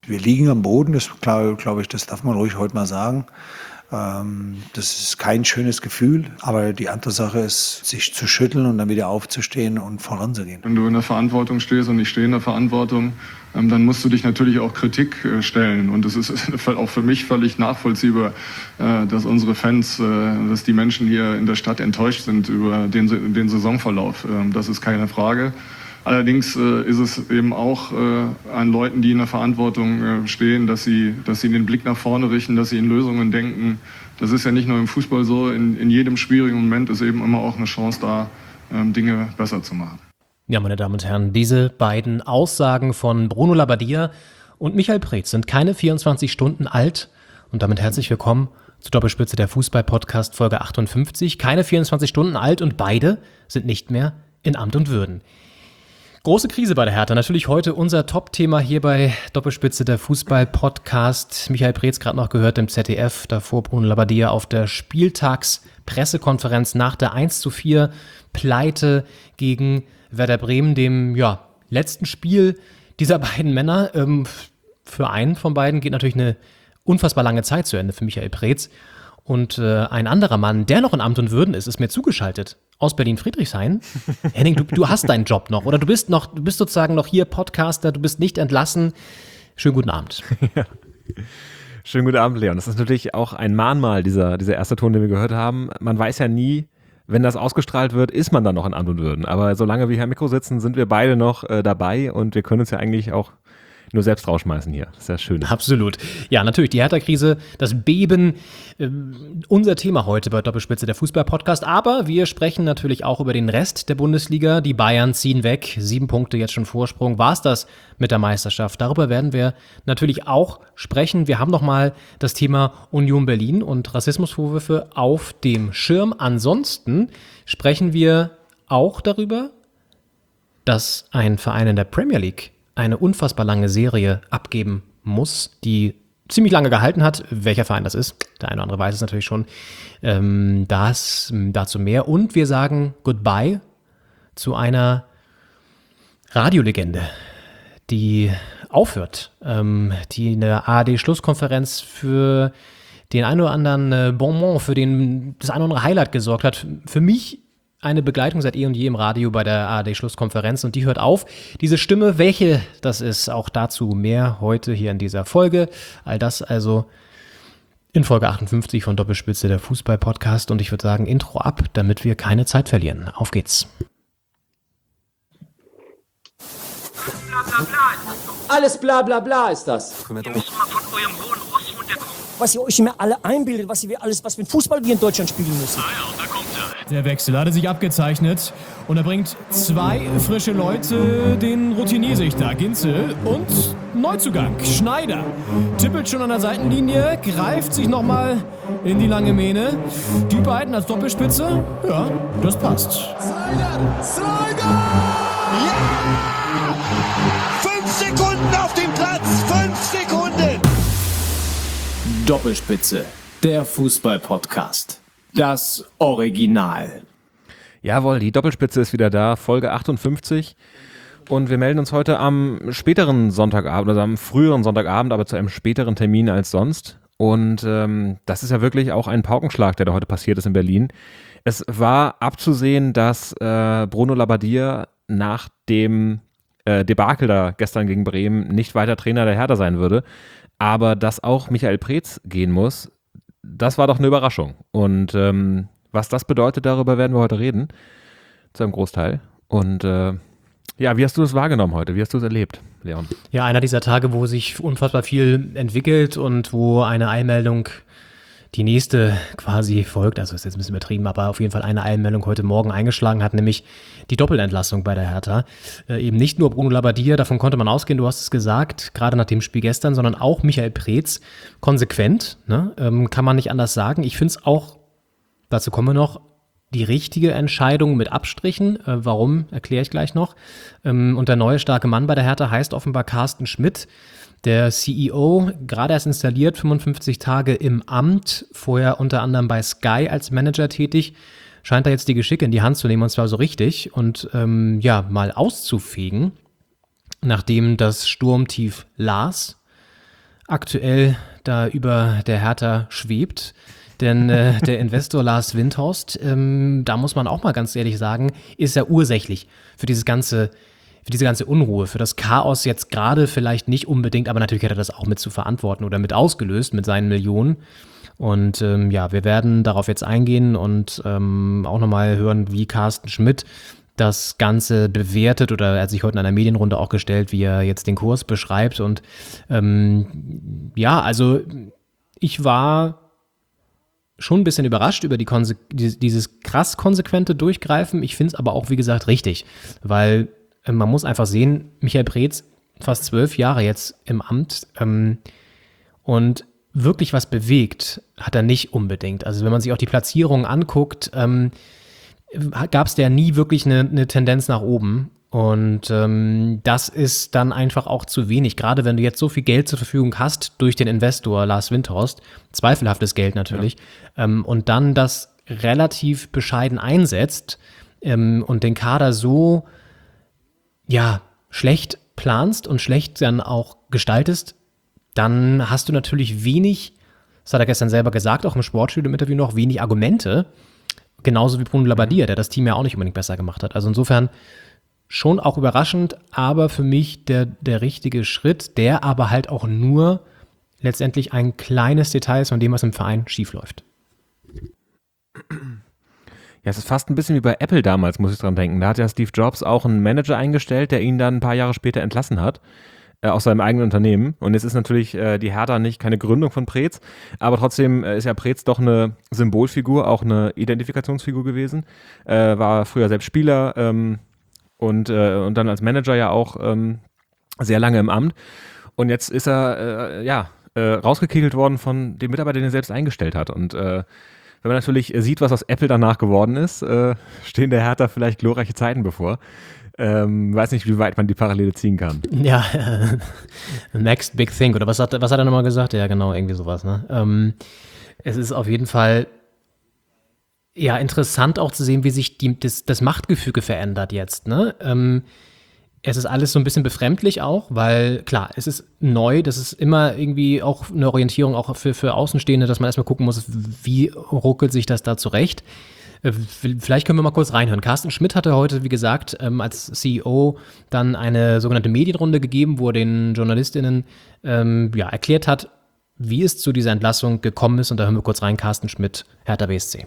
wir liegen am Boden, das glaube ich, das darf man ruhig heute mal sagen. Das ist kein schönes Gefühl, aber die andere Sache ist, sich zu schütteln und dann wieder aufzustehen und voranzugehen. Wenn du in der Verantwortung stehst und ich stehe in der Verantwortung, dann musst du dich natürlich auch Kritik stellen. Und es ist auch für mich völlig nachvollziehbar, dass unsere Fans, dass die Menschen hier in der Stadt enttäuscht sind über den Saisonverlauf. Das ist keine Frage. Allerdings ist es eben auch an Leuten, die in der Verantwortung stehen, dass sie den Blick nach vorne richten, dass sie in Lösungen denken. Das ist ja nicht nur im Fußball so. In jedem schwierigen Moment ist eben immer auch eine Chance da, Dinge besser zu machen. Ja, meine Damen und Herren, diese beiden Aussagen von Bruno Labbadia und Michael Preetz sind keine 24 Stunden alt. Und damit herzlich willkommen zur Doppelspitze der Fußball-Podcast Folge 58. Keine 24 Stunden alt und beide sind nicht mehr in Amt und Würden. Große Krise bei der Hertha. Natürlich heute unser Top-Thema hier bei Doppelspitze der Fußball-Podcast. Michael Preetz gerade noch gehört im ZDF, davor Bruno Labbadia auf der Spieltagspressekonferenz nach der 1:4 Pleite gegen Werder Bremen, dem letzten Spiel dieser beiden Männer. Für einen von beiden geht natürlich eine unfassbar lange Zeit zu Ende für Michael Preetz. Und ein anderer Mann, der noch in Amt und Würden ist mir zugeschaltet. Aus Berlin-Friedrichshain. Henning, du hast deinen Job noch, oder du bist sozusagen noch hier Podcaster, du bist nicht entlassen. Schönen guten Abend. Ja. Schönen guten Abend, Leon. Das ist natürlich auch ein Mahnmal, dieser erste Ton, den wir gehört haben. Man weiß ja nie, wenn das ausgestrahlt wird, ist man dann noch in Amt und Würden. Aber solange wir hier am Mikro sitzen, sind wir beide noch dabei und wir können uns ja eigentlich auch nur selbst rausschmeißen hier. Das ist ja schön. Absolut. Ja, natürlich, die Hertha-Krise, das Beben, unser Thema heute bei Doppelspitze der Fußball-Podcast. Aber wir sprechen natürlich auch über den Rest der Bundesliga. Die Bayern ziehen weg, 7 Punkte jetzt schon Vorsprung. War es das mit der Meisterschaft? Darüber werden wir natürlich auch sprechen. Wir haben nochmal das Thema Union Berlin und Rassismusvorwürfe auf dem Schirm. Ansonsten sprechen wir auch darüber, dass ein Verein in der Premier League eine unfassbar lange Serie abgeben muss, die ziemlich lange gehalten hat. Welcher Verein das ist, der eine oder andere weiß es natürlich schon. Dazu mehr. Und wir sagen Goodbye zu einer Radiolegende, die aufhört, die in der ARD-Schlusskonferenz für den einen oder anderen Bonbon, für das eine oder andere Highlight gesorgt hat. Für mich eine Begleitung seit eh und je im Radio bei der ARD-Schlusskonferenz und die hört auf. Diese Stimme, welche das ist, auch dazu mehr heute hier in dieser Folge. All das also in Folge 58 von Doppelspitze der Fußball-Podcast und ich würde sagen, Intro ab, damit wir keine Zeit verlieren. Auf geht's. Bla bla bla ist das doch. Alles bla bla bla ist das. Ihr müsst mal von eurem hohen Ross runterkommen. Was ihr euch immer alle einbildet, was für einen Fußball wir in Deutschland spielen müssen. Ah ja, da kommt er. Der Wechsel hatte sich abgezeichnet und er bringt 2 frische Leute, den Routinier sich da, Ginzel und Neuzugang, Schneider. Tippelt schon an der Seitenlinie, greift sich nochmal in die lange Mähne. Die beiden als Doppelspitze, ja, das passt. Slider! Ja! 5 Sekunden auf dem Platz, 5 Sekunden! Doppelspitze, der Fußball-Podcast. Das Original. Jawohl, die Doppelspitze ist wieder da, Folge 58. Und wir melden uns heute am späteren Sonntagabend, also am früheren Sonntagabend, aber zu einem späteren Termin als sonst. Und das ist ja wirklich auch ein Paukenschlag, der da heute passiert ist in Berlin. Es war abzusehen, dass Bruno Labbadia nach dem Debakel da gestern gegen Bremen nicht weiter Trainer der Hertha sein würde. Aber dass auch Michael Preetz gehen muss, das war doch eine Überraschung. Und was das bedeutet, darüber werden wir heute reden, zu einem Großteil. Und wie hast du das wahrgenommen heute? Wie hast du es erlebt, Leon? Ja, einer dieser Tage, wo sich unfassbar viel entwickelt und wo eine Eilmeldung die nächste quasi folgt, also ist jetzt ein bisschen übertrieben, aber auf jeden Fall eine Eilmeldung heute Morgen eingeschlagen hat, nämlich die Doppelentlassung bei der Hertha. Eben nicht nur Bruno Labbadia, davon konnte man ausgehen, du hast es gesagt, gerade nach dem Spiel gestern, sondern auch Michael Preetz, konsequent, ne? Kann man nicht anders sagen. Ich finde es auch, dazu kommen wir noch, die richtige Entscheidung mit Abstrichen. Warum, erkläre ich gleich noch. Und der neue starke Mann bei der Hertha heißt offenbar Carsten Schmidt. Der CEO, gerade erst installiert, 55 Tage im Amt, vorher unter anderem bei Sky als Manager tätig, scheint da jetzt die Geschicke in die Hand zu nehmen, und zwar so richtig, und mal auszufegen, nachdem das Sturmtief Lars aktuell da über der Hertha schwebt. Denn der Investor Lars Windhorst, da muss man auch mal ganz ehrlich sagen, ist ja ursächlich für diese ganze Unruhe, für das Chaos jetzt gerade vielleicht nicht unbedingt, aber natürlich hat er das auch mit zu verantworten oder mit ausgelöst mit seinen Millionen. Und wir werden darauf jetzt eingehen und auch nochmal hören, wie Carsten Schmidt das Ganze bewertet, oder er hat sich heute in einer Medienrunde auch gestellt, wie er jetzt den Kurs beschreibt. Und also ich war schon ein bisschen überrascht über dieses krass konsequente Durchgreifen. Ich finde es aber auch, wie gesagt, richtig, weil man muss einfach sehen, Michael Preetz, fast 12 Jahre jetzt im Amt, und wirklich was bewegt hat er nicht unbedingt. Also wenn man sich auch die Platzierung anguckt, gab es da nie wirklich eine Tendenz nach oben. Und das ist dann einfach auch zu wenig, gerade wenn du jetzt so viel Geld zur Verfügung hast durch den Investor Lars Windhorst, zweifelhaftes Geld natürlich, und dann das relativ bescheiden einsetzt und den Kader so schlecht planst und schlecht dann auch gestaltest, dann hast du natürlich wenig, das hat er gestern selber gesagt, auch im Sportstudio im Interview noch, wenig Argumente, genauso wie Bruno Labbadia, der das Team ja auch nicht unbedingt besser gemacht hat. Also insofern schon auch überraschend, aber für mich der richtige Schritt, der aber halt auch nur letztendlich ein kleines Detail ist von dem, was im Verein schiefläuft. Ja, es ist fast ein bisschen wie bei Apple damals, muss ich dran denken. Da hat ja Steve Jobs auch einen Manager eingestellt, der ihn dann ein paar Jahre später entlassen hat, aus seinem eigenen Unternehmen. Und jetzt ist natürlich die Hertha keine Gründung von Preetz, aber trotzdem ist ja Preetz doch eine Symbolfigur, auch eine Identifikationsfigur gewesen. War früher selbst Spieler, und dann als Manager ja auch sehr lange im Amt. Und jetzt ist er rausgekegelt worden von dem Mitarbeiter, den er selbst eingestellt hat. Und wenn man natürlich sieht, was aus Apple danach geworden ist, stehen der Hertha vielleicht glorreiche Zeiten bevor. Weiß nicht, wie weit man die Parallele ziehen kann. Ja, next big thing. Oder was hat er nochmal gesagt? Ja, genau, irgendwie sowas. Ne? Es ist auf jeden Fall interessant auch zu sehen, wie sich das Machtgefüge verändert jetzt. Ne? Es ist alles so ein bisschen befremdlich auch, weil klar, es ist neu, das ist immer irgendwie auch eine Orientierung auch für Außenstehende, dass man erstmal gucken muss, wie ruckelt sich das da zurecht. Vielleicht können wir mal kurz reinhören. Carsten Schmidt hatte heute, wie gesagt, als CEO dann eine sogenannte Medienrunde gegeben, wo er den JournalistInnen erklärt hat, wie es zu dieser Entlassung gekommen ist. Und da hören wir kurz rein, Carsten Schmidt, Hertha BSC.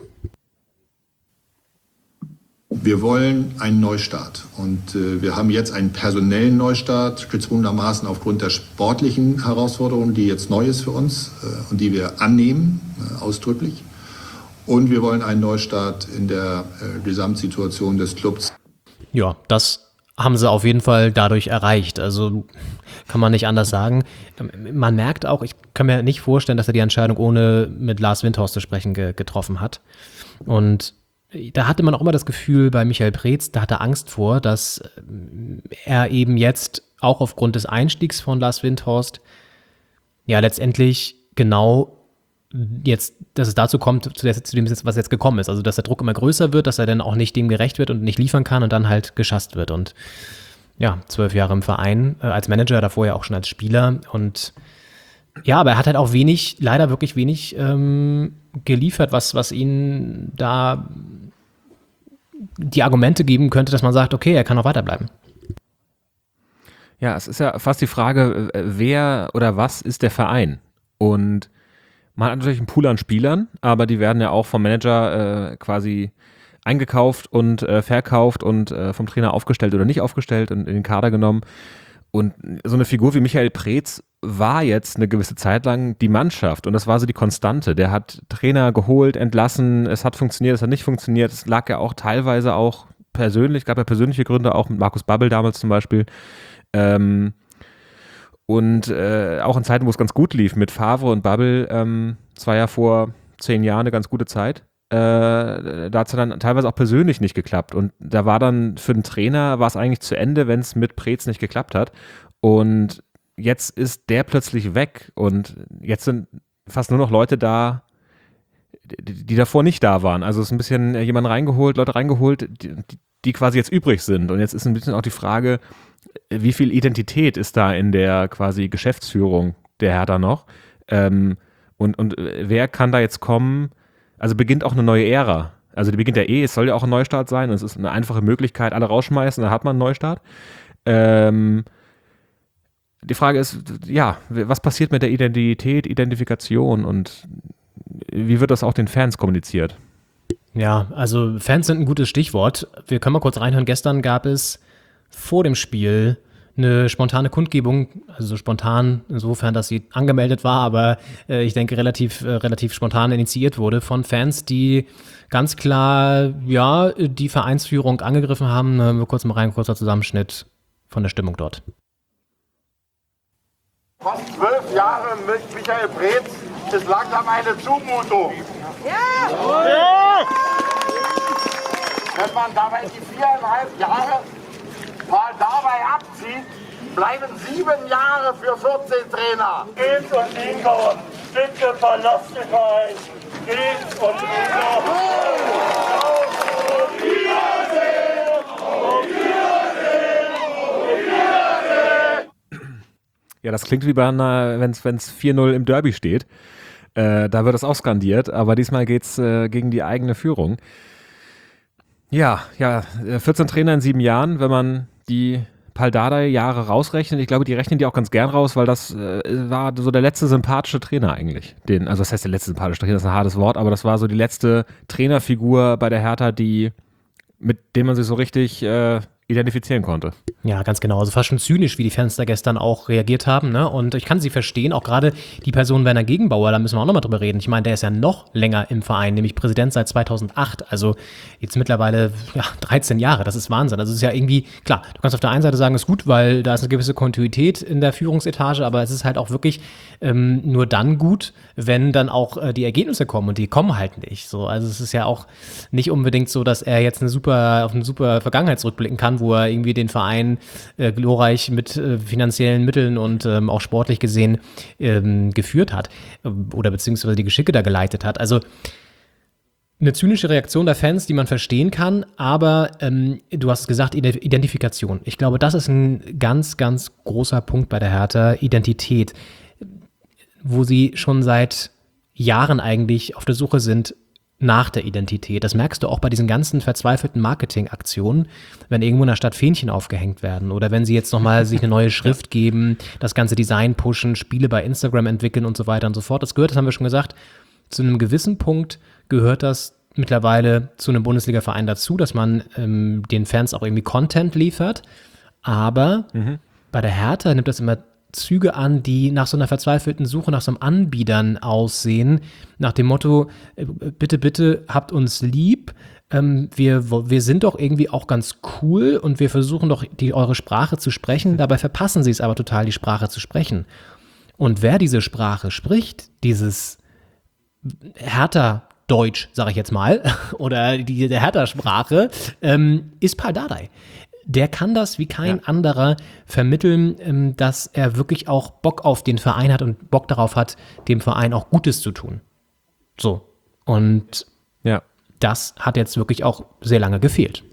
Wir wollen einen Neustart und wir haben jetzt einen personellen Neustart, gezwungenermaßen aufgrund der sportlichen Herausforderungen, die jetzt neu ist für uns und die wir annehmen, ausdrücklich. Und wir wollen einen Neustart in der Gesamtsituation des Clubs. Ja, das haben sie auf jeden Fall dadurch erreicht. Also kann man nicht anders sagen. Man merkt auch, ich kann mir nicht vorstellen, dass er die Entscheidung ohne mit Lars Windhorst zu sprechen getroffen hat. Und da hatte man auch immer das Gefühl bei Michael Preetz, da hat er Angst vor, dass er eben jetzt auch aufgrund des Einstiegs von Lars Windhorst letztendlich genau jetzt, dass es dazu kommt, zu dem, was jetzt gekommen ist. Also, dass der Druck immer größer wird, dass er dann auch nicht dem gerecht wird und nicht liefern kann und dann halt geschasst wird. Und 12 Jahre im Verein, als Manager, davor ja auch schon als Spieler. Und aber er hat halt auch leider wirklich wenig geliefert, was ihn da die Argumente geben könnte, dass man sagt, okay, er kann auch weiterbleiben. Ja, es ist ja fast die Frage, wer oder was ist der Verein? Und man hat natürlich einen Pool an Spielern, aber die werden ja auch vom Manager quasi eingekauft und verkauft und vom Trainer aufgestellt oder nicht aufgestellt und in den Kader genommen. Und so eine Figur wie Michael Preetz war jetzt eine gewisse Zeit lang die Mannschaft und das war so die Konstante. Der hat Trainer geholt, entlassen, es hat funktioniert, es hat nicht funktioniert. Es lag ja auch teilweise auch persönlich, gab ja persönliche Gründe, auch mit Markus Babbel damals zum Beispiel. Und auch in Zeiten, wo es ganz gut lief mit Favre und Babbel, es war ja vor 10 Jahren eine ganz gute Zeit. Da hat es dann teilweise auch persönlich nicht geklappt und da war dann für den Trainer, war es eigentlich zu Ende, wenn es mit Preetz nicht geklappt hat und jetzt ist der plötzlich weg und jetzt sind fast nur noch Leute da, die davor nicht da waren. Also es ist ein bisschen Leute reingeholt, die quasi jetzt übrig sind und jetzt ist ein bisschen auch die Frage, wie viel Identität ist da in der quasi Geschäftsführung der Hertha noch. Und wer kann da jetzt kommen? Also beginnt auch eine neue Ära. Also die beginnt ja es soll ja auch ein Neustart sein. Und es ist eine einfache Möglichkeit, alle rausschmeißen, dann hat man einen Neustart. Die Frage ist, ja, was passiert mit der Identität, Identifikation und wie wird das auch den Fans kommuniziert? Ja, also Fans sind ein gutes Stichwort. Wir können mal kurz reinhören. Gestern gab es vor dem Spiel eine spontane Kundgebung, also spontan insofern, dass sie angemeldet war, aber ich denke relativ spontan initiiert wurde von Fans, die ganz klar die Vereinsführung angegriffen haben. Kurz mal rein, kurzer Zusammenschnitt von der Stimmung dort. Fast 12 Jahre mit Michael Preetz ist langsam eine Zumutung. Ja! Wenn man dabei die 4,5 Jahre mal dabei abzieht, bleiben 7 Jahre für 14 Trainer. Geht und Ingo, bitte verlasst den Verein. Geht und Ingo. Auf Wiedersehen! Auf Wiedersehen! Auf Wiedersehen! Ja, das klingt wie bei einer, wenn es 4-0 im Derby steht. Da wird es auch skandiert, aber diesmal geht es gegen die eigene Führung. Ja, 14 Trainer in 7 Jahren, wenn man die Pal Dardai-Jahre rausrechnet. Ich glaube, die rechnen die auch ganz gern raus, weil das war so der letzte sympathische Trainer eigentlich. Also das heißt der letzte sympathische Trainer, das ist ein hartes Wort, aber das war so die letzte Trainerfigur bei der Hertha, mit dem man sich so richtig identifizieren konnte. Ja, ganz genau. Also fast schon zynisch, wie die Fans da gestern auch reagiert haben. Ne? Und ich kann sie verstehen, auch gerade die Person Werner Gegenbauer, da müssen wir auch nochmal drüber reden. Ich meine, der ist ja noch länger im Verein, nämlich Präsident seit 2008. Also jetzt mittlerweile 13 Jahre. Das ist Wahnsinn. Also es ist ja irgendwie, klar, du kannst auf der einen Seite sagen, ist gut, weil da ist eine gewisse Kontinuität in der Führungsetage, aber es ist halt auch wirklich nur dann gut, wenn dann auch die Ergebnisse kommen und die kommen halt nicht. So, also es ist ja auch nicht unbedingt so, dass er jetzt auf eine super Vergangenheit zurückblicken kann, wo er irgendwie den Verein glorreich mit finanziellen Mitteln und auch sportlich gesehen geführt hat oder beziehungsweise die Geschicke da geleitet hat. Also eine zynische Reaktion der Fans, die man verstehen kann, aber du hast gesagt, Identifikation. Ich glaube, das ist ein ganz, ganz großer Punkt bei der Hertha, Identität, wo sie schon seit Jahren eigentlich auf der Suche sind nach der Identität. Das merkst du auch bei diesen ganzen verzweifelten Marketingaktionen, wenn irgendwo in der Stadt Fähnchen aufgehängt werden oder wenn sie jetzt nochmal sich eine neue Schrift geben, das ganze Design pushen, Spiele bei Instagram entwickeln und so weiter und so fort. Das haben wir schon gesagt, zu einem gewissen Punkt gehört das mittlerweile zu einem Bundesliga-Verein dazu, dass man den Fans auch irgendwie Content liefert, aber bei der Hertha nimmt das immer Züge an, die nach so einer verzweifelten Suche nach so einem Anbietern aussehen, nach dem Motto, bitte, bitte habt uns lieb, wir sind doch irgendwie auch ganz cool und wir versuchen doch eure Sprache zu sprechen, dabei verpassen sie es aber total, die Sprache zu sprechen. Und wer diese Sprache spricht, dieses Hertha-Deutsch, sage ich jetzt mal, oder der Hertha-Sprache, ist Pal Dardai. Der kann das wie kein anderer vermitteln, dass er wirklich auch Bock auf den Verein hat und Bock darauf hat, dem Verein auch Gutes zu tun. So. Und das hat jetzt wirklich auch sehr lange gefehlt.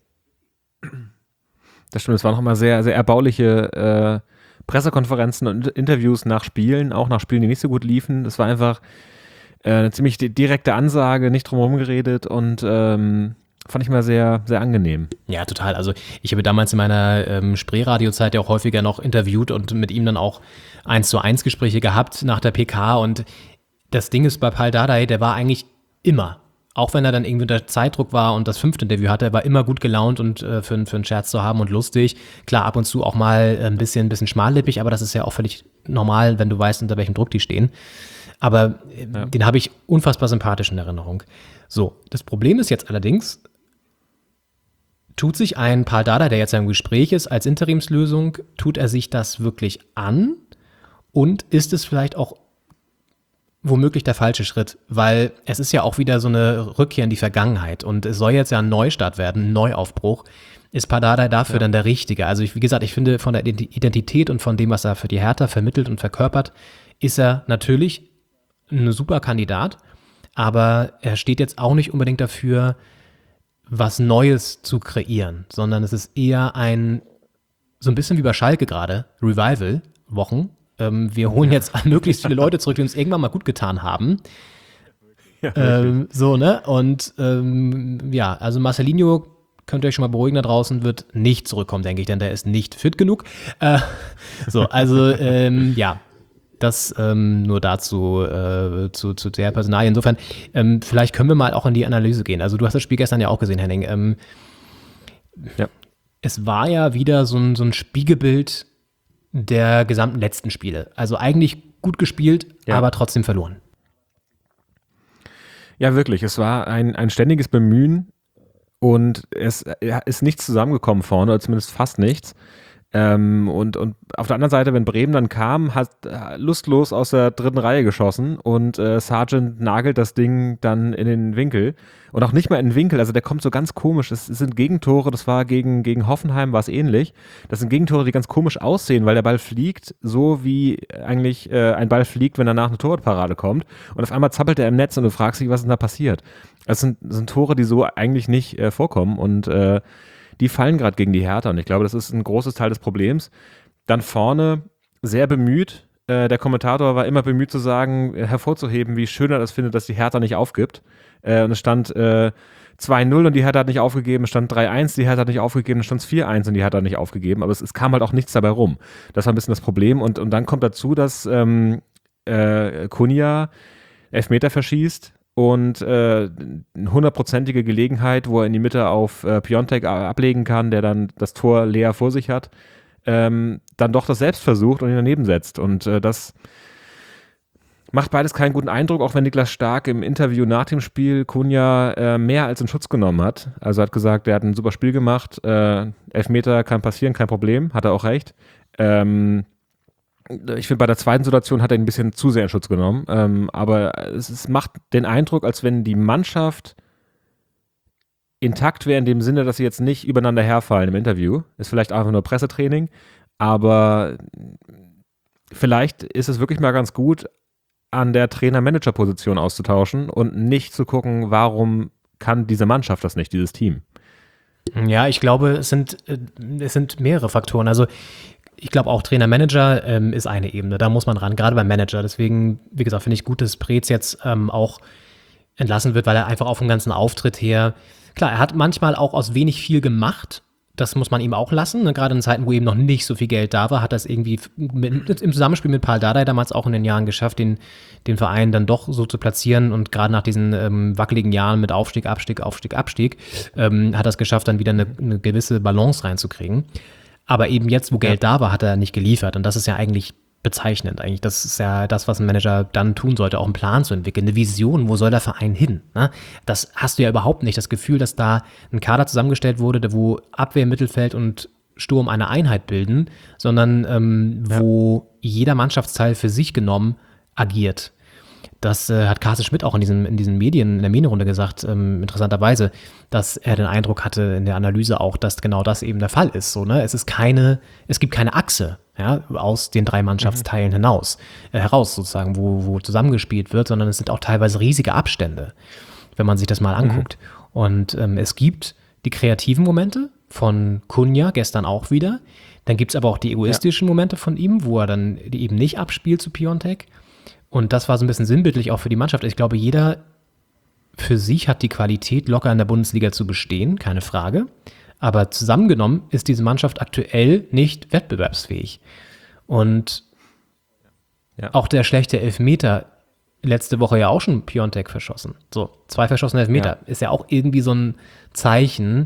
Das stimmt, es waren noch mal sehr, sehr erbauliche Pressekonferenzen und Interviews nach Spielen, auch nach Spielen, die nicht so gut liefen. Das war einfach eine ziemlich direkte Ansage, nicht drumherum geredet und fand ich mal sehr, sehr angenehm. Ja, total. Also ich habe damals in meiner Spreeradio-Zeit ja auch häufiger noch interviewt und mit ihm dann auch 1:1 Gespräche gehabt nach der PK. Und das Ding ist bei Pal Dardai, der war eigentlich immer, auch wenn er dann irgendwie unter Zeitdruck war und das 5. Interview hatte, er war immer gut gelaunt und für einen Scherz zu haben und lustig. Klar, ab und zu auch mal ein bisschen schmallippig, aber das ist ja auch völlig normal, wenn du weißt, unter welchem Druck die stehen. Aber den habe ich unfassbar sympathisch in Erinnerung. So, das Problem ist jetzt allerdings, tut sich ein Pal Dardai, der jetzt im Gespräch ist, als Interimslösung, tut er sich das wirklich an? Und ist es vielleicht auch womöglich der falsche Schritt? Weil es ist ja auch wieder so eine Rückkehr in die Vergangenheit und es soll jetzt ja ein Neustart werden, ein Neuaufbruch. Ist Pal Dardai dafür dann der Richtige? Also wie gesagt, ich finde von der Identität und von dem, was er für die Hertha vermittelt und verkörpert, ist er natürlich ein super Kandidat, aber er steht jetzt auch nicht unbedingt dafür, was Neues zu kreieren, sondern es ist eher so ein bisschen wie bei Schalke gerade, Revival-Wochen, wir holen jetzt möglichst viele Leute zurück, die uns irgendwann mal gut getan haben. Ja, so, ne? Und ja, also Marcelinho, könnt ihr euch schon mal beruhigen da draußen, wird nicht zurückkommen, denke ich, denn der ist nicht fit genug. So, also ja, das nur dazu zu der Personalie. Insofern, vielleicht können wir mal auch in die Analyse gehen. Also du hast das Spiel gestern ja auch gesehen, Henning. Ja. Es war ja wieder so ein Spiegelbild der gesamten letzten Spiele. Also eigentlich gut gespielt, aber trotzdem verloren. Ja, wirklich. Es war ein ständiges Bemühen und es ist nichts zusammengekommen vorne, oder zumindest fast nichts. Und auf der anderen Seite, wenn Bremen dann kam, hat lustlos aus der dritten Reihe geschossen und Sargent nagelt das Ding dann in den Winkel. Und auch nicht mal in den Winkel, also der kommt so ganz komisch. Es sind Gegentore, das war gegen Hoffenheim, war es ähnlich. Das sind Gegentore, die ganz komisch aussehen, weil der Ball fliegt, so wie eigentlich ein Ball fliegt, wenn danach eine Torwartparade kommt. Und auf einmal zappelt er im Netz und du fragst dich, was ist denn da passiert? Das sind Tore, die so eigentlich nicht vorkommen und die fallen gerade gegen die Hertha und ich glaube, das ist ein großes Teil des Problems. Dann vorne sehr bemüht. Der Kommentator war immer bemüht zu sagen, hervorzuheben, wie schön er das findet, dass die Hertha nicht aufgibt. Und es stand 2-0 und die Hertha hat nicht aufgegeben, es stand 3-1, die Hertha hat nicht aufgegeben, es stand 4-1 und die Hertha hat nicht aufgegeben, aber es kam halt auch nichts dabei rum. Das war ein bisschen das Problem und dann kommt dazu, dass Cunha Elfmeter verschießt und eine 100%ige Gelegenheit, wo er in die Mitte auf Piontek ablegen kann, der dann das Tor leer vor sich hat, dann doch das selbst versucht und ihn daneben setzt. Und das macht beides keinen guten Eindruck, auch wenn Niklas Stark im Interview nach dem Spiel Cunha mehr als in Schutz genommen hat. Also hat gesagt, er hat ein super Spiel gemacht, Elfmeter kann passieren, kein Problem, hat er auch recht. Ich finde, bei der zweiten Situation hat er ihn ein bisschen zu sehr in Schutz genommen, aber es macht den Eindruck, als wenn die Mannschaft intakt wäre in dem Sinne, dass sie jetzt nicht übereinander herfallen im Interview. Ist vielleicht einfach nur Pressetraining, aber vielleicht ist es wirklich mal ganz gut, an der Trainer-Manager-Position auszutauschen und nicht zu gucken, warum kann diese Mannschaft das nicht, dieses Team. Ja, ich glaube, es sind mehrere Faktoren. Also ich glaube auch Trainer-Manager ist eine Ebene, da muss man ran, gerade beim Manager. Deswegen, wie gesagt, finde ich gut, dass Preetz jetzt auch entlassen wird, weil er einfach auf dem ganzen Auftritt her, klar, er hat manchmal auch aus wenig viel gemacht, das muss man ihm auch lassen, ne? Gerade in Zeiten, wo eben noch nicht so viel Geld da war, hat er es irgendwie im Zusammenspiel mit Paul Dardai damals auch in den Jahren geschafft, den Verein dann doch so zu platzieren und gerade nach diesen wackeligen Jahren mit Aufstieg, Abstieg, hat er es geschafft, dann wieder eine gewisse Balance reinzukriegen. Aber eben jetzt, wo Geld da war, hat er nicht geliefert. Und das ist ja eigentlich bezeichnend. Eigentlich, das ist ja das, was ein Manager dann tun sollte, auch einen Plan zu entwickeln, eine Vision, wo soll der Verein hin? Ne? Das hast du ja überhaupt nicht. Das Gefühl, dass da ein Kader zusammengestellt wurde, wo Abwehr, Mittelfeld und Sturm eine Einheit bilden, sondern wo jeder Mannschaftsteil für sich genommen agiert. Das hat Carsten Schmidt auch in diesen Medien, in der Medienrunde gesagt, interessanterweise, dass er den Eindruck hatte in der Analyse auch, dass genau das eben der Fall ist. So, ne? Es gibt keine Achse, ja, aus den 3 Mannschaftsteilen heraus sozusagen, wo zusammengespielt wird, sondern es sind auch teilweise riesige Abstände, wenn man sich das mal anguckt. Und es gibt die kreativen Momente von Cunha, gestern auch wieder. Dann gibt es aber auch die egoistischen Momente von ihm, wo er dann eben nicht abspielt zu Piontek. Und das war so ein bisschen sinnbildlich auch für die Mannschaft. Ich glaube, jeder für sich hat die Qualität, locker in der Bundesliga zu bestehen, keine Frage. Aber zusammengenommen ist diese Mannschaft aktuell nicht wettbewerbsfähig. Und auch der schlechte Elfmeter, letzte Woche ja auch schon Piontek verschossen. So, 2 verschossene Elfmeter. Ist ja auch irgendwie so ein Zeichen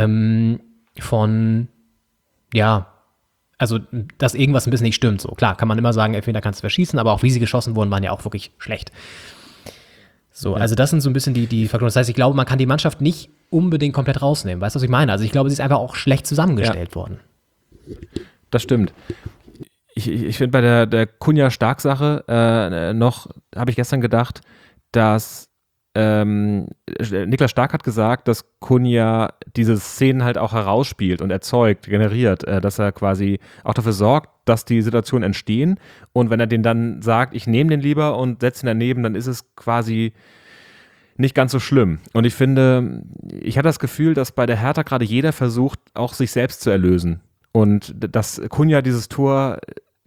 von, also, dass irgendwas ein bisschen nicht stimmt. So, klar, kann man immer sagen, Elfmeter kannst du verschießen, aber auch wie sie geschossen wurden, waren ja auch wirklich schlecht. So, also das sind so ein bisschen die Faktoren. Das heißt, ich glaube, man kann die Mannschaft nicht unbedingt komplett rausnehmen. Weißt du, was ich meine? Also ich glaube, sie ist einfach auch schlecht zusammengestellt worden. Das stimmt. Ich finde bei der Cunha-Stark-Sache noch, habe ich gestern gedacht, dass Niklas Stark hat gesagt, dass Cunha diese Szenen halt auch herausspielt und erzeugt, generiert, dass er quasi auch dafür sorgt, dass die Situationen entstehen und wenn er den dann sagt, ich nehme den lieber und setze ihn daneben, dann ist es quasi nicht ganz so schlimm. Und ich finde, ich hatte das Gefühl, dass bei der Hertha gerade jeder versucht, auch sich selbst zu erlösen und dass Cunha dieses Tor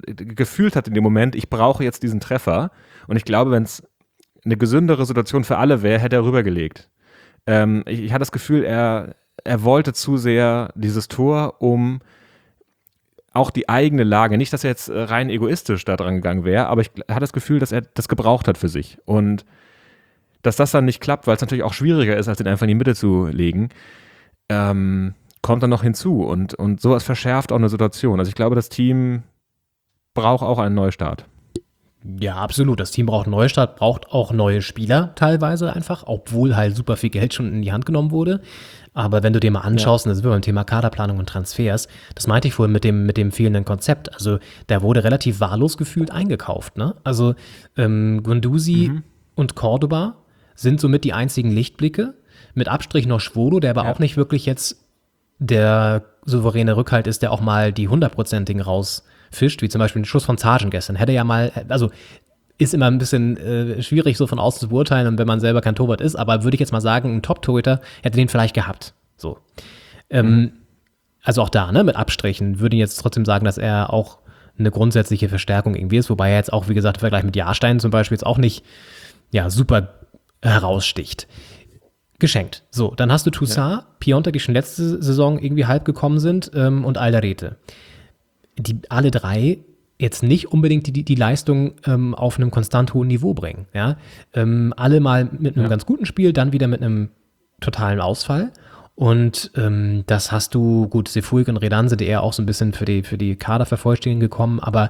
gefühlt hat in dem Moment, ich brauche jetzt diesen Treffer. Und ich glaube, wenn es eine gesündere Situation für alle wäre, hätte er rübergelegt. Ich hatte das Gefühl, er wollte zu sehr dieses Tor, um auch die eigene Lage, nicht, dass er jetzt rein egoistisch da dran gegangen wäre, aber ich hatte das Gefühl, dass er das gebraucht hat für sich. Und dass das dann nicht klappt, weil es natürlich auch schwieriger ist, als den einfach in die Mitte zu legen, kommt dann noch hinzu. Und sowas verschärft auch eine Situation. Also ich glaube, das Team braucht auch einen Neustart. Ja, absolut. Das Team braucht einen Neustart, braucht auch neue Spieler teilweise einfach, obwohl halt super viel Geld schon in die Hand genommen wurde. Aber wenn du dir mal anschaust, und das sind wir beim Thema Kaderplanung und Transfers, das meinte ich vorhin mit dem fehlenden Konzept. Also der wurde relativ wahllos gefühlt eingekauft. Ne? Also Guendouzi und Cordoba sind somit die einzigen Lichtblicke. Mit Abstrich noch Schwolo, der aber auch nicht wirklich jetzt der souveräne Rückhalt ist, der auch mal die 100%igen rausfischt, wie zum Beispiel den Schuss von Sargent gestern. Hätte ja mal, also ist immer ein bisschen schwierig so von außen zu beurteilen, wenn man selber kein Torwart ist, aber würde ich jetzt mal sagen, ein Top-Torhüter hätte den vielleicht gehabt. So. Also auch da, ne, mit Abstrichen, würde ich jetzt trotzdem sagen, dass er auch eine grundsätzliche Verstärkung irgendwie ist, wobei er jetzt auch, wie gesagt, im Vergleich mit Jahrstein zum Beispiel jetzt auch nicht super heraussticht. Geschenkt. So, dann hast du Toussaint, Piontek, die schon letzte Saison irgendwie halb gekommen sind, und Alderete. Die alle drei jetzt nicht unbedingt die Leistung auf einem konstant hohen Niveau bringen. Ja? Alle mal mit einem ganz guten Spiel, dann wieder mit einem totalen Ausfall. Und das hast du, gut, Sefuig und Redanse, die eher auch so ein bisschen für die Kadervervollständigung gekommen, aber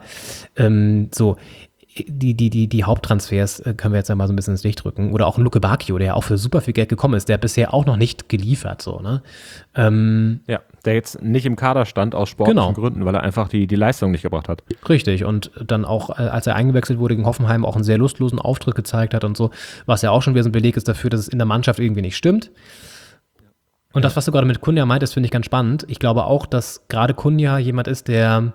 die Haupttransfers können wir jetzt einmal so ein bisschen ins Licht rücken. Oder auch ein Luke Bacchio, der auch für super viel Geld gekommen ist, der bisher auch noch nicht geliefert. So, ne? Der jetzt nicht im Kader stand aus sportlichen Gründen, weil er einfach die Leistung nicht gebracht hat. Richtig, und dann auch, als er eingewechselt wurde gegen Hoffenheim, auch einen sehr lustlosen Auftritt gezeigt hat und so, was ja auch schon wieder so ein Beleg ist dafür, dass es in der Mannschaft irgendwie nicht stimmt. Und das, was du gerade mit Cunha meintest, finde ich ganz spannend. Ich glaube auch, dass gerade Cunha jemand ist, der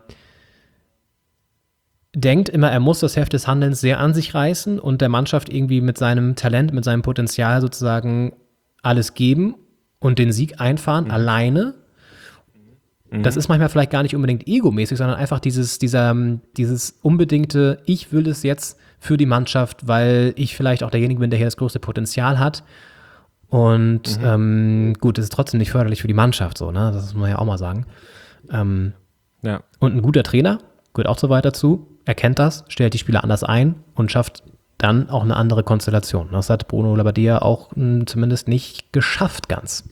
denkt immer, er muss das Heft des Handelns sehr an sich reißen und der Mannschaft irgendwie mit seinem Talent, mit seinem Potenzial sozusagen alles geben und den Sieg einfahren, alleine. Das ist manchmal vielleicht gar nicht unbedingt egomäßig, sondern einfach dieses unbedingte, ich will es jetzt für die Mannschaft, weil ich vielleicht auch derjenige bin, der hier das größte Potenzial hat. Und gut, das ist trotzdem nicht förderlich für die Mannschaft, so, ne? Das muss man ja auch mal sagen. Und ein guter Trainer gehört auch so weit dazu, erkennt das, stellt die Spieler anders ein und schafft dann auch eine andere Konstellation. Das hat Bruno Labbadia auch zumindest nicht geschafft ganz.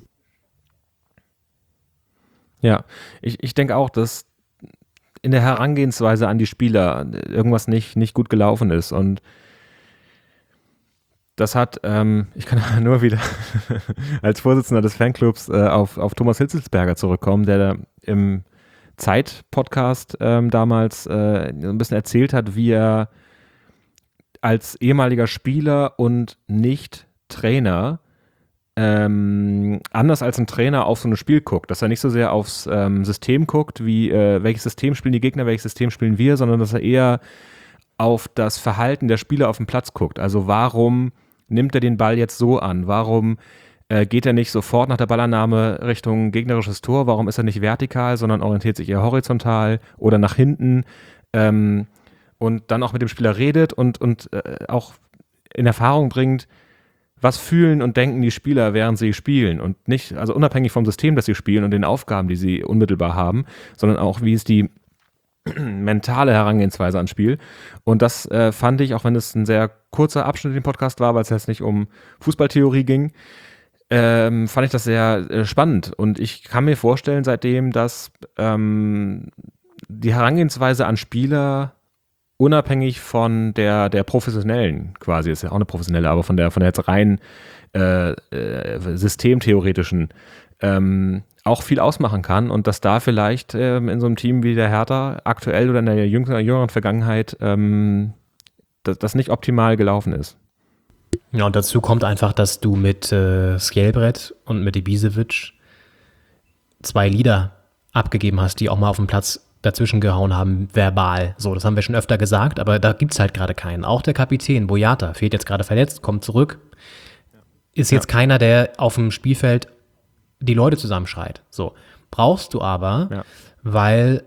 Ja, ich denke auch, dass in der Herangehensweise an die Spieler irgendwas nicht gut gelaufen ist und das hat, ich kann nur wieder als Vorsitzender des Fanclubs auf Thomas Hitzelsberger zurückkommen, der da im Zeit-Podcast damals so ein bisschen erzählt hat, wie er als ehemaliger Spieler und nicht Trainer anders als ein Trainer auf so ein Spiel guckt, dass er nicht so sehr aufs System guckt, wie welches System spielen die Gegner, welches System spielen wir, sondern dass er eher auf das Verhalten der Spieler auf dem Platz guckt. Also warum nimmt er den Ball jetzt so an? Warum geht er nicht sofort nach der Ballannahme Richtung gegnerisches Tor? Warum ist er nicht vertikal, sondern orientiert sich eher horizontal oder nach hinten? Und dann auch mit dem Spieler redet und auch in Erfahrung bringt, was fühlen und denken die Spieler, während sie spielen und nicht, also unabhängig vom System, das sie spielen und den Aufgaben, die sie unmittelbar haben, sondern auch, wie ist die mentale Herangehensweise ans Spiel. Und das fand ich, auch wenn es ein sehr kurzer Abschnitt im Podcast war, weil es jetzt nicht um Fußballtheorie ging, fand ich das sehr spannend. Und ich kann mir vorstellen seitdem, dass die Herangehensweise an Spieler unabhängig von der professionellen, quasi, ist ja auch eine professionelle, aber von der jetzt rein systemtheoretischen auch viel ausmachen kann und dass da vielleicht in so einem Team wie der Hertha aktuell oder in der jüngeren Vergangenheit das nicht optimal gelaufen ist. Ja, und dazu kommt einfach, dass du mit Skjelbred und mit Ibisevic 2 Leader abgegeben hast, die auch mal auf dem Platz dazwischen gehauen haben, verbal. So, das haben wir schon öfter gesagt, aber da gibt es halt gerade keinen. Auch der Kapitän, Boyata, fehlt jetzt gerade verletzt, kommt zurück. Ist jetzt keiner, der auf dem Spielfeld die Leute zusammenschreit. So, brauchst du aber, weil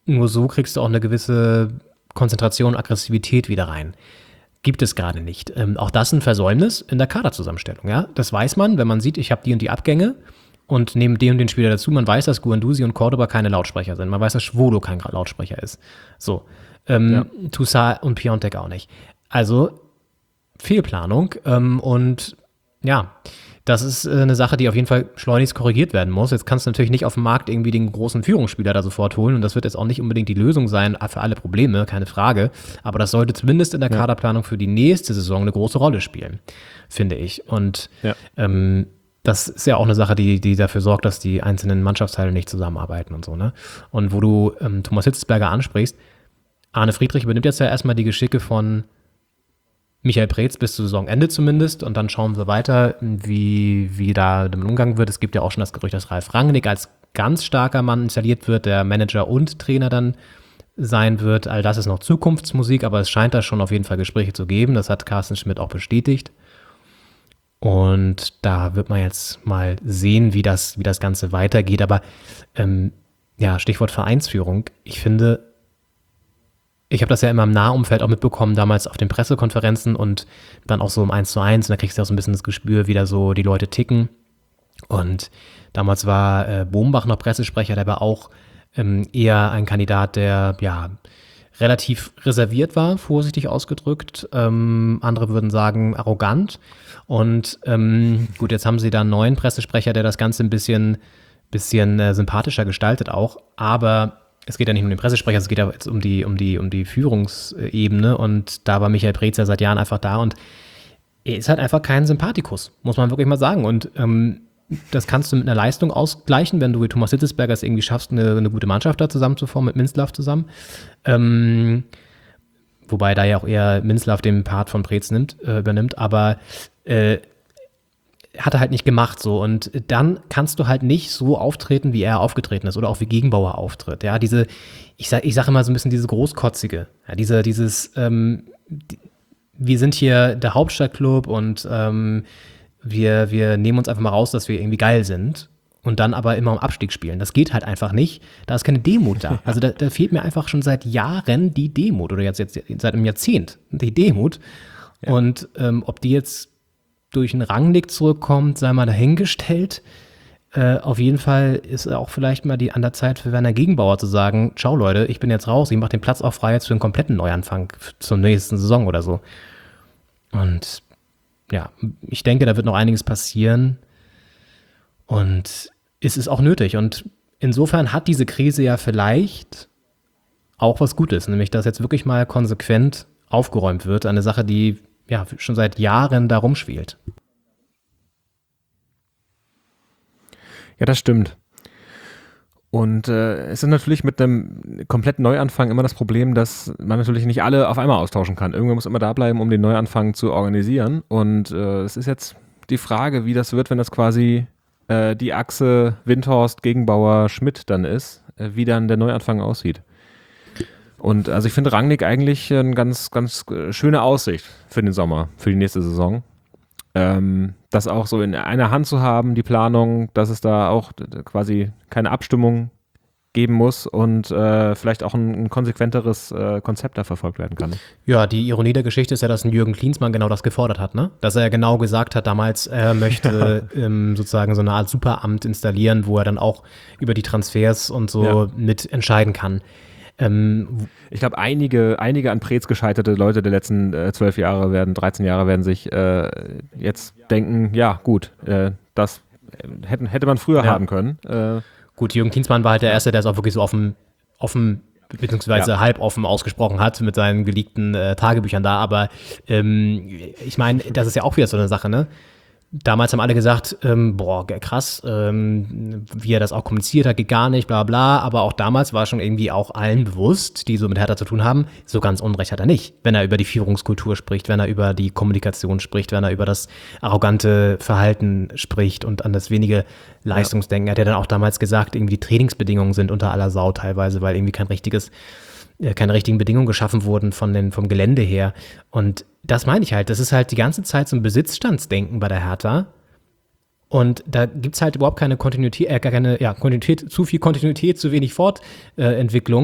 nur so kriegst du auch eine gewisse Konzentration, Aggressivität wieder rein. Gibt es gerade nicht. Auch das ein Versäumnis in der Kaderzusammenstellung. Ja? Das weiß man, wenn man sieht, ich habe die und die Abgänge und nehme den und den Spieler dazu. Man weiß, dass Guendouzi und Cordoba keine Lautsprecher sind. Man weiß, dass Schwolo kein Lautsprecher ist. So. Toussaint und Piontek auch nicht. Also Fehlplanung. Und ja, das ist eine Sache, die auf jeden Fall schleunigst korrigiert werden muss. Jetzt kannst du natürlich nicht auf dem Markt irgendwie den großen Führungsspieler da sofort holen und das wird jetzt auch nicht unbedingt die Lösung sein für alle Probleme, keine Frage. Aber das sollte zumindest in der Kaderplanung für die nächste Saison eine große Rolle spielen, finde ich. Und das ist ja auch eine Sache, die dafür sorgt, dass die einzelnen Mannschaftsteile nicht zusammenarbeiten und so, ne? Und wo du Thomas Hitzelsberger ansprichst, Arne Friedrich übernimmt jetzt ja erstmal die Geschicke von Michael Preetz bis zu Saisonende zumindest und dann schauen wir weiter, wie da damit umgegangen wird. Es gibt ja auch schon das Gerücht, dass Ralf Rangnick als ganz starker Mann installiert wird, der Manager und Trainer dann sein wird. All das ist noch Zukunftsmusik, aber es scheint da schon auf jeden Fall Gespräche zu geben. Das hat Carsten Schmidt auch bestätigt. Und da wird man jetzt mal sehen, wie das Ganze weitergeht. Aber Stichwort Vereinsführung. Ich finde, ich habe das ja immer im Nahumfeld auch mitbekommen, damals auf den Pressekonferenzen und dann auch so im 1:1. Und da kriegst du auch so ein bisschen das Gespür, wie da so die Leute ticken. Und damals war Bombach noch Pressesprecher, der war auch eher ein Kandidat, der relativ reserviert war, vorsichtig ausgedrückt. Andere würden sagen arrogant. Und gut, jetzt haben sie da einen neuen Pressesprecher, der das Ganze ein bisschen sympathischer gestaltet auch. Aber es geht ja nicht um den Pressesprecher, es geht ja jetzt um die Führungsebene und da war Michael Preetz ja seit Jahren einfach da und er ist halt einfach kein Sympathikus, muss man wirklich mal sagen. Und das kannst du mit einer Leistung ausgleichen, wenn du wie Thomas Hitzelsberger es irgendwie schaffst, eine gute Mannschaft da zusammenzuformen mit Minzlaff zusammen. Wobei da ja auch eher Minzlaff den Part von Preetz übernimmt, aber hat er halt nicht gemacht so und dann kannst du halt nicht so auftreten, wie er aufgetreten ist oder auch wie Gegenbauer auftritt. Ja, ich sag immer so ein bisschen diese Großkotzige, ja, wir sind hier der Hauptstadtclub und wir nehmen uns einfach mal raus, dass wir irgendwie geil sind und dann aber immer um Abstieg spielen. Das geht halt einfach nicht. Da ist keine Demut da. Also da fehlt mir einfach schon seit Jahren die Demut oder jetzt seit einem Jahrzehnt die Demut. Ja. Und ob die jetzt durch einen Rangnick zurückkommt, sei mal dahingestellt. Auf jeden Fall ist auch vielleicht mal an der Zeit für Werner Gegenbauer zu sagen, ciao Leute, ich bin jetzt raus, ich mache den Platz auch frei jetzt für einen kompletten Neuanfang zur nächsten Saison oder so. Und ja, ich denke, da wird noch einiges passieren und es ist auch nötig. Und insofern hat diese Krise ja vielleicht auch was Gutes, nämlich dass jetzt wirklich mal konsequent aufgeräumt wird, eine Sache, die schon seit Jahren da rumschwelt. Ja, das stimmt. Und es ist natürlich mit einem kompletten Neuanfang immer das Problem, dass man natürlich nicht alle auf einmal austauschen kann. Irgendwer muss immer da bleiben, um den Neuanfang zu organisieren. Und es ist jetzt die Frage, wie das wird, wenn das quasi die Achse Windhorst, Gegenbauer, Schmidt dann ist, wie dann der Neuanfang aussieht. Und also ich finde Rangnick eigentlich eine ganz, ganz schöne Aussicht für den Sommer, für die nächste Saison. Das auch so in einer Hand zu haben, die Planung, dass es da auch quasi keine Abstimmung geben muss und vielleicht auch ein konsequenteres Konzept da verfolgt werden kann. Ja, die Ironie der Geschichte ist ja, dass ein Jürgen Klinsmann genau das gefordert hat, ne? Dass er ja genau gesagt hat damals, er möchte sozusagen so eine Art Superamt installieren, wo er dann auch über die Transfers und so mit entscheiden kann. Ich glaube, einige an Preetz gescheiterte Leute der letzten 13 Jahre werden sich jetzt denken, ja gut, das hätte man früher haben können. Gut, Jürgen Klinsmann war halt der Erste, der es auch wirklich so offen beziehungsweise halboffen ausgesprochen hat mit seinen geleakten Tagebüchern da, aber ich meine, das ist ja auch wieder so eine Sache, ne? Damals haben alle gesagt, krass, wie er das auch kommuniziert hat, geht gar nicht, bla bla, aber auch damals war schon irgendwie auch allen bewusst, die so mit Hertha zu tun haben, so ganz Unrecht hat er nicht, wenn er über die Führungskultur spricht, wenn er über die Kommunikation spricht, wenn er über das arrogante Verhalten spricht und an das wenige Leistungsdenken. Er hat ja dann auch damals gesagt, irgendwie die Trainingsbedingungen sind unter aller Sau teilweise, weil irgendwie keine richtigen Bedingungen geschaffen wurden vom Gelände her. Und das meine ich halt, das ist halt die ganze Zeit so ein Besitzstandsdenken bei der Hertha. Und da gibt es halt überhaupt keine Kontinuität, zu viel Kontinuität, zu wenig Fortentwicklung.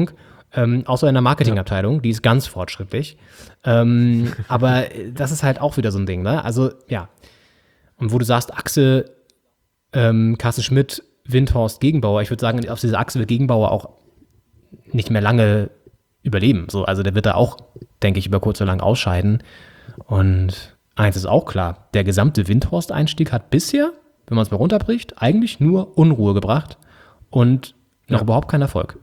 Außer in der Marketingabteilung, die ist ganz fortschrittlich. Aber das ist halt auch wieder so ein Ding, ne? Also, ja. Und wo du sagst, Achse, Carsten Schmidt, Windhorst, Gegenbauer, ich würde sagen, auf dieser Achse wird Gegenbauer auch nicht mehr lange überleben. So, also der wird da auch, denke ich, über kurz oder lang ausscheiden. Und eins ist auch klar, der gesamte Windhorst-Einstieg hat bisher, wenn man es mal runterbricht, eigentlich nur Unruhe gebracht und noch überhaupt keinen Erfolg.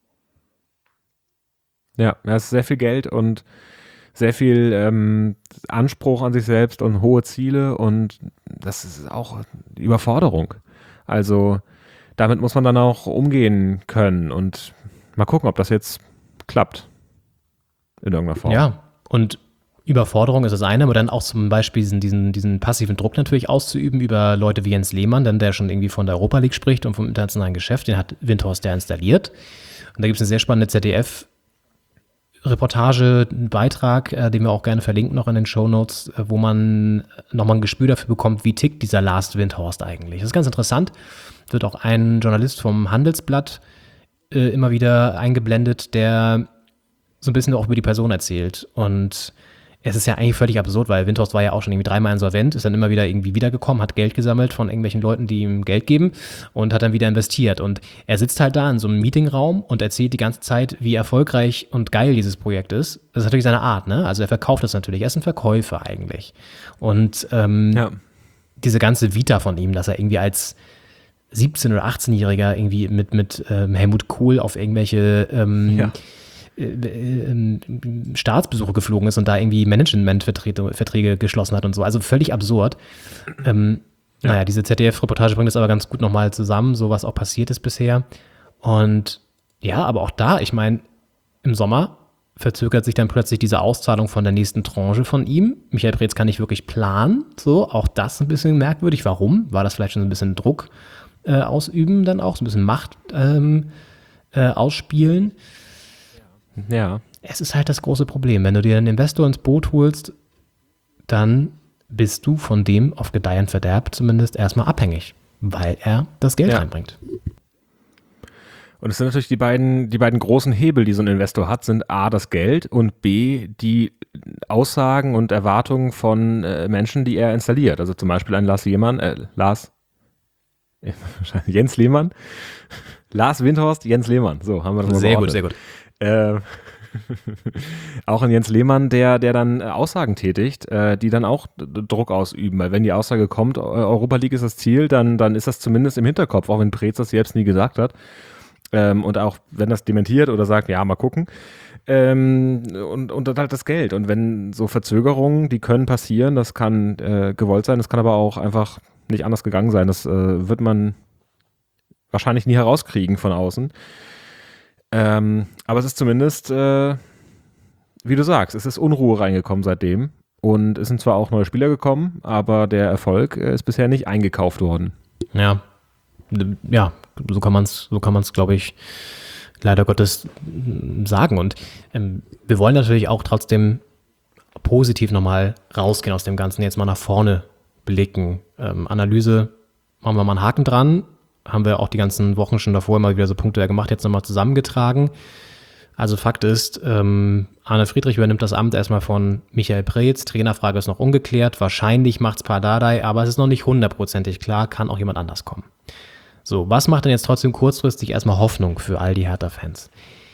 Ja, es ist sehr viel Geld und sehr viel Anspruch an sich selbst und hohe Ziele und das ist auch Überforderung. Also damit muss man dann auch umgehen können und mal gucken, ob das jetzt klappt in irgendeiner Form. Ja, und Überforderung ist das eine, aber dann auch zum Beispiel diesen passiven Druck natürlich auszuüben über Leute wie Jens Lehmann, dann der schon irgendwie von der Europa League spricht und vom internationalen Geschäft, den hat Windhorst ja installiert. Und da gibt es eine sehr spannende ZDF-Reportage, einen Beitrag, den wir auch gerne verlinken noch in den Shownotes, wo man nochmal ein Gespür dafür bekommt, wie tickt dieser Lars Windhorst eigentlich. Das ist ganz interessant. Wird auch ein Journalist vom Handelsblatt immer wieder eingeblendet, der so ein bisschen auch über die Person erzählt. Und es ist ja eigentlich völlig absurd, weil Windhorst war ja auch schon irgendwie 3-mal insolvent, ist dann immer wieder irgendwie wiedergekommen, hat Geld gesammelt von irgendwelchen Leuten, die ihm Geld geben und hat dann wieder investiert. Und er sitzt halt da in so einem Meetingraum und erzählt die ganze Zeit, wie erfolgreich und geil dieses Projekt ist. Das ist natürlich seine Art, ne? Also er verkauft das natürlich. Er ist ein Verkäufer eigentlich. Und diese ganze Vita von ihm, dass er irgendwie als 17- oder 18-Jähriger irgendwie mit Helmut Kohl auf irgendwelche Staatsbesuche geflogen ist und da irgendwie Managementverträge geschlossen hat und so. Also völlig absurd. Naja, diese ZDF-Reportage bringt das aber ganz gut nochmal zusammen, so was auch passiert ist bisher. Und ja, aber auch da, ich meine, im Sommer verzögert sich dann plötzlich diese Auszahlung von der nächsten Tranche von ihm. Michael Preetz kann nicht wirklich planen, so, auch das ein bisschen merkwürdig. Warum? War das vielleicht schon so ein bisschen Druck ausüben dann auch, so ein bisschen Macht ausspielen? Ja. Es ist halt das große Problem. Wenn du dir einen Investor ins Boot holst, dann bist du von dem auf Gedeih und Verderb zumindest erstmal abhängig, weil er das Geld reinbringt. Und es sind natürlich die beiden großen Hebel, die so ein Investor hat, sind A, das Geld und B, die Aussagen und Erwartungen von Menschen, die er installiert. Also zum Beispiel ein Jens Lehmann. Lars Windhorst, Jens Lehmann. So, haben wir das mal Sehr gut, sehr gut. Auch ein Jens Lehmann, der dann Aussagen tätigt, die dann auch Druck ausüben. Weil wenn die Aussage kommt, Europa League ist das Ziel, dann ist das zumindest im Hinterkopf, auch wenn Preetz das selbst nie gesagt hat. Und auch wenn das dementiert oder sagt, ja, mal gucken. Und dann halt das Geld. Und wenn so Verzögerungen, die können passieren, das kann gewollt sein, das kann aber auch einfach nicht anders gegangen sein. Das wird man wahrscheinlich nie herauskriegen von außen. Aber es ist zumindest, wie du sagst, es ist Unruhe reingekommen seitdem. Und es sind zwar auch neue Spieler gekommen, aber der Erfolg ist bisher nicht eingekauft worden. Ja, so kann man es, glaube ich, leider Gottes sagen. Und wir wollen natürlich auch trotzdem positiv nochmal rausgehen aus dem Ganzen, jetzt mal nach vorne blicken. Analyse, machen wir mal einen Haken dran. Haben wir auch die ganzen Wochen schon davor immer wieder so Punkte gemacht, jetzt nochmal zusammengetragen. Also Fakt ist, Arne Friedrich übernimmt das Amt erstmal von Michael Preetz. Trainerfrage ist noch ungeklärt. Wahrscheinlich macht's Pardadei, aber es ist noch nicht 100% klar, kann auch jemand anders kommen. So, was macht denn jetzt trotzdem kurzfristig erstmal Hoffnung für all die Hertha-Fans?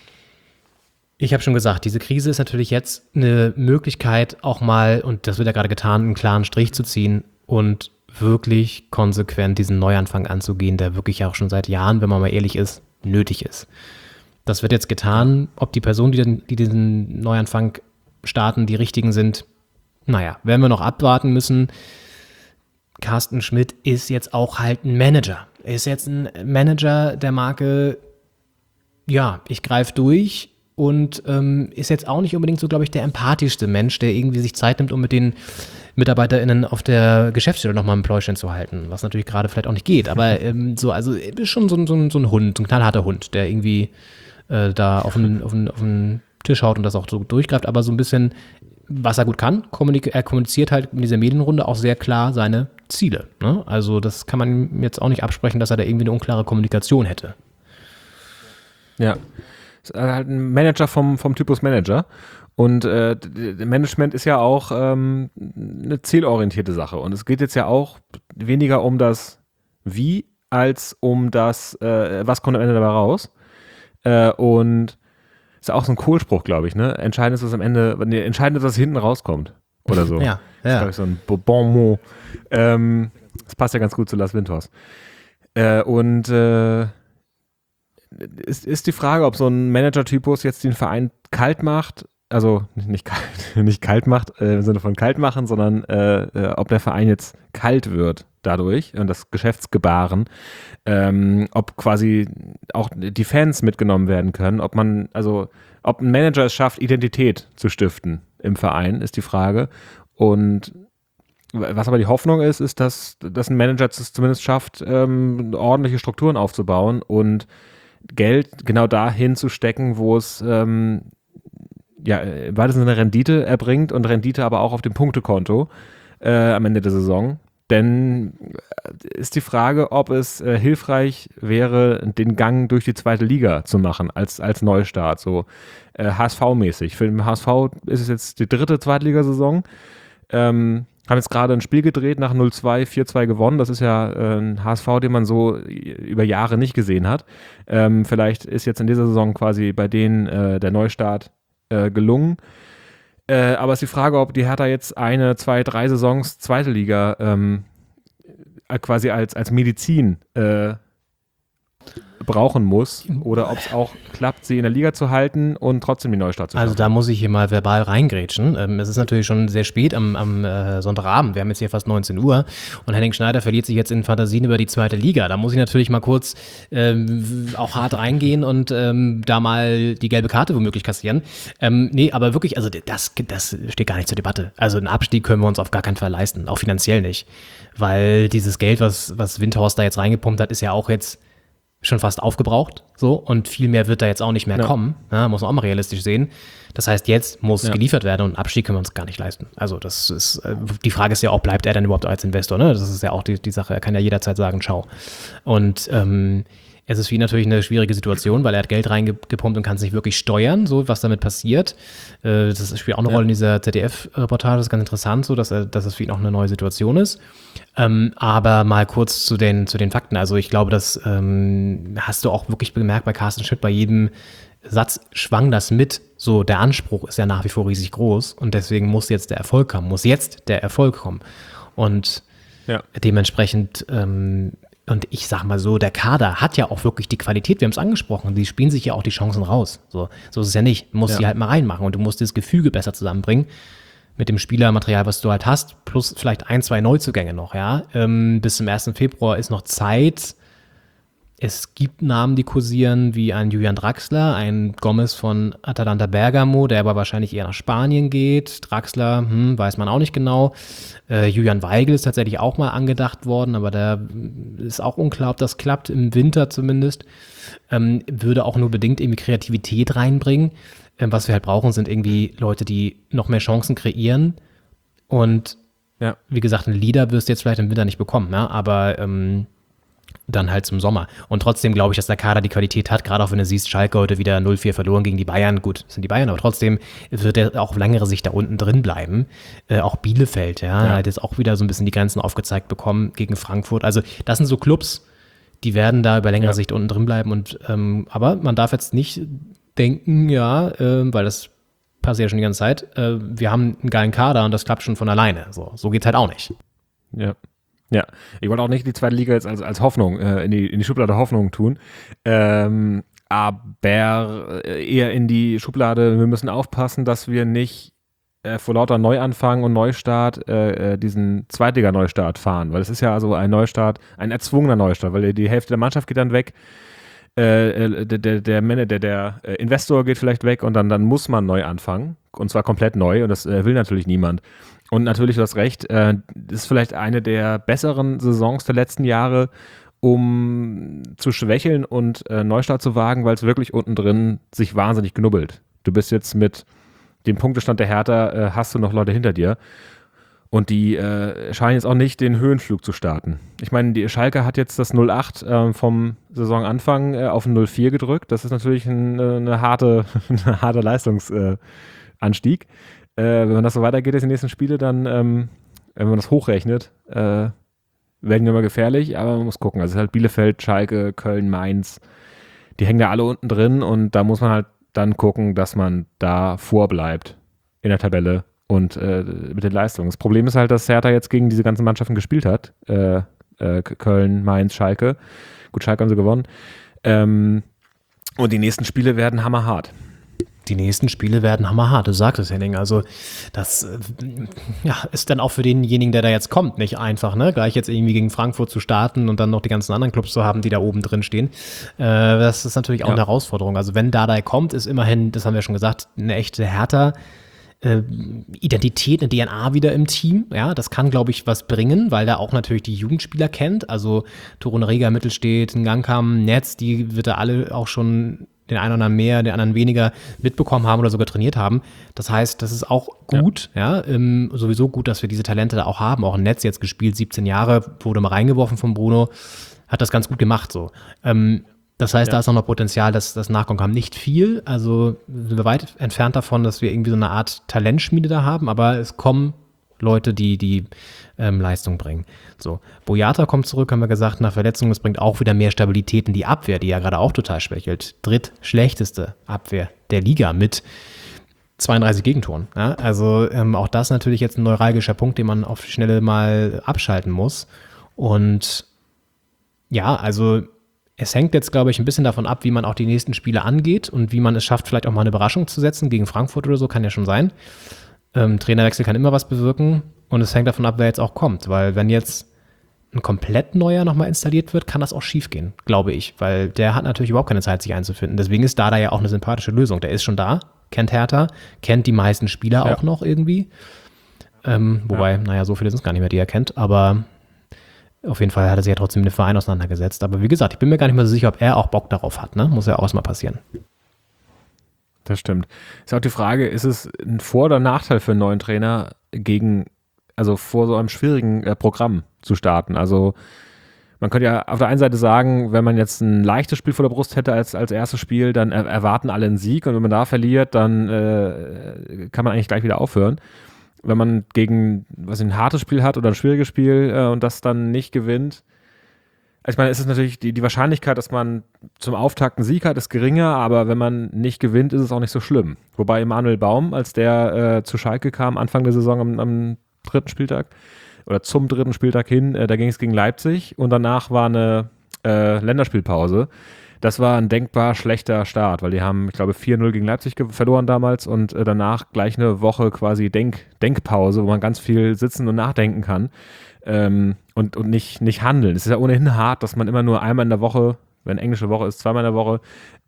Ich habe schon gesagt, diese Krise ist natürlich jetzt eine Möglichkeit auch mal, und das wird ja gerade getan, einen klaren Strich zu ziehen und wirklich konsequent diesen Neuanfang anzugehen, der wirklich auch schon seit Jahren, wenn man mal ehrlich ist, nötig ist. Das wird jetzt getan. Ob die Personen, die diesen Neuanfang starten, die richtigen sind, naja, werden wir noch abwarten müssen. Carsten Schmidt ist jetzt auch halt ein Manager. Er ist jetzt ein Manager der Marke, ja, ich greife durch und ist jetzt auch nicht unbedingt so, glaube ich, der empathischste Mensch, der irgendwie sich Zeit nimmt, um mit den MitarbeiterInnen auf der Geschäftsstelle nochmal ein Pläuschchen zu halten, was natürlich gerade vielleicht auch nicht geht, aber also ist schon so ein Hund, ein knallharter Hund, der irgendwie da auf den Tisch haut und das auch so durchgreift, aber so ein bisschen, was er gut kann, er kommuniziert halt in dieser Medienrunde auch sehr klar seine Ziele, ne? Also das kann man ihm jetzt auch nicht absprechen, dass er da irgendwie eine unklare Kommunikation hätte. Ja, halt ein Manager vom Typus Manager. Und Management ist ja auch eine zielorientierte Sache. Und es geht jetzt ja auch weniger um das Wie als um das, was kommt am Ende dabei raus. Und ist auch so ein Kohlspruch, glaube ich, ne? Entscheidend ist, was am Ende, entscheidend ist, was hinten rauskommt. Oder so. Ja. Das ist, glaube ich, so ein Bon mot. Das passt ja ganz gut zu Lars Windhorst. Ist die Frage, ob so ein Manager-Typus jetzt den Verein kalt macht, also nicht kalt macht im Sinne von kalt machen, sondern ob der Verein jetzt kalt wird dadurch und das Geschäftsgebaren, ob quasi auch die Fans mitgenommen werden können, ob ein Manager es schafft, Identität zu stiften im Verein, ist die Frage. Und was aber die Hoffnung ist, dass ein Manager es zumindest schafft, ordentliche Strukturen aufzubauen und Geld genau dahin zu stecken, wo es im weitesten Sinne Rendite erbringt und Rendite aber auch auf dem Punktekonto am Ende der Saison. Denn ist die Frage, ob es hilfreich wäre, den Gang durch die zweite Liga zu machen als Neustart, so HSV-mäßig. Für den HSV ist es jetzt die 3. Zweitligasaison. Haben jetzt gerade ein Spiel gedreht, nach 0-2, 4-2 gewonnen. Das ist ja ein HSV, den man so über Jahre nicht gesehen hat. Vielleicht ist jetzt in dieser Saison quasi bei denen der Neustart gelungen. Aber es ist die Frage, ob die Hertha jetzt 1, 2, 3 Saisons zweite Liga quasi als Medizin brauchen muss oder ob es auch klappt, sie in der Liga zu halten und trotzdem die Neustart zu schaffen. Also da muss ich hier mal verbal reingrätschen. Es ist natürlich schon sehr spät am Sonntagabend. Wir haben jetzt hier fast 19 Uhr und Henning Schneider verliert sich jetzt in Fantasien über die zweite Liga. Da muss ich natürlich mal kurz auch hart reingehen und da mal die gelbe Karte womöglich kassieren. Nee, aber wirklich, also das steht gar nicht zur Debatte. Also einen Abstieg können wir uns auf gar keinen Fall leisten, auch finanziell nicht. Weil dieses Geld, was Windhorst da jetzt reingepumpt hat, ist ja auch jetzt schon fast aufgebraucht, so, und viel mehr wird da jetzt auch nicht mehr kommen, muss man auch mal realistisch sehen. Das heißt, jetzt muss geliefert werden und einen Abstieg können wir uns gar nicht leisten. Also das ist, die Frage ist ja auch, bleibt er dann überhaupt als Investor, ne? Das ist ja auch die Sache, er kann ja jederzeit sagen, ciao. Und es ist für ihn natürlich eine schwierige Situation, weil er hat Geld reingepumpt und kann es nicht wirklich steuern, so was damit passiert. Das spielt auch eine Rolle in dieser ZDF-Reportage, das ist ganz interessant, so dass es für ihn auch eine neue Situation ist. Aber mal kurz zu den Fakten. Also ich glaube, das hast du auch wirklich bemerkt bei Carsten Schmitt, bei jedem Satz schwang das mit. So, der Anspruch ist ja nach wie vor riesig groß und deswegen muss jetzt der Erfolg kommen. Und dementsprechend und ich sag mal so, der Kader hat ja auch wirklich die Qualität, wir haben es angesprochen, die spielen sich ja auch die Chancen raus. So ist es ja nicht. Du musst die halt mal reinmachen und du musst das Gefüge besser zusammenbringen mit dem Spielermaterial, was du halt hast, plus vielleicht 1, 2 Neuzugänge noch, ja. Bis zum 1. Februar ist noch Zeit. Es gibt Namen, die kursieren, wie ein Julian Draxler, ein Gomez von Atalanta Bergamo, der aber wahrscheinlich eher nach Spanien geht. Draxler, weiß man auch nicht genau. Julian Weigl ist tatsächlich auch mal angedacht worden, aber da ist auch unklar, ob das klappt, im Winter zumindest. Würde auch nur bedingt irgendwie Kreativität reinbringen. Was wir halt brauchen, sind irgendwie Leute, die noch mehr Chancen kreieren. Und wie gesagt, einen Leader wirst du jetzt vielleicht im Winter nicht bekommen, ja? Aber dann halt zum Sommer. Und trotzdem glaube ich, dass der Kader die Qualität hat, gerade auch wenn du siehst, Schalke heute wieder 0-4 verloren gegen die Bayern. Gut, das sind die Bayern, aber trotzdem wird er auch auf längere Sicht da unten drin bleiben. Auch Bielefeld, hat jetzt auch wieder so ein bisschen die Grenzen aufgezeigt bekommen gegen Frankfurt. Also das sind so Clubs, die werden da über längere Sicht unten drin bleiben. Und aber man darf jetzt nicht denken, weil das passiert ja schon die ganze Zeit, wir haben einen geilen Kader und das klappt schon von alleine. So geht's halt auch nicht. Ja, ich wollte auch nicht die zweite Liga jetzt als Hoffnung, in die Schublade Hoffnung tun, aber eher in die Schublade, wir müssen aufpassen, dass wir nicht vor lauter Neuanfang und Neustart diesen Zweitliga-Neustart fahren, weil es ist ja so ein Neustart, ein erzwungener Neustart, weil die Hälfte der Mannschaft geht dann weg, der Investor geht vielleicht weg und dann muss man neu anfangen und zwar komplett neu und das will natürlich niemand. Und natürlich, du hast recht, das ist vielleicht eine der besseren Saisons der letzten Jahre, um zu schwächeln und Neustart zu wagen, weil es wirklich unten drin sich wahnsinnig knubbelt. Du bist jetzt mit dem Punktestand der Hertha, hast du noch Leute hinter dir. Und die scheinen jetzt auch nicht den Höhenflug zu starten. Ich meine, die Schalke hat jetzt das 0,8 vom Saisonanfang auf ein 0,4 gedrückt. Das ist natürlich eine harte Leistungsanstieg. Wenn man das so weitergeht, jetzt die nächsten Spiele, dann, wenn man das hochrechnet, werden die immer gefährlich. Aber man muss gucken. Also es ist halt Bielefeld, Schalke, Köln, Mainz. Die hängen da alle unten drin und da muss man halt dann gucken, dass man da vorbleibt in der Tabelle. Und mit den Leistungen. Das Problem ist halt, dass Hertha jetzt gegen diese ganzen Mannschaften gespielt hat. Köln, Mainz, Schalke. Gut, Schalke haben sie gewonnen. Und die nächsten Spiele werden hammerhart. Die nächsten Spiele werden hammerhart, du sagst es, Henning. Also das ist dann auch für denjenigen, der da jetzt kommt, nicht einfach, ne? Gleich jetzt irgendwie gegen Frankfurt zu starten und dann noch die ganzen anderen Clubs zu haben, die da oben drin stehen. Das ist natürlich auch eine Herausforderung. Also wenn Dardai kommt, ist immerhin, das haben wir schon gesagt, eine echte Hertha Identität, eine DNA wieder im Team. Ja, das kann, glaube ich, was bringen, weil er auch natürlich die Jugendspieler kennt. Also Torun Rega, Mittelstedt, Ngankam, Netz, die wird er alle auch schon den einen oder anderen mehr, den anderen weniger mitbekommen haben oder sogar trainiert haben. Das heißt, das ist auch gut, sowieso gut, dass wir diese Talente da auch haben. Auch im Netz jetzt gespielt, 17 Jahre, wurde mal reingeworfen von Bruno, hat das ganz gut gemacht so. Das heißt, da ist noch Potenzial, dass das nachkommen kann. Nicht viel, also sind wir weit entfernt davon, dass wir irgendwie so eine Art Talentschmiede da haben, aber es kommen Leute, die Leistung bringen. So, Boyata kommt zurück, haben wir gesagt, nach Verletzung. Es bringt auch wieder mehr Stabilität in die Abwehr, die ja gerade auch total schwächelt. Drittschlechteste Abwehr der Liga mit 32 Gegentoren. Ja? Also auch das natürlich jetzt ein neuralgischer Punkt, den man auf die Schnelle mal abschalten muss. Und ja, also es hängt jetzt, glaube ich, ein bisschen davon ab, wie man auch die nächsten Spiele angeht und wie man es schafft, vielleicht auch mal eine Überraschung zu setzen. Gegen Frankfurt oder so kann ja schon sein. Trainerwechsel kann immer was bewirken und es hängt davon ab, wer jetzt auch kommt. Weil wenn jetzt ein komplett neuer nochmal installiert wird, kann das auch schief gehen, glaube ich. Weil der hat natürlich überhaupt keine Zeit, sich einzufinden. Deswegen ist Dardai ja auch eine sympathische Lösung. Der ist schon da, kennt Hertha, kennt die meisten Spieler auch noch irgendwie. Wobei, so viele sind es gar nicht mehr, die er kennt. Aber auf jeden Fall hat er sich ja trotzdem mit dem Verein auseinandergesetzt. Aber wie gesagt, ich bin mir gar nicht mehr so sicher, ob er auch Bock darauf hat. Ne? Muss ja auch erstmal passieren. Das stimmt. Ist auch die Frage, ist es ein Vor- oder Nachteil für einen neuen Trainer vor so einem schwierigen Programm zu starten? Also man könnte ja auf der einen Seite sagen, wenn man jetzt ein leichtes Spiel vor der Brust hätte als erstes Spiel, dann erwarten alle einen Sieg und wenn man da verliert, dann kann man eigentlich gleich wieder aufhören. Wenn man gegen ein hartes Spiel hat oder ein schwieriges Spiel und das dann nicht gewinnt. Ich meine, es ist natürlich die Wahrscheinlichkeit, dass man zum Auftakt einen Sieg hat, ist geringer, aber wenn man nicht gewinnt, ist es auch nicht so schlimm. Wobei Emanuel Baum, als der zu Schalke kam, Anfang der Saison am dritten Spieltag oder zum dritten Spieltag hin, da ging es gegen Leipzig und danach war eine Länderspielpause. Das war ein denkbar schlechter Start, weil die haben, ich glaube, 4-0 gegen Leipzig verloren damals und danach gleich eine Woche quasi Denkpause, wo man ganz viel sitzen und nachdenken kann und nicht handeln. Es ist ja ohnehin hart, dass man immer nur einmal in der Woche, wenn englische Woche ist, zweimal in der Woche,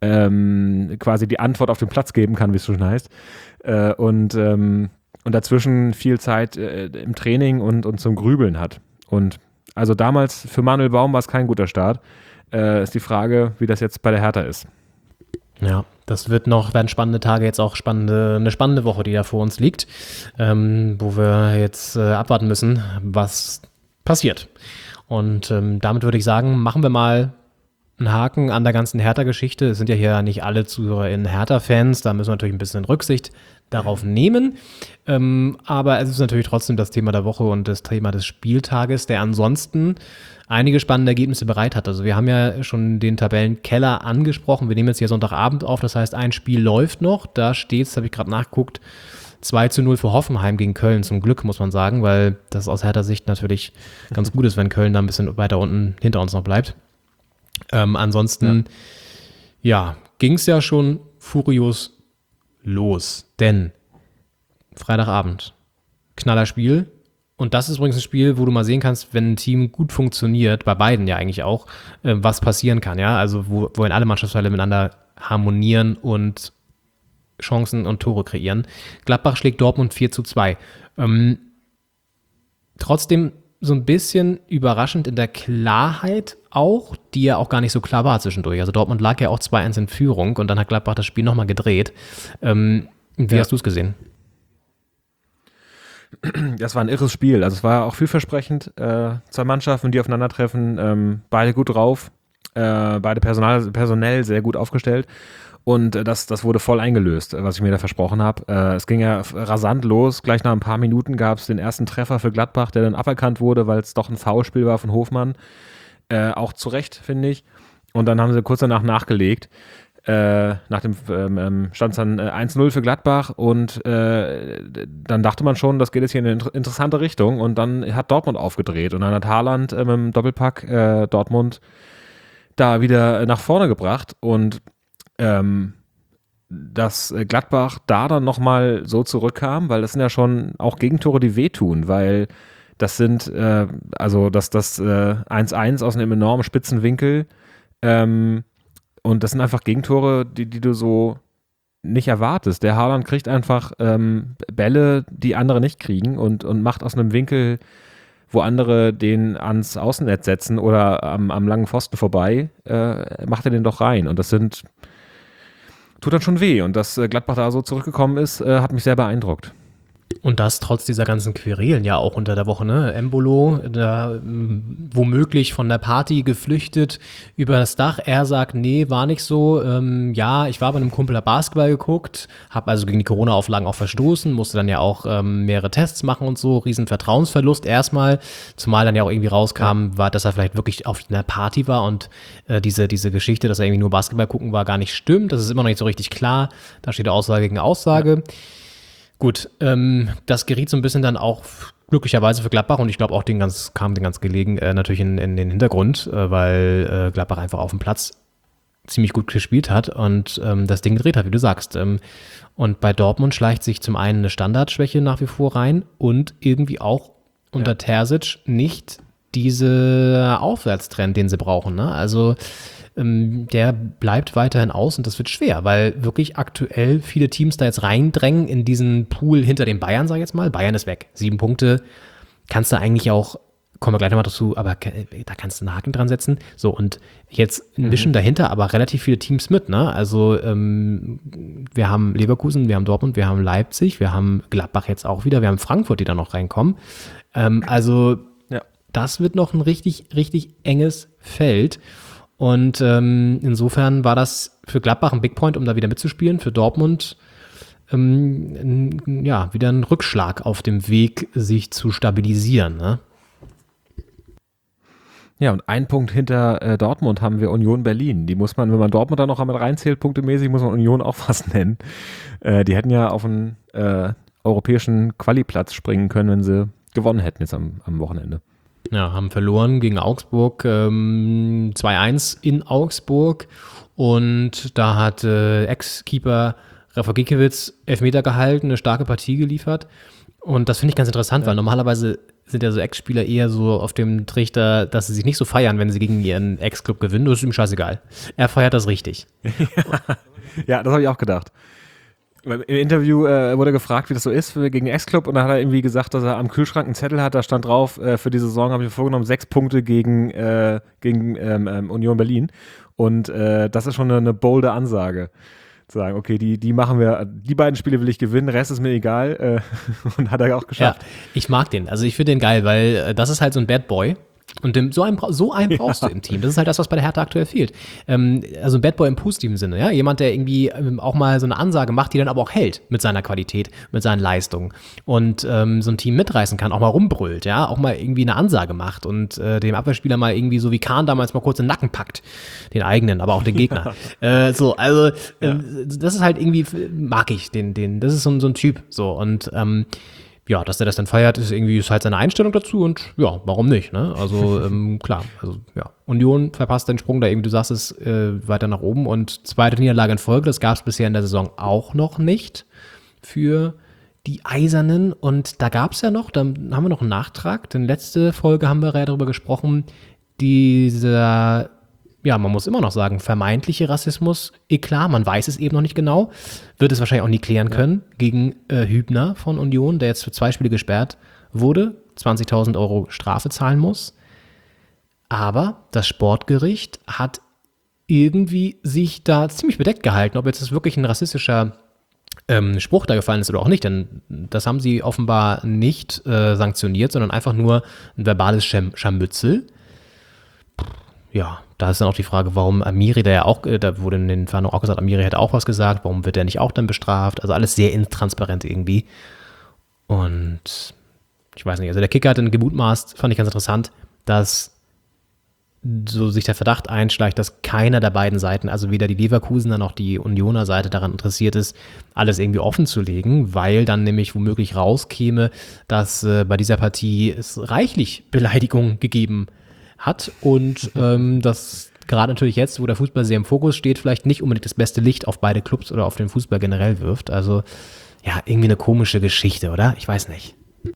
quasi die Antwort auf den Platz geben kann, wie es so schön heißt. Und dazwischen viel Zeit im Training und zum Grübeln hat. Und also damals für Manuel Baum war es kein guter Start. Ist die Frage, wie das jetzt bei der Hertha ist. Ja, das werden spannende Tage, jetzt auch eine spannende Woche, die da vor uns liegt, wo wir jetzt abwarten müssen, was passiert. Und damit würde ich sagen, machen wir mal einen Haken an der ganzen Hertha-Geschichte. Es sind ja hier nicht alle ZuhörerInnen Hertha-Fans, da müssen wir natürlich ein bisschen Rücksicht darauf nehmen. Aber es ist natürlich trotzdem das Thema der Woche und das Thema des Spieltages, der ansonsten einige spannende Ergebnisse bereit hat. Also wir haben ja schon den Tabellenkeller angesprochen. Wir nehmen jetzt hier Sonntagabend auf, das heißt, ein Spiel läuft noch. Da steht es, habe ich gerade nachgeguckt, 2-0 für Hoffenheim gegen Köln. Zum Glück, muss man sagen, weil das aus Hertha Sicht natürlich ganz gut ist, wenn Köln da ein bisschen weiter unten hinter uns noch bleibt. Ansonsten, ging es ja schon furios los, denn Freitagabend, Knallerspiel. Und das ist übrigens ein Spiel, wo du mal sehen kannst, wenn ein Team gut funktioniert, bei beiden ja eigentlich auch, was passieren kann, ja, also wo alle Mannschaftsteile miteinander harmonieren und Chancen und Tore kreieren. Gladbach schlägt Dortmund 4-2. Trotzdem so ein bisschen überraschend in der Klarheit auch, die ja auch gar nicht so klar war zwischendurch. Also Dortmund lag ja auch 2-1 in Führung und dann hat Gladbach das Spiel nochmal gedreht. Wie hast du es gesehen? Das war ein irres Spiel. Also es war auch vielversprechend. Zwei Mannschaften, die aufeinandertreffen, beide gut drauf, beide personell sehr gut aufgestellt. Und das wurde voll eingelöst, was ich mir da versprochen habe. Es ging ja rasant los. Gleich nach ein paar Minuten gab es den ersten Treffer für Gladbach, der dann aberkannt wurde, weil es doch ein Foulspiel war von Hofmann. Auch zu Recht, finde ich. Und dann haben sie kurz danach nachgelegt. Nach dem stand es dann 1-0 für Gladbach und dann dachte man schon, das geht jetzt hier in eine interessante Richtung und dann hat Dortmund aufgedreht und dann hat Haaland mit dem Doppelpack Dortmund da wieder nach vorne gebracht und dass Gladbach da dann nochmal so zurückkam, weil das sind ja schon auch Gegentore, die wehtun, weil das sind also das 1-1 aus einem enormen spitzen Winkel und das sind einfach Gegentore, die du so nicht erwartest. Der Haaland kriegt einfach Bälle, die andere nicht kriegen und macht aus einem Winkel, wo andere den ans Außennetz setzen oder am langen Pfosten vorbei, macht er den doch rein. Und das tut dann schon weh. Und dass Gladbach da so zurückgekommen ist, hat mich sehr beeindruckt. Und das trotz dieser ganzen Querelen ja auch unter der Woche, ne? Embolo, da womöglich von der Party geflüchtet über das Dach. Er sagt, nee, war nicht so. Ja, ich war bei einem Kumpel Basketball geguckt, habe also gegen die Corona-Auflagen auch verstoßen, musste dann ja auch mehrere Tests machen und so. Riesen Vertrauensverlust erstmal, zumal dann ja auch irgendwie rauskam, war, dass er vielleicht wirklich auf einer Party war und diese Geschichte, dass er irgendwie nur Basketball gucken war, gar nicht stimmt. Das ist immer noch nicht so richtig klar. Da steht Aussage gegen Aussage. Ja. Gut, das geriet so ein bisschen dann auch glücklicherweise für Gladbach und ich glaube auch kam den ganz gelegen natürlich in den Hintergrund, weil Gladbach einfach auf dem Platz ziemlich gut gespielt hat und das Ding gedreht hat, wie du sagst. Und bei Dortmund schleicht sich zum einen eine Standardschwäche nach wie vor rein und irgendwie auch unter Terzic nicht diese Aufwärtstrend, den sie brauchen, ne? Also der bleibt weiterhin aus und das wird schwer, weil wirklich aktuell viele Teams da jetzt reindrängen in diesen Pool hinter den Bayern, sag ich jetzt mal. Bayern ist weg. 7 Punkte kannst du eigentlich auch, kommen wir gleich nochmal dazu, aber da kannst du einen Haken dran setzen. So, und jetzt mischen dahinter aber relativ viele Teams mit, ne? Also wir haben Leverkusen, wir haben Dortmund, wir haben Leipzig, wir haben Gladbach jetzt auch wieder, wir haben Frankfurt, die da noch reinkommen. Das wird noch ein richtig, richtig enges Feld. Und insofern war das für Gladbach ein Big Point, um da wieder mitzuspielen. Für Dortmund wieder ein Rückschlag auf dem Weg, sich zu stabilisieren. Ne? Ja, und einen Punkt hinter Dortmund haben wir Union Berlin. Die muss man, wenn man Dortmund da noch mit reinzählt, punktemäßig, muss man Union auch fast nennen. Die hätten ja auf einen europäischen Quali-Platz springen können, wenn sie gewonnen hätten jetzt am Wochenende. Ja, haben verloren gegen Augsburg, 2-1 in Augsburg und da hat Ex-Keeper Rafa Gikiewicz Elfmeter gehalten, eine starke Partie geliefert und das finde ich ganz interessant, weil normalerweise sind ja so Ex-Spieler eher so auf dem Trichter, dass sie sich nicht so feiern, wenn sie gegen ihren Ex-Club gewinnen, das ist ihm scheißegal. Er feiert das richtig. Ja, das habe ich auch gedacht. Im Interview wurde gefragt, wie das so ist gegen Ex-Club und dann hat er irgendwie gesagt, dass er am Kühlschrank einen Zettel hat, da stand drauf, für die Saison habe ich mir vorgenommen, 6 Punkte gegen Union Berlin und das ist schon eine bolde Ansage. Zu sagen, okay, die machen wir, die beiden Spiele will ich gewinnen, Rest ist mir egal und hat er auch geschafft. Ja, ich mag den, also ich finde den geil, weil das ist halt so ein Bad Boy. Und so einen brauchst du im Team. Das ist halt das, was bei der Hertha aktuell fehlt. Also ein Bad Boy im positiven Sinne. Ja? Jemand, der irgendwie auch mal so eine Ansage macht, die dann aber auch hält mit seiner Qualität, mit seinen Leistungen. Und so ein Team mitreißen kann, auch mal rumbrüllt, ja, auch mal irgendwie eine Ansage macht und dem Abwehrspieler mal irgendwie so wie Kahn damals mal kurz den Nacken packt. Den eigenen, aber auch den Gegner. Das ist halt irgendwie, mag ich den. Das ist so ein Typ. So und ja, dass der das dann feiert, ist halt seine Einstellung dazu und ja, warum nicht, ne? Also klar, also ja. Union verpasst den Sprung da irgendwie, du sagst es, weiter nach oben und zweite Niederlage in Folge, das gab es bisher in der Saison auch noch nicht für die Eisernen und da gab es ja noch, dann haben wir noch einen Nachtrag, denn letzte Folge haben wir ja darüber gesprochen, dieser, ja, man muss immer noch sagen, vermeintliche Rassismus, klar, man weiß es eben noch nicht genau, wird es wahrscheinlich auch nie klären können, gegen Hübner von Union, der jetzt für 2 Spiele gesperrt wurde, 20.000 Euro Strafe zahlen muss. Aber das Sportgericht hat irgendwie sich da ziemlich bedeckt gehalten, ob jetzt das wirklich ein rassistischer Spruch da gefallen ist oder auch nicht, denn das haben sie offenbar nicht sanktioniert, sondern einfach nur ein verbales Scharmützel. Ja, da ist dann auch die Frage, warum Amiri, da wurde in den Verhandlungen auch gesagt, Amiri hätte auch was gesagt, warum wird er nicht auch dann bestraft? Also alles sehr intransparent irgendwie. Und ich weiß nicht, also der Kicker hat dann gemutmaßt, fand ich ganz interessant, dass so sich der Verdacht einschleicht, dass keiner der beiden Seiten, also weder die Leverkusener noch die Unioner Seite daran interessiert ist, alles irgendwie offen zu legen, weil dann nämlich womöglich rauskäme, dass bei dieser Partie es reichlich Beleidigungen gegeben hat und das gerade natürlich jetzt, wo der Fußball sehr im Fokus steht, vielleicht nicht unbedingt das beste Licht auf beide Clubs oder auf den Fußball generell wirft. Also ja, irgendwie eine komische Geschichte, oder? Ich weiß nicht.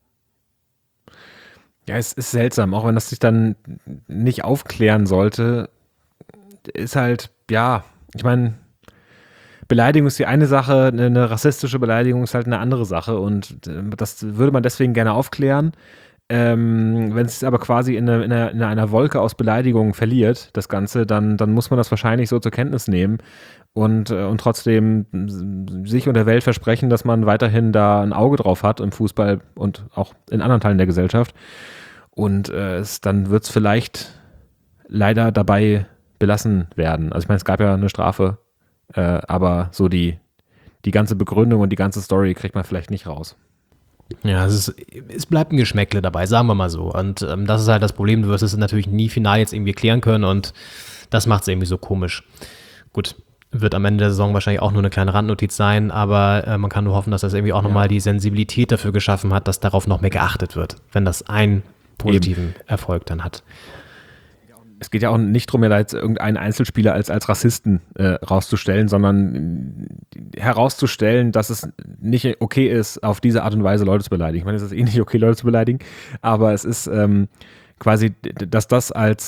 Ja, es ist seltsam, auch wenn das sich dann nicht aufklären sollte, ist halt, ja, ich meine, Beleidigung ist die eine Sache, eine rassistische Beleidigung ist halt eine andere Sache und das würde man deswegen gerne aufklären. Wenn es aber quasi in einer Wolke aus Beleidigungen verliert, das Ganze, dann muss man das wahrscheinlich so zur Kenntnis nehmen und trotzdem sich und der Welt versprechen, dass man weiterhin da ein Auge drauf hat im Fußball und auch in anderen Teilen der Gesellschaft. Und dann wird es vielleicht leider dabei belassen werden. Also ich meine, es gab ja eine Strafe, aber so die ganze Begründung und die ganze Story kriegt man vielleicht nicht raus. Ja, es bleibt ein Geschmäckle dabei, sagen wir mal so. Und das ist halt das Problem, du wirst es natürlich nie final jetzt irgendwie klären können und das macht es irgendwie so komisch. Gut, wird am Ende der Saison wahrscheinlich auch nur eine kleine Randnotiz sein, aber man kann nur hoffen, dass das irgendwie auch nochmal die Sensibilität dafür geschaffen hat, dass darauf noch mehr geachtet wird, wenn das einen positiven Erfolg dann hat. Es geht ja auch nicht darum, ja da jetzt irgendeinen Einzelspieler als Rassisten rauszustellen, sondern herauszustellen, dass es nicht okay ist, auf diese Art und Weise Leute zu beleidigen. Ich meine, es ist nicht okay, Leute zu beleidigen, aber es ist quasi, dass das als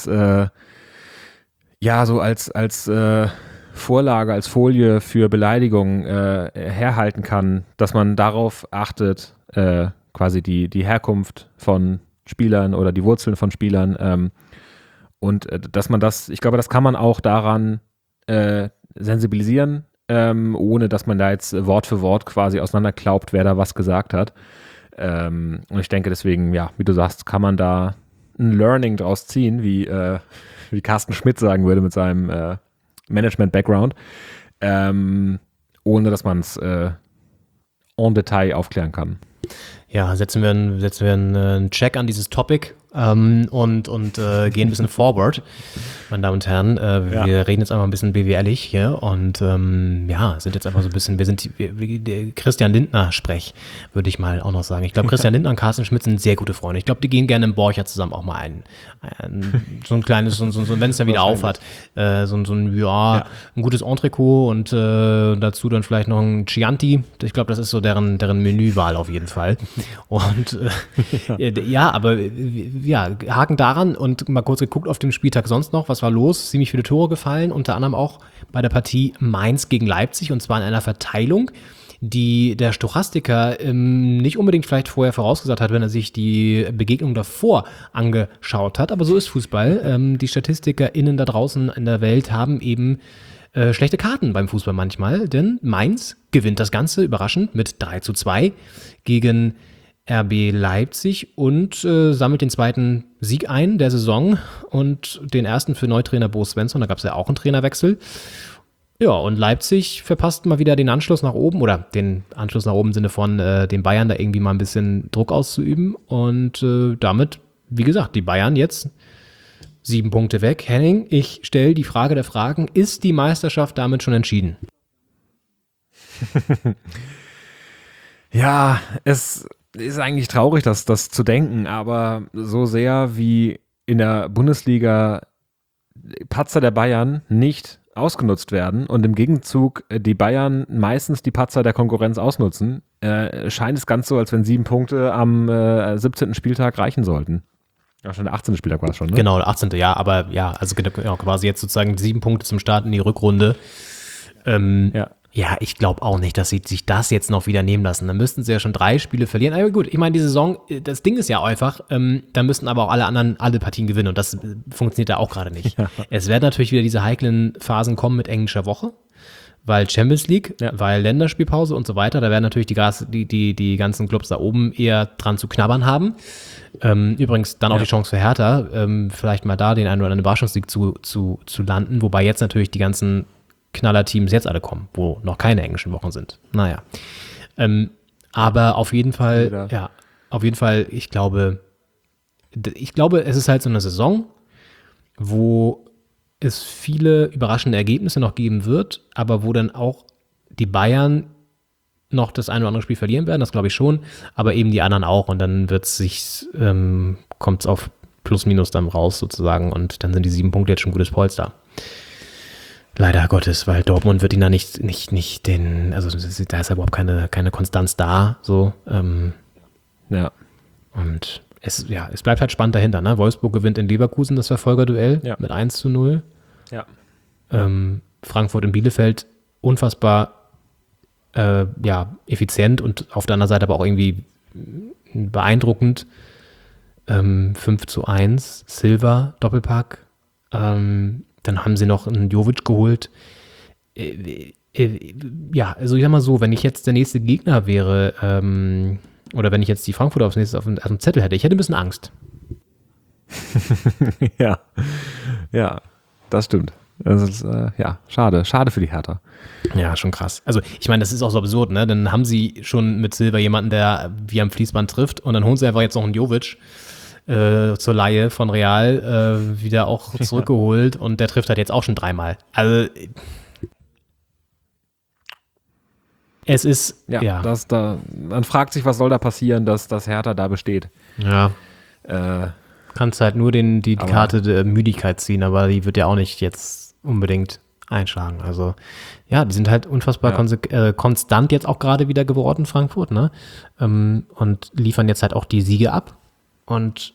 Vorlage, als Folie für Beleidigung herhalten kann, dass man darauf achtet, quasi die Herkunft von Spielern oder die Wurzeln von Spielern und dass man das, ich glaube, das kann man auch daran sensibilisieren, ohne dass man da jetzt Wort für Wort quasi auseinanderklaubt, wer da was gesagt hat. Und ich denke deswegen, ja, wie du sagst, kann man da ein Learning draus ziehen, wie Carsten Schmidt sagen würde mit seinem Management-Background, ohne dass man es en Detail aufklären kann. Ja, setzen wir einen Check an dieses Topic und gehen ein bisschen forward, meine Damen und Herren. Wir reden jetzt einfach ein bisschen BWLig hier und sind jetzt einfach so ein bisschen, wir sind Christian Lindner-Sprech, würde ich mal auch noch sagen. Ich glaube, Christian Lindner und Carsten Schmidt sind sehr gute Freunde. Ich glaube, die gehen gerne im Borcher zusammen auch mal so ein kleines, wenn es dann wieder aufhat, ein gutes Entrecot und dazu dann vielleicht noch ein Chianti. Ich glaube, das ist so deren Menüwahl auf jeden Fall. Und Haken daran und mal kurz geguckt auf dem Spieltag sonst noch, was war los? Ziemlich viele Tore gefallen, unter anderem auch bei der Partie Mainz gegen Leipzig und zwar in einer Verteilung, die der Stochastiker nicht unbedingt vielleicht vorher vorausgesagt hat, wenn er sich die Begegnung davor angeschaut hat, aber so ist Fußball. Die StatistikerInnen da draußen in der Welt haben eben schlechte Karten beim Fußball manchmal, denn Mainz gewinnt das Ganze überraschend mit 3:2 gegen RB Leipzig und sammelt den zweiten Sieg ein der Saison und den ersten für Neutrainer Bo Svensson, da gab es ja auch einen Trainerwechsel. Ja, und Leipzig verpasst mal wieder den Anschluss nach oben oder den Anschluss nach oben im Sinne von den Bayern da irgendwie mal ein bisschen Druck auszuüben und damit, wie gesagt, die Bayern jetzt 7 Punkte weg. Henning, ich stelle die Frage der Fragen, ist die Meisterschaft damit schon entschieden? Ja, es ist eigentlich traurig, das zu denken, aber so sehr wie in der Bundesliga Patzer der Bayern nicht ausgenutzt werden und im Gegenzug die Bayern meistens die Patzer der Konkurrenz ausnutzen, scheint es ganz so, als wenn 7 Punkte am 17. Spieltag reichen sollten. Ja, schon der 18. Spieltag war es schon, ne? Genau, der 18. Ja, aber ja, also genau, quasi jetzt sozusagen 7 Punkte zum Start in die Rückrunde. Ja, ich glaube auch nicht, dass sie sich das jetzt noch wieder nehmen lassen. Dann müssten sie ja schon 3 Spiele verlieren. Aber gut, ich meine, die Saison, das Ding ist ja einfach, da müssten aber auch alle anderen alle Partien gewinnen und das funktioniert da auch gerade nicht. Ja. Es werden natürlich wieder diese heiklen Phasen kommen mit englischer Woche, weil Champions League, weil Länderspielpause und so weiter, da werden natürlich die ganzen Clubs da oben eher dran zu knabbern haben. Übrigens dann auch die Chance für Hertha, vielleicht mal da den einen oder anderen Überraschungssieg zu landen, wobei jetzt natürlich die ganzen Knallerteams jetzt alle kommen, wo noch keine englischen Wochen sind. Naja. Aber auf jeden Fall, ich glaube, es ist halt so eine Saison, wo es viele überraschende Ergebnisse noch geben wird, aber wo dann auch die Bayern noch das ein oder andere Spiel verlieren werden, das glaube ich schon, aber eben die anderen auch und dann kommt es auf plus minus dann raus sozusagen und dann sind die 7 Punkte jetzt schon ein gutes Polster. Leider Gottes, weil Dortmund wird ihn da nicht also da ist ja überhaupt keine Konstanz da, so. Und es bleibt halt spannend dahinter, ne? Wolfsburg gewinnt in Leverkusen das Verfolgerduell mit 1:0. Ja. Frankfurt in Bielefeld unfassbar effizient und auf der anderen Seite aber auch irgendwie beeindruckend. 5:1, Silva, Doppelpack. Dann haben sie noch einen Jovic geholt. Also ich sag mal so, wenn ich jetzt der nächste Gegner wäre, oder wenn ich jetzt die Frankfurter aufs nächste auf dem Zettel hätte, ich hätte ein bisschen Angst. Ja, das stimmt. Das ist, schade für die Hertha. Ja, schon krass. Also ich meine, das ist auch so absurd, ne? Dann haben sie schon mit Silva jemanden, der wie am Fließband trifft und dann holen sie einfach jetzt noch einen Jovic zur Leihe von Real wieder auch zurückgeholt und der trifft halt jetzt auch schon 3-mal. Also es ist, man fragt sich, was soll da passieren, dass das Hertha da besteht. Ja. Kannst halt nur die Karte der Müdigkeit ziehen, aber die wird ja auch nicht jetzt unbedingt einschlagen. Also ja, die sind halt unfassbar konstant jetzt auch gerade wieder geworden, Frankfurt, ne? Und liefern jetzt halt auch die Siege ab. Und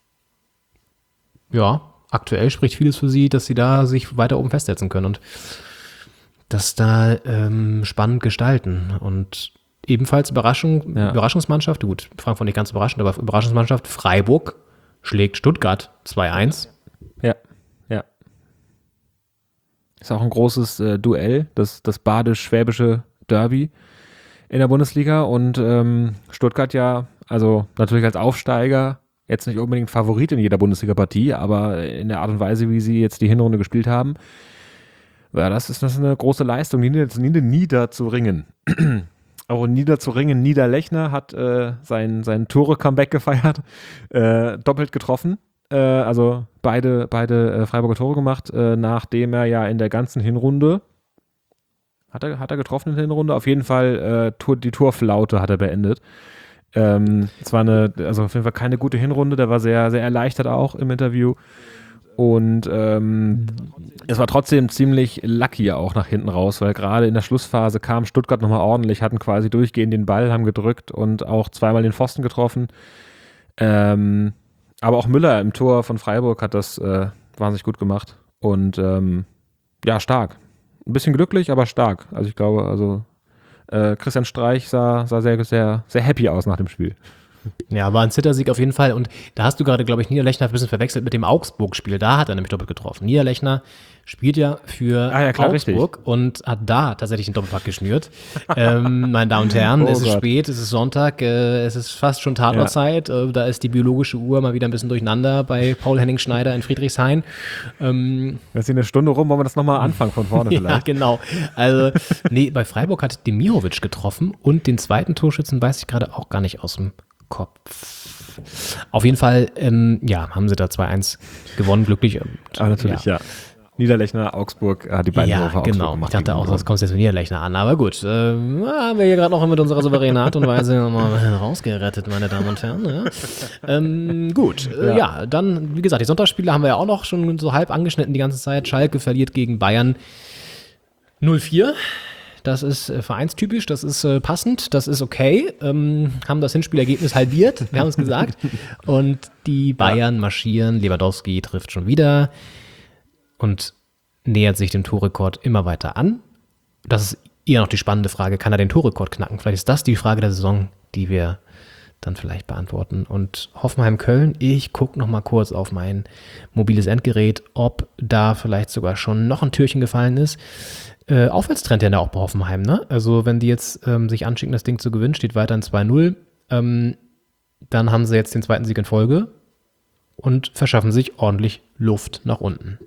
ja, aktuell spricht vieles für sie, dass sie da sich weiter oben festsetzen können und das da spannend gestalten. Und ebenfalls Überraschungsmannschaft, gut, Frankfurt nicht ganz überraschend, aber Überraschungsmannschaft, Freiburg schlägt Stuttgart 2:1. Ja. Ist auch ein großes Duell, das badisch-schwäbische Derby in der Bundesliga und Stuttgart ja, also natürlich als Aufsteiger, jetzt nicht unbedingt Favorit in jeder Bundesliga-Partie, aber in der Art und Weise, wie sie jetzt die Hinrunde gespielt haben, das ist eine große Leistung, niederzuringen. Auch niederzuringen, Niederlechner hat sein Tore-Comeback gefeiert, doppelt getroffen, also beide Freiburger Tore gemacht, nachdem er ja in der ganzen Hinrunde, hat er getroffen in der Hinrunde? Auf jeden Fall die Torflaute hat er beendet. Es war auf jeden Fall keine gute Hinrunde, der war sehr, sehr erleichtert auch im Interview. Und es war trotzdem ziemlich lucky auch nach hinten raus, weil gerade in der Schlussphase kam Stuttgart nochmal ordentlich, hatten quasi durchgehend den Ball, haben gedrückt und auch zweimal den Pfosten getroffen. Aber auch Müller im Tor von Freiburg hat das wahnsinnig gut gemacht. Und stark. Ein bisschen glücklich, aber stark. Also ich glaube, Christian Streich sah sehr, sehr, sehr happy aus nach dem Spiel. Ja, war ein Zittersieg auf jeden Fall. Und da hast du gerade, glaube ich, Niederlechner ein bisschen verwechselt mit dem Augsburg-Spiel. Da hat er nämlich doppelt getroffen. Niederlechner spielt ja für Augsburg richtig. Und hat da tatsächlich einen Doppelpack geschnürt. Meine Damen und Herren, es ist spät, es ist Sonntag, es ist fast schon Tatortzeit. Da ist die biologische Uhr mal wieder ein bisschen durcheinander bei Paul-Henning Schneider in Friedrichshain. Jetzt ist eine Stunde rum, wollen wir das nochmal anfangen von vorne vielleicht. Ja, genau. Also, bei Freiburg hat Demirovic getroffen und den zweiten Torschützen weiß ich gerade auch gar nicht aus dem Kopf. Auf jeden Fall, haben sie da 2:1 gewonnen, glücklich. Aber natürlich, Niederlechner, Augsburg, die beiden Tore für Augsburg gemacht. Ich dachte auch, das kommt jetzt mit Niederlechner an. Aber gut, haben wir hier gerade noch mit unserer souveränen Art und Weise nochmal rausgerettet, meine Damen und Herren. Gut, dann, wie gesagt, die Sonntagsspiele haben wir ja auch noch schon so halb angeschnitten die ganze Zeit. Schalke verliert gegen Bayern 0:4. Das ist vereinstypisch, das ist passend, das ist okay. Haben das Hinspielergebnis halbiert, wir haben es gesagt. Und die Bayern marschieren, Lewandowski trifft schon wieder und nähert sich dem Torrekord immer weiter an. Das ist eher noch die spannende Frage, kann er den Torrekord knacken? Vielleicht ist das die Frage der Saison, die wir dann vielleicht beantworten. Und Hoffenheim-Köln, ich gucke noch mal kurz auf mein mobiles Endgerät, ob da vielleicht sogar schon noch ein Türchen gefallen ist. Aufwärtstrend ja auch bei Hoffenheim, ne? Also wenn die jetzt sich anschicken, das Ding zu gewinnen, steht weiterhin 2-0, dann haben sie jetzt den zweiten Sieg in Folge und verschaffen sich ordentlich Luft nach unten.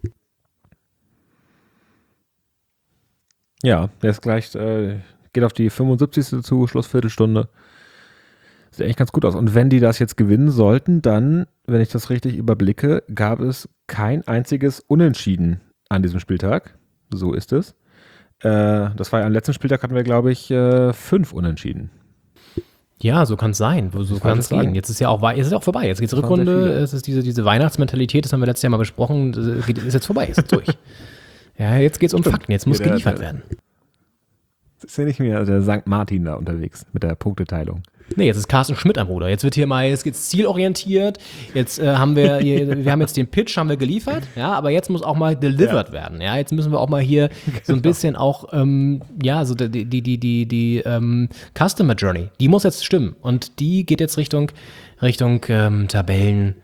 Ja, jetzt gleich geht auf die 75. zu, Schlussviertelstunde. Sieht eigentlich ganz gut aus. Und wenn die das jetzt gewinnen sollten, dann, wenn ich das richtig überblicke, gab es kein einziges Unentschieden an diesem Spieltag. So ist es. Das war ja am letzten Spieltag, hatten wir, glaube ich, 5 Unentschieden. Ja, so kann es sein. So kann es gehen. Jetzt ist ja auch vorbei. Jetzt geht's Rückrunde. Es ist diese Weihnachtsmentalität, das haben wir letztes Jahr mal besprochen, ist jetzt vorbei, ist jetzt durch. Ja, jetzt geht's um Fakten. Jetzt muss geliefert werden. Ist ja nicht mehr der St. Martin da unterwegs mit der Punkteteilung. Nee, jetzt ist Carsten Schmidt am Ruder. Jetzt wird hier mal, jetzt geht's zielorientiert. Jetzt haben wir jetzt den Pitch haben wir geliefert, ja, aber jetzt muss auch mal delivered werden, ja. Jetzt müssen wir auch mal hier so ein bisschen auch, so die Customer Journey, die muss jetzt stimmen und die geht jetzt Richtung Tabellenspitze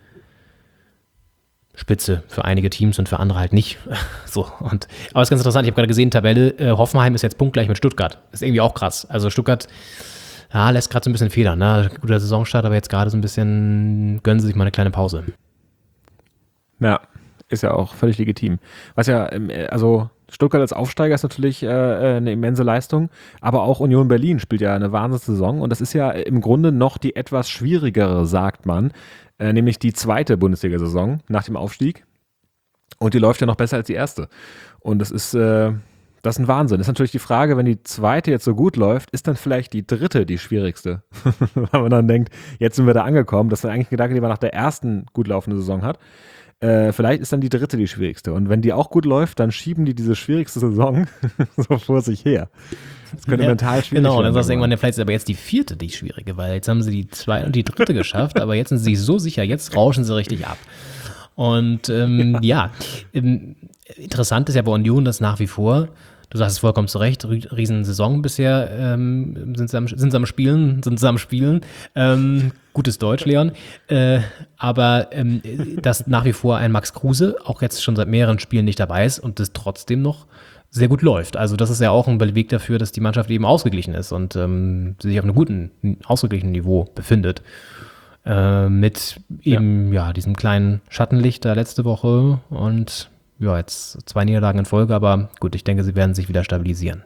für einige Teams und für andere halt nicht. So, aber es ist ganz interessant, ich habe gerade gesehen, Tabelle, Hoffenheim ist jetzt punktgleich mit Stuttgart. Ist irgendwie auch krass. Also Stuttgart lässt gerade so ein bisschen Federn, ne? Guter Saisonstart, aber jetzt gerade so ein bisschen, gönnen sie sich mal eine kleine Pause. Ja, ist ja auch völlig legitim. Was ja, also Stuttgart als Aufsteiger ist natürlich eine immense Leistung, aber auch Union Berlin spielt ja eine Wahnsinnssaison und das ist ja im Grunde noch die etwas schwierigere, sagt man, nämlich die zweite Bundesliga-Saison nach dem Aufstieg und die läuft ja noch besser als die erste und das ist ein Wahnsinn. Das ist natürlich die Frage, wenn die zweite jetzt so gut läuft, ist dann vielleicht die dritte die schwierigste? Weil man dann denkt, jetzt sind wir da angekommen. Das ist eigentlich ein Gedanke, den man nach der ersten gut laufenden Saison hat. Vielleicht ist dann die dritte die schwierigste. Und wenn die auch gut läuft, dann schieben die diese schwierigste Saison so vor sich her. Das könnte mental schwierig sein. Genau, dann sein. sagst du irgendwann, vielleicht ist aber jetzt die vierte die schwierige, weil jetzt haben sie die zweite und die dritte geschafft, aber jetzt sind sie so sicher, jetzt rauschen sie richtig ab. Und interessant ist ja bei Union, dass nach wie vor, du sagst es vollkommen zu Recht, Riesensaison bisher, sind sie am Spielen. Gutes Deutsch, Leon. Aber dass nach wie vor ein Max Kruse auch jetzt schon seit mehreren Spielen nicht dabei ist und das trotzdem noch sehr gut läuft. Also das ist ja auch ein Beleg dafür, dass die Mannschaft eben ausgeglichen ist und sich auf einem guten, ausgeglichenen Niveau befindet. Mit eben, diesem kleinen Schattenlicht da letzte Woche und jetzt 2 Niederlagen in Folge, aber gut, ich denke, sie werden sich wieder stabilisieren.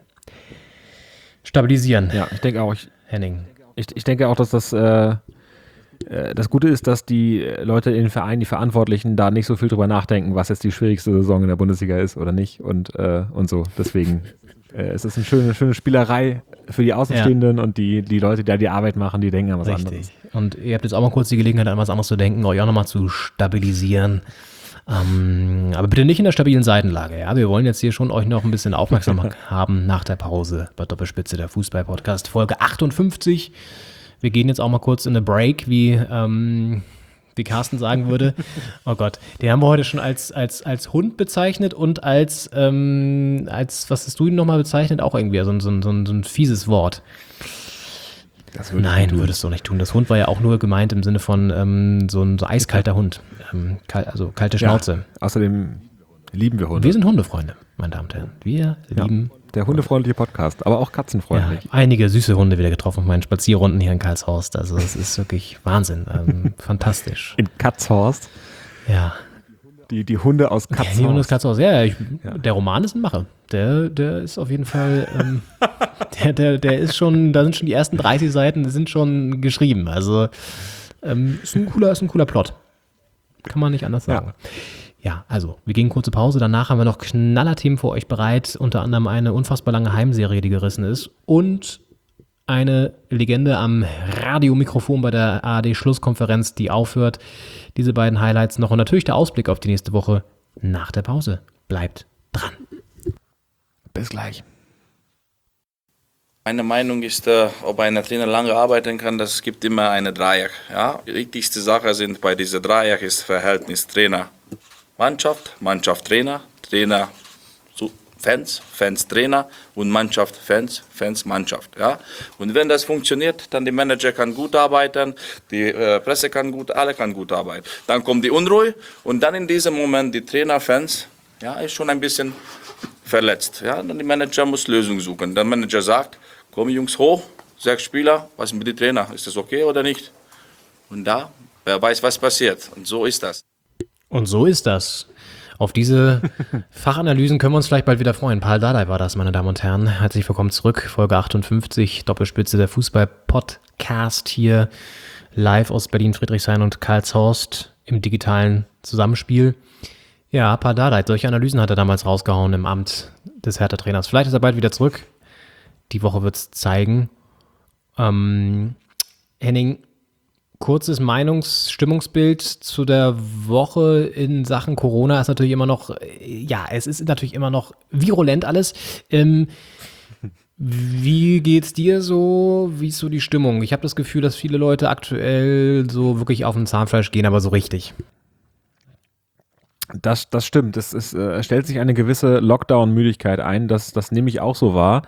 Ja, ich denke auch. Henning. Ich denke auch, dass das Gute ist, dass die Leute in den Vereinen, die Verantwortlichen, da nicht so viel drüber nachdenken, was jetzt die schwierigste Saison in der Bundesliga ist oder nicht und so. Deswegen es ist eine schöne Spielerei für die Außenstehenden und die Leute, die Arbeit machen, die denken an was anderes. Und ihr habt jetzt auch mal kurz die Gelegenheit, an was anderes zu denken, euch auch nochmal zu stabilisieren. Aber bitte nicht in der stabilen Seitenlage. Ja? Wir wollen jetzt hier schon euch noch ein bisschen aufmerksam haben nach der Pause bei Doppelspitze, der Fußball-Podcast, Folge 58. Wir gehen jetzt auch mal kurz in eine Break, wie Carsten sagen würde. Oh Gott, den haben wir heute schon als Hund bezeichnet und als was hast du ihn nochmal bezeichnet? Auch irgendwie so ein fieses Wort. Nein, würdest du nicht tun. Das Hund war ja auch nur gemeint im Sinne von so ein eiskalter Hund. Also kalte Schnauze. Ja, außerdem lieben wir Hunde. Wir sind Hundefreunde, meine Damen und Herren. Wir lieben der hundefreundliche Podcast, aber auch katzenfreundlich. Ja, einige süße Hunde wieder getroffen auf meinen Spazierrunden hier in Karlshorst. Also es ist wirklich Wahnsinn. Fantastisch. In Katzhorst? Ja. Die Hunde aus Katzhorst. Die Hunde aus Katzhorst, der Roman ist ein Macher. Der ist auf jeden Fall, der ist schon, da sind schon die ersten 30 Seiten, sind schon geschrieben. Also ist ein cooler Plot. Kann man nicht anders sagen. Ja, also wir gehen kurze Pause. Danach haben wir noch Knallerthemen für euch bereit. Unter anderem eine unfassbar lange Heimserie, die gerissen ist. Und eine Legende am Radiomikrofon bei der ARD-Schlusskonferenz, die aufhört. Diese beiden Highlights noch und natürlich der Ausblick auf die nächste Woche nach der Pause. Bleibt dran. Bis gleich. Meine Meinung ist, ob ein Trainer lange arbeiten kann, das gibt immer eine Dreieck. Ja? Die wichtigste Sache sind bei dieser Dreieck ist Verhältnis Trainer-Mannschaft, Mannschaft-Trainer, Trainer Fans, Fans, Trainer und Mannschaft, Fans, Fans, Mannschaft. Ja? Und wenn das funktioniert, dann die Manager kann gut arbeiten, die Presse kann gut, alle kann gut arbeiten. Dann kommt die Unruhe und dann in diesem Moment die Trainer, Fans, ja, ist schon ein bisschen verletzt. Ja? Dann die Manager muss Lösungen suchen. Der Manager sagt, komm Jungs hoch, 6 Spieler, was ist mit dem Trainer? Ist das okay oder nicht? Und da, wer weiß, was passiert. Und so ist das. Und so ist das. Auf diese Fachanalysen können wir uns vielleicht bald wieder freuen. Paul Dardai war das, meine Damen und Herren. Herzlich willkommen zurück. Folge 58, Doppelspitze der Fußball-Podcast hier live aus Berlin-Friedrichshain und Karlshorst im digitalen Zusammenspiel. Ja, Paul Dardai, solche Analysen hat er damals rausgehauen im Amt des Hertha-Trainers. Vielleicht ist er bald wieder zurück. Die Woche wird es zeigen. Henning, kurzes Stimmungsbild zu der Woche in Sachen Corona ist natürlich immer noch, es ist natürlich immer noch virulent alles. Wie geht's dir so? Wie ist so die Stimmung? Ich habe das Gefühl, dass viele Leute aktuell so wirklich auf dem Zahnfleisch gehen, aber so richtig. Das stimmt. Es stellt sich eine gewisse Lockdown-Müdigkeit ein. Das nehme ich auch so wahr.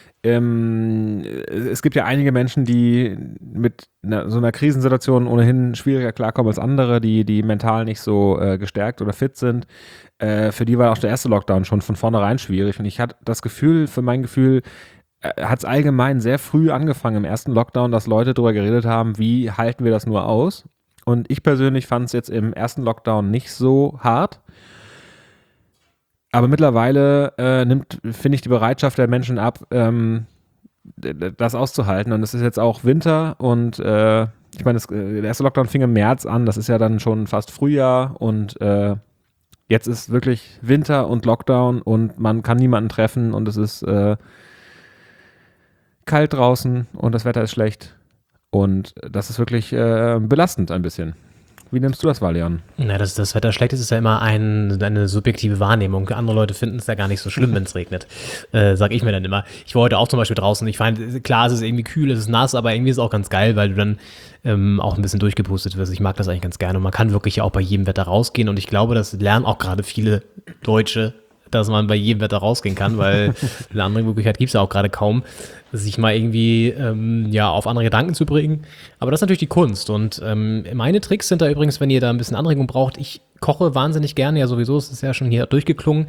Es gibt ja einige Menschen, die mit so einer Krisensituation ohnehin schwieriger klarkommen als andere, die mental nicht so gestärkt oder fit sind. Für die war auch der erste Lockdown schon von vornherein schwierig. Und ich hatte das Gefühl, für mein Gefühl, hat es allgemein sehr früh angefangen im ersten Lockdown, dass Leute darüber geredet haben, wie halten wir das nur aus. Und ich persönlich fand es jetzt im ersten Lockdown nicht so hart. Aber mittlerweile finde ich die Bereitschaft der Menschen ab, das auszuhalten. Und es ist jetzt auch Winter und ich meine, der erste Lockdown fing im März an, das ist ja dann schon fast Frühjahr und jetzt ist wirklich Winter und Lockdown und man kann niemanden treffen und es ist kalt draußen und das Wetter ist schlecht und das ist wirklich belastend ein bisschen. Wie nimmst du das wahr, Leon? Na, dass das Wetter schlecht ist ja immer eine subjektive Wahrnehmung. Andere Leute finden es ja gar nicht so schlimm, wenn es regnet. Sag ich mir dann immer. Ich war heute auch zum Beispiel draußen. Ich fand, klar, es ist irgendwie kühl, es ist nass, aber irgendwie ist es auch ganz geil, weil du dann auch ein bisschen durchgepustet wirst. Ich mag das eigentlich ganz gerne. Und man kann wirklich auch bei jedem Wetter rausgehen. Und ich glaube, das lernen auch gerade viele Deutsche, dass man bei jedem Wetter rausgehen kann, weil eine andere Möglichkeit gibt es ja auch gerade kaum, sich mal irgendwie auf andere Gedanken zu bringen. Aber das ist natürlich die Kunst. Und meine Tricks sind da übrigens, wenn ihr da ein bisschen Anregung braucht, ich koche wahnsinnig gerne, ja sowieso, es ist ja schon hier durchgeklungen.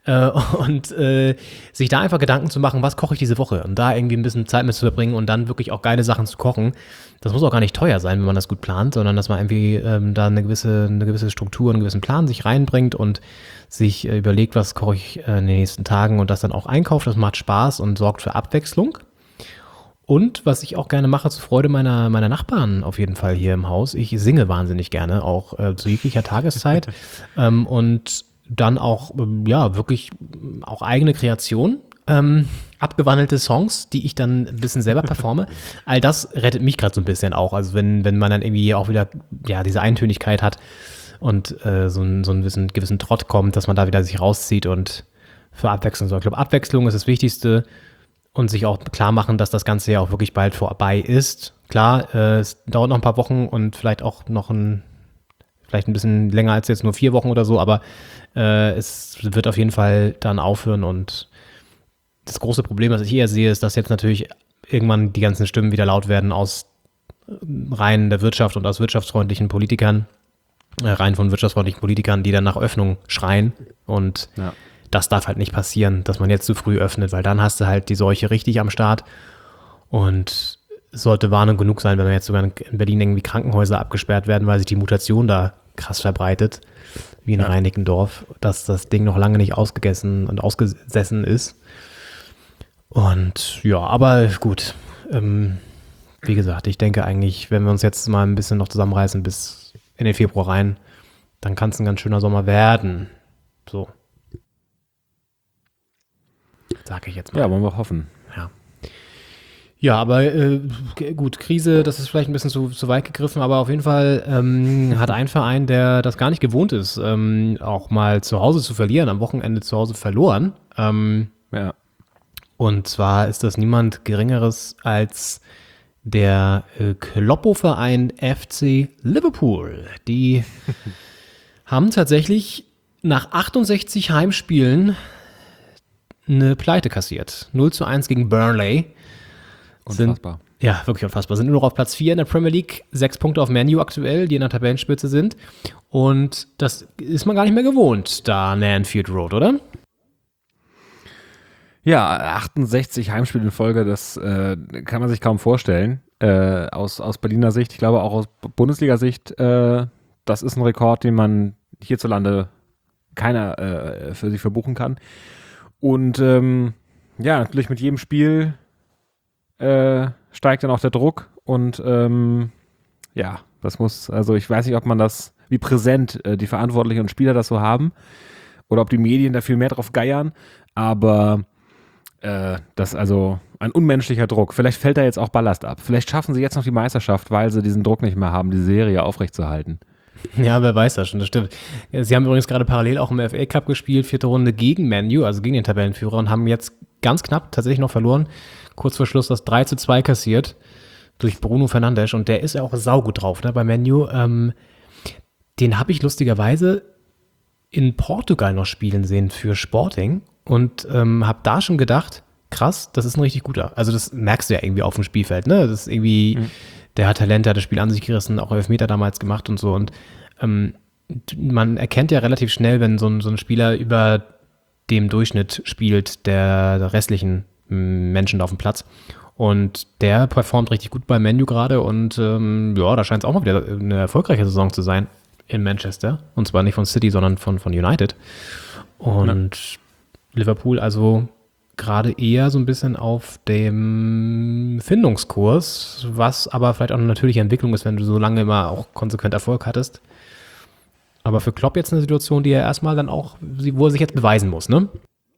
Und sich da einfach Gedanken zu machen, was koche ich diese Woche? Und da irgendwie ein bisschen Zeit mit zu verbringen und dann wirklich auch geile Sachen zu kochen. Das muss auch gar nicht teuer sein, wenn man das gut plant, sondern dass man irgendwie da eine gewisse Struktur, einen gewissen Plan sich reinbringt und sich überlegt, was koche ich in den nächsten Tagen und das dann auch einkauft. Das macht Spaß und sorgt für Abwechslung. Und was ich auch gerne mache, zur Freude meiner Nachbarn auf jeden Fall hier im Haus, ich singe wahnsinnig gerne, auch zu jeglicher Tageszeit und dann auch, wirklich auch eigene Kreation, abgewandelte Songs, die ich dann ein bisschen selber performe. All das rettet mich gerade so ein bisschen auch, also wenn man dann irgendwie auch wieder, diese Eintönigkeit hat und so einen gewissen Trott kommt, dass man da wieder sich rauszieht und für Abwechslung sorgt. Ich glaube, Abwechslung ist das Wichtigste. Und sich auch klar machen, dass das Ganze ja auch wirklich bald vorbei ist. Klar, es dauert noch ein paar Wochen und vielleicht auch noch vielleicht ein bisschen länger als jetzt nur 4 Wochen oder so, aber es wird auf jeden Fall dann aufhören. Und das große Problem, was ich eher sehe, ist, dass jetzt natürlich irgendwann die ganzen Stimmen wieder laut werden aus Reihen der Wirtschaft und aus wirtschaftsfreundlichen Politikern, Reihen von wirtschaftsfreundlichen Politikern, die dann nach Öffnung schreien. Und das darf halt nicht passieren, dass man jetzt zu früh öffnet, weil dann hast du halt die Seuche richtig am Start und es sollte Warnung genug sein, wenn man jetzt sogar in Berlin irgendwie Krankenhäuser abgesperrt werden, weil sich die Mutation da krass verbreitet, wie in Reinickendorf, dass das Ding noch lange nicht ausgegessen und ausgesessen ist. Und aber gut, wie gesagt, ich denke eigentlich, wenn wir uns jetzt mal ein bisschen noch zusammenreißen bis in den Februar rein, dann kann es ein ganz schöner Sommer werden. So. Sag ich jetzt mal. Ja, wollen wir hoffen. Ja, aber gut, Krise, das ist vielleicht ein bisschen zu weit gegriffen, aber auf jeden Fall hat ein Verein, der das gar nicht gewohnt ist, auch mal zu Hause zu verlieren, am Wochenende zu Hause verloren. Und zwar ist das niemand Geringeres als der Kloppo-Verein FC Liverpool. Die haben tatsächlich nach 68 Heimspielen eine Pleite kassiert. 0-1 gegen Burnley. Unfassbar. Ja, wirklich unfassbar. Sind nur noch auf Platz 4 in der Premier League. 6 Punkte auf Man U aktuell, die in der Tabellenspitze sind. Und das ist man gar nicht mehr gewohnt, da an der Anfield Road, oder? Ja, 68 Heimspiele in Folge, das kann man sich kaum vorstellen. Aus Berliner Sicht, ich glaube auch aus Bundesliga-Sicht, das ist ein Rekord, den man hierzulande keiner für sich verbuchen kann. Und ja, natürlich mit jedem Spiel steigt dann auch der Druck und ja, das muss, also ich weiß nicht, ob man das, wie präsent die Verantwortlichen und Spieler das so haben oder ob die Medien da viel mehr drauf geiern, aber das ist also ein unmenschlicher Druck. Vielleicht fällt da jetzt auch Ballast ab. Vielleicht schaffen sie jetzt noch die Meisterschaft, weil sie diesen Druck nicht mehr haben, die Serie aufrechtzuerhalten. Ja, wer weiß das schon, das stimmt. Sie haben übrigens gerade parallel auch im FA Cup gespielt, 4. Runde gegen Man U, also gegen den Tabellenführer, und haben jetzt ganz knapp tatsächlich noch verloren. Kurz vor Schluss das 3-2 kassiert durch Bruno Fernandes, und der ist ja auch saugut drauf, ne, bei Man U. Den habe ich lustigerweise in Portugal noch spielen sehen für Sporting und habe da schon gedacht, krass, das ist ein richtig guter. Also das merkst du ja irgendwie auf dem Spielfeld, ne? Das ist irgendwie, der hat Talent, der hat das Spiel an sich gerissen, auch Elfmeter damals gemacht und so. Und man erkennt ja relativ schnell, wenn so ein Spieler über dem Durchschnitt spielt der restlichen Menschen auf dem Platz. Und der performt richtig gut bei Man U gerade und ja, da scheint es auch mal wieder eine erfolgreiche Saison zu sein in Manchester. Und zwar nicht von City, sondern von United. Und Liverpool also gerade eher so ein bisschen auf dem Findungskurs, was aber vielleicht auch eine natürliche Entwicklung ist, wenn du so lange immer auch konsequent Erfolg hattest. Aber für Klopp jetzt eine Situation, die er erstmal dann auch, wo er sich jetzt beweisen muss, ne?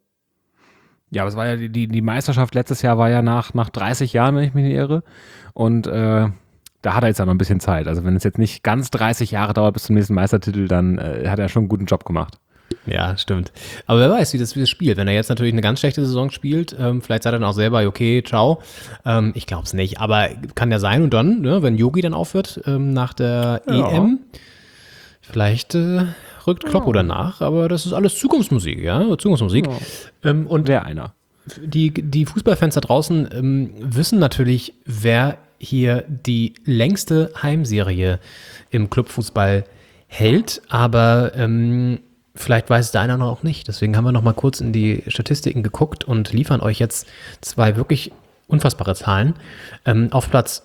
Ja, aber es war ja die Meisterschaft letztes Jahr war ja nach 30 Jahren, wenn ich mich nicht irre. Und da hat er jetzt ja noch ein bisschen Zeit. Also wenn es jetzt nicht ganz 30 Jahre dauert bis zum nächsten Meistertitel, dann hat er schon einen guten Job gemacht. Ja, stimmt. Aber wer weiß, wie das spielt. Wenn er jetzt natürlich eine ganz schlechte Saison spielt, vielleicht sagt er dann auch selber, okay, ciao. Ich glaube es nicht, aber kann ja sein. Und dann, ne, wenn Yogi dann aufhört nach der EM, vielleicht rückt Kloppo danach. Aber das ist alles Zukunftsmusik, ja, Zukunftsmusik. Ja. Und wer einer. Die Fußballfans da draußen wissen natürlich, wer hier die längste Heimserie im Clubfußball hält, aber vielleicht weiß es der eine noch nicht. Deswegen haben wir noch mal kurz in die Statistiken geguckt und liefern euch jetzt 2 wirklich unfassbare Zahlen. Auf Platz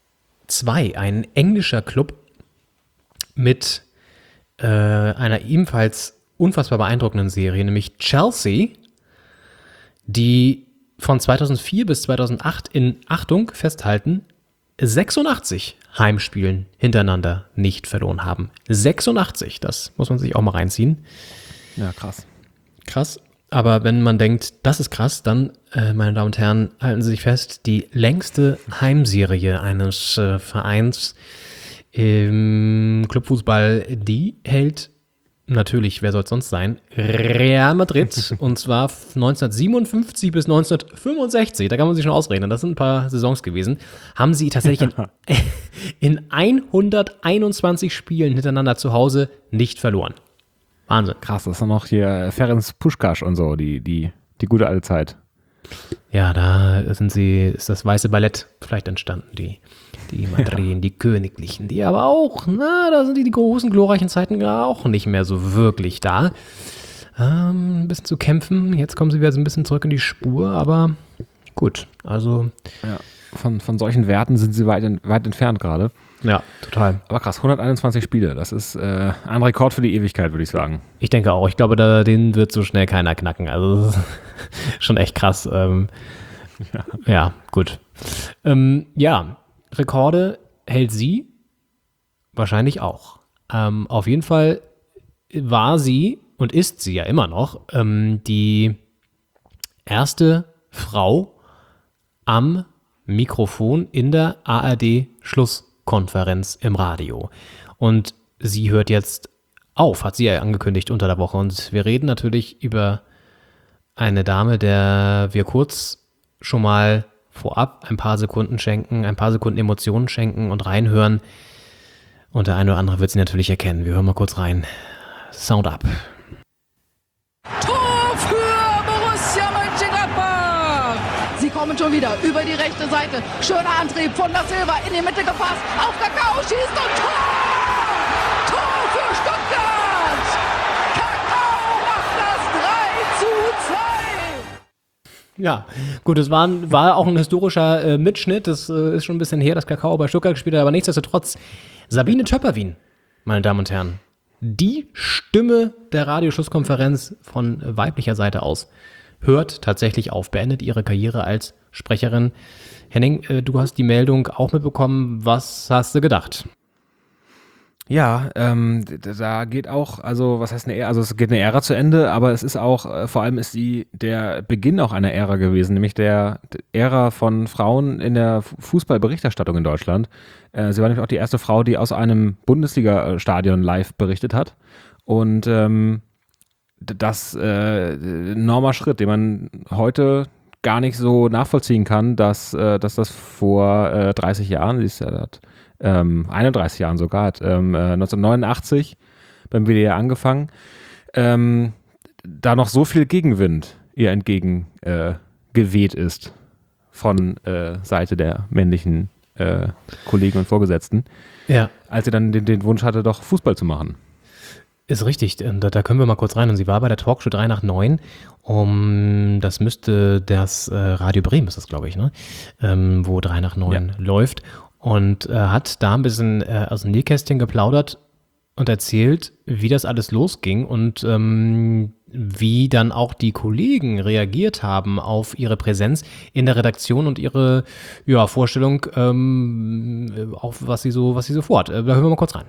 2 ein englischer Club mit einer ebenfalls unfassbar beeindruckenden Serie, nämlich Chelsea, die von 2004 bis 2008 in, Achtung, festhalten, 86 Heimspielen hintereinander nicht verloren haben. 86, das muss man sich auch mal reinziehen. Ja, krass. Krass, aber wenn man denkt, das ist krass, dann, meine Damen und Herren, halten Sie sich fest, die längste Heimserie eines Vereins im Clubfußball, die hält natürlich, wer soll es sonst sein, Real Madrid, und zwar 1957 bis 1965, da kann man sich schon ausrechnen, das sind ein paar Saisons gewesen, haben sie tatsächlich in 121 Spielen hintereinander zu Hause nicht verloren. Wahnsinn. Krass, das ist dann noch hier Ferenc Puskás und so, die gute alte Zeit. Ja, da ist das Weiße Ballett vielleicht entstanden, die Madrilen, die Königlichen, die aber auch, da sind die großen, glorreichen Zeiten auch nicht mehr so wirklich da. Ein bisschen zu kämpfen, jetzt kommen sie wieder so ein bisschen zurück in die Spur, aber gut, also. Ja, von solchen Werten sind sie weit entfernt gerade. Ja, total. Aber krass, 121 Spiele, das ist ein Rekord für die Ewigkeit, würde ich sagen. Ich denke auch, ich glaube, den wird so schnell keiner knacken, also das ist schon echt krass. Ja, gut. Ja, Rekorde hält sie wahrscheinlich auch. Auf jeden Fall war sie und ist sie ja immer noch die erste Frau am Mikrofon in der ARD-Schlusskonferenz im Radio. Und sie hört jetzt auf, hat sie ja angekündigt unter der Woche. Und wir reden natürlich über eine Dame, der wir kurz schon mal vorab ein paar Sekunden schenken, ein paar Sekunden Emotionen schenken und reinhören. Und der eine oder andere wird sie natürlich erkennen. Wir hören mal kurz rein. Sound up. Tor für Borussia Mönchengladbach! kommen schon wieder über die rechte Seite. Schöner Antrieb von Da Silva in die Mitte gepasst. Auf Kakao schießt und Tor! Tor für Stuttgart! Kakao macht das 3:2! Ja, gut, es war auch ein historischer Mitschnitt. Das ist schon ein bisschen her, dass Kakao bei Stuttgart gespielt hat, aber nichtsdestotrotz Sabine Töpperwien, meine Damen und Herren, die Stimme der Radioschlusskonferenz von weiblicher Seite aus, hört tatsächlich auf, beendet ihre Karriere als Sprecherin. Henning, du hast die Meldung auch mitbekommen. Was hast du gedacht? Ja, da geht auch, also was heißt eine Ära, also es geht eine Ära zu Ende, aber es ist auch, vor allem ist der Beginn auch einer Ära gewesen, nämlich der Ära von Frauen in der Fußballberichterstattung in Deutschland. Sie war nämlich auch die erste Frau, die aus einem Bundesliga-Stadion live berichtet hat und das ein enormer Schritt, den man heute gar nicht so nachvollziehen kann, dass das vor 30 Jahren, sie ist ja 31 Jahren sogar, hat 1989 beim WDR angefangen, da noch so viel Gegenwind ihr entgegengeweht ist von Seite der männlichen Kollegen und Vorgesetzten, ja, als sie dann den Wunsch hatte, doch Fußball zu machen. Ist richtig, da können wir mal kurz rein. Und sie war bei der Talkshow 3 nach 9. Das müsste das Radio Bremen, ist das, glaube ich, ne? Wo 3 nach 9 läuft. Und hat da ein bisschen aus dem Nähkästchen geplaudert und erzählt, wie das alles losging und wie dann auch die Kollegen reagiert haben auf ihre Präsenz in der Redaktion und ihre Vorstellung, auf was sie so vorhat. Da hören wir mal kurz rein.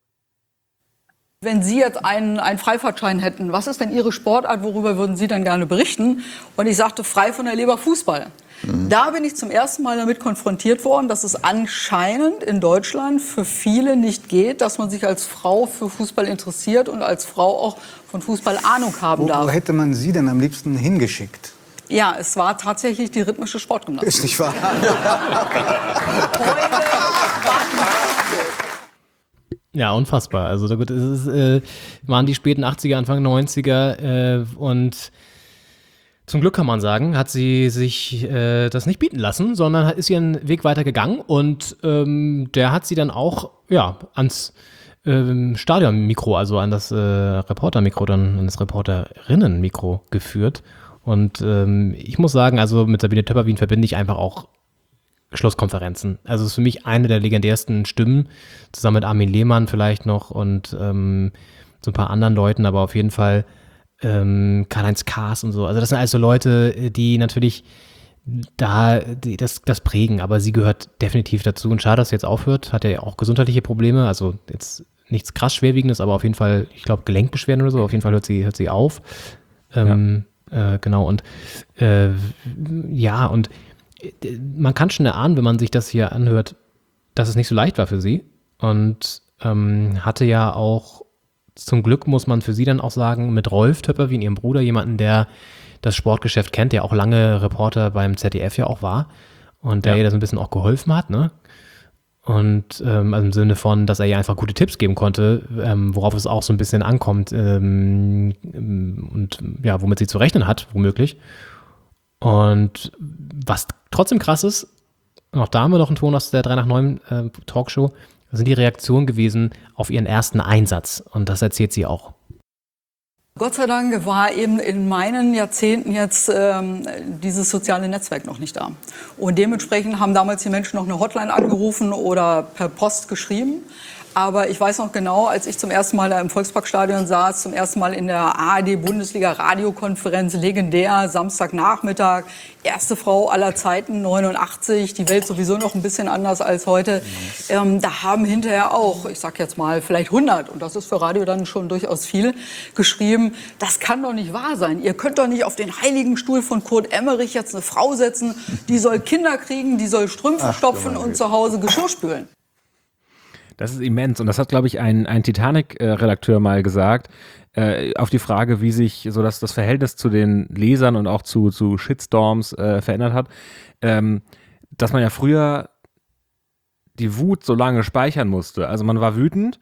Wenn Sie jetzt einen Freifahrtschein hätten, was ist denn Ihre Sportart, worüber würden Sie dann gerne berichten? Und ich sagte, frei von der Leber Fußball. Da bin ich zum ersten Mal damit konfrontiert worden, dass es anscheinend in Deutschland für viele nicht geht, dass man sich als Frau für Fußball interessiert und als Frau auch von Fußball Ahnung haben darf. Wo hätte man Sie denn am liebsten hingeschickt? Ja, es war tatsächlich die rhythmische Sportgymnastik. Ist nicht wahr? Ja, unfassbar. Also da waren die späten 80er, Anfang 90er und zum Glück kann man sagen, hat sie sich das nicht bieten lassen, sondern ist ihren Weg weitergegangen und der hat sie dann auch ans Stadionmikro, also an das Reportermikro, dann an das Reporterinnenmikro geführt. Und ich muss sagen, also mit Sabine Töpperwien verbinde ich einfach auch Schlusskonferenzen. Also es ist für mich eine der legendärsten Stimmen, zusammen mit Armin Lehmann vielleicht noch und so ein paar anderen Leuten, aber auf jeden Fall Karl-Heinz Kaas und so. Also das sind also Leute, die natürlich das prägen, aber sie gehört definitiv dazu. Und schade, dass sie jetzt aufhört, hat ja auch gesundheitliche Probleme, also jetzt nichts krass Schwerwiegendes, aber auf jeden Fall, ich glaube, Gelenkbeschwerden oder so, auf jeden Fall hört sie auf. Genau, und und man kann schon erahnen, wenn man sich das hier anhört, dass es nicht so leicht war für sie und hatte ja auch zum Glück, muss man für sie dann auch sagen, mit Rolf Töpperwien, ihrem Bruder, jemanden, der das Sportgeschäft kennt, der auch lange Reporter beim ZDF ja auch war und der ihr das ein bisschen auch geholfen hat, ne? Und also im Sinne von, dass er ihr einfach gute Tipps geben konnte, worauf es auch so ein bisschen ankommt und womit sie zu rechnen hat, womöglich. Und was trotzdem krass ist, und auch da haben wir noch einen Ton aus der 3 nach 9 Talkshow, sind die Reaktionen gewesen auf ihren ersten Einsatz. Und das erzählt sie auch. Gott sei Dank war eben in meinen Jahrzehnten jetzt dieses soziale Netzwerk noch nicht da. Und dementsprechend haben damals die Menschen noch eine Hotline angerufen oder per Post geschrieben. Aber ich weiß noch genau, als ich zum ersten Mal da im Volksparkstadion saß, zum ersten Mal in der ARD-Bundesliga-Radiokonferenz, legendär, Samstagnachmittag, erste Frau aller Zeiten, 89, die Welt sowieso noch ein bisschen anders als heute. Da haben hinterher auch, ich sag jetzt mal, vielleicht 100, und das ist für Radio dann schon durchaus viel, geschrieben, das kann doch nicht wahr sein. Ihr könnt doch nicht auf den heiligen Stuhl von Kurt Emmerich jetzt eine Frau setzen, die soll Kinder kriegen, die soll Strümpfe stopfen und zu Hause Geschirr spülen. Das ist immens und das hat, glaube ich, ein Titanic-Redakteur mal gesagt, auf die Frage, wie sich so das Verhältnis zu den Lesern und auch zu Shitstorms verändert hat, dass man ja früher die Wut so lange speichern musste. Also man war wütend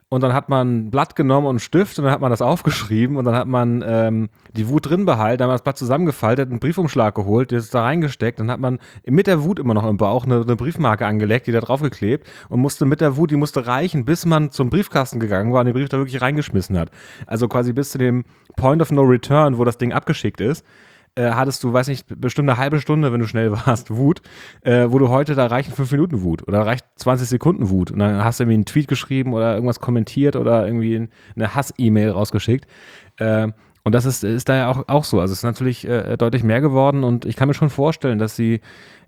Und dann hat man ein Blatt genommen und einen Stift und dann hat man das aufgeschrieben und dann hat man die Wut drin behalten, dann hat man das Blatt zusammengefaltet, einen Briefumschlag geholt, das da reingesteckt, dann hat man mit der Wut immer noch im Bauch eine Briefmarke angelegt, die da draufgeklebt und musste mit der Wut, die musste reichen, bis man zum Briefkasten gegangen war und den Brief da wirklich reingeschmissen hat. Also quasi bis zu dem Point of No Return, wo das Ding abgeschickt ist. Hattest du, weiß nicht, bestimmt eine halbe Stunde, wenn du schnell warst, Wut, wo du heute, da reichen 5 Minuten Wut oder reicht 20 Sekunden Wut und dann hast du irgendwie einen Tweet geschrieben oder irgendwas kommentiert oder irgendwie eine Hass-E-Mail rausgeschickt und das ist da ja auch so, also es ist natürlich deutlich mehr geworden und ich kann mir schon vorstellen, dass sie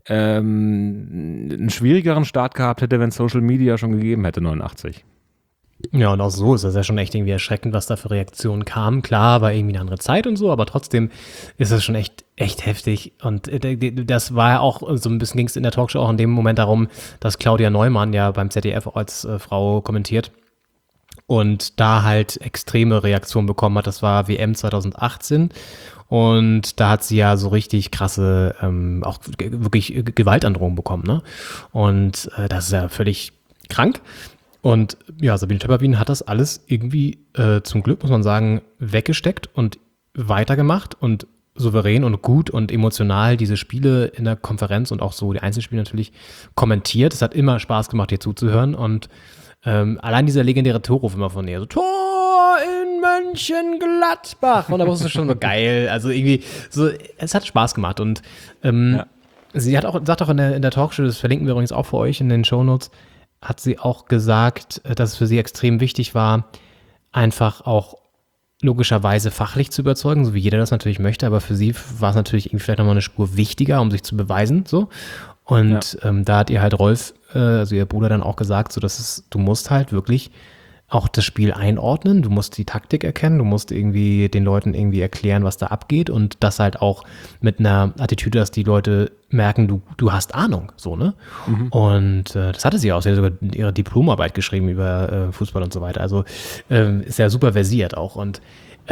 einen schwierigeren Start gehabt hätte, wenn es Social Media schon gegeben hätte, 89. Ja, und auch so ist das ja schon echt irgendwie erschreckend, was da für Reaktionen kamen. Klar, war irgendwie eine andere Zeit und so, aber trotzdem ist das schon echt heftig. Und das war ja auch, so ein bisschen ging es in der Talkshow auch in dem Moment darum, dass Claudia Neumann ja beim ZDF auch als Frau kommentiert und da halt extreme Reaktionen bekommen hat. Das war WM 2018 und da hat sie ja so richtig krasse, auch wirklich Gewaltandrohungen bekommen, ne? Und das ist ja völlig krank. Und ja, Sabine Töpperwien hat das alles irgendwie zum Glück, muss man sagen, weggesteckt und weitergemacht und souverän und gut und emotional diese Spiele in der Konferenz und auch so die Einzelspiele natürlich kommentiert. Es hat immer Spaß gemacht, ihr zuzuhören und allein dieser legendäre Torruf immer von ihr, so Tor in Mönchengladbach und da war es schon so geil, also irgendwie so, es hat Spaß gemacht und sie hat auch, sagt auch in der Talkshow, das verlinken wir übrigens auch für euch in den Shownotes, hat sie auch gesagt, dass es für sie extrem wichtig war, einfach auch logischerweise fachlich zu überzeugen, so wie jeder das natürlich möchte, aber für sie war es natürlich irgendwie vielleicht nochmal eine Spur wichtiger, um sich zu beweisen, so. Und da hat ihr halt Rolf, also ihr Bruder, dann auch gesagt, so dass du musst halt wirklich auch das Spiel einordnen, du musst die Taktik erkennen, du musst irgendwie den Leuten irgendwie erklären, was da abgeht und das halt auch mit einer Attitüde, dass die Leute merken, du hast Ahnung, so, ne? Mhm. Und das hatte sie auch, sie hat sogar ihre Diplomarbeit geschrieben über Fußball und so weiter, also ist ja super versiert auch und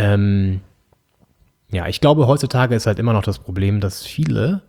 ja, ich glaube, heutzutage ist halt immer noch das Problem, dass viele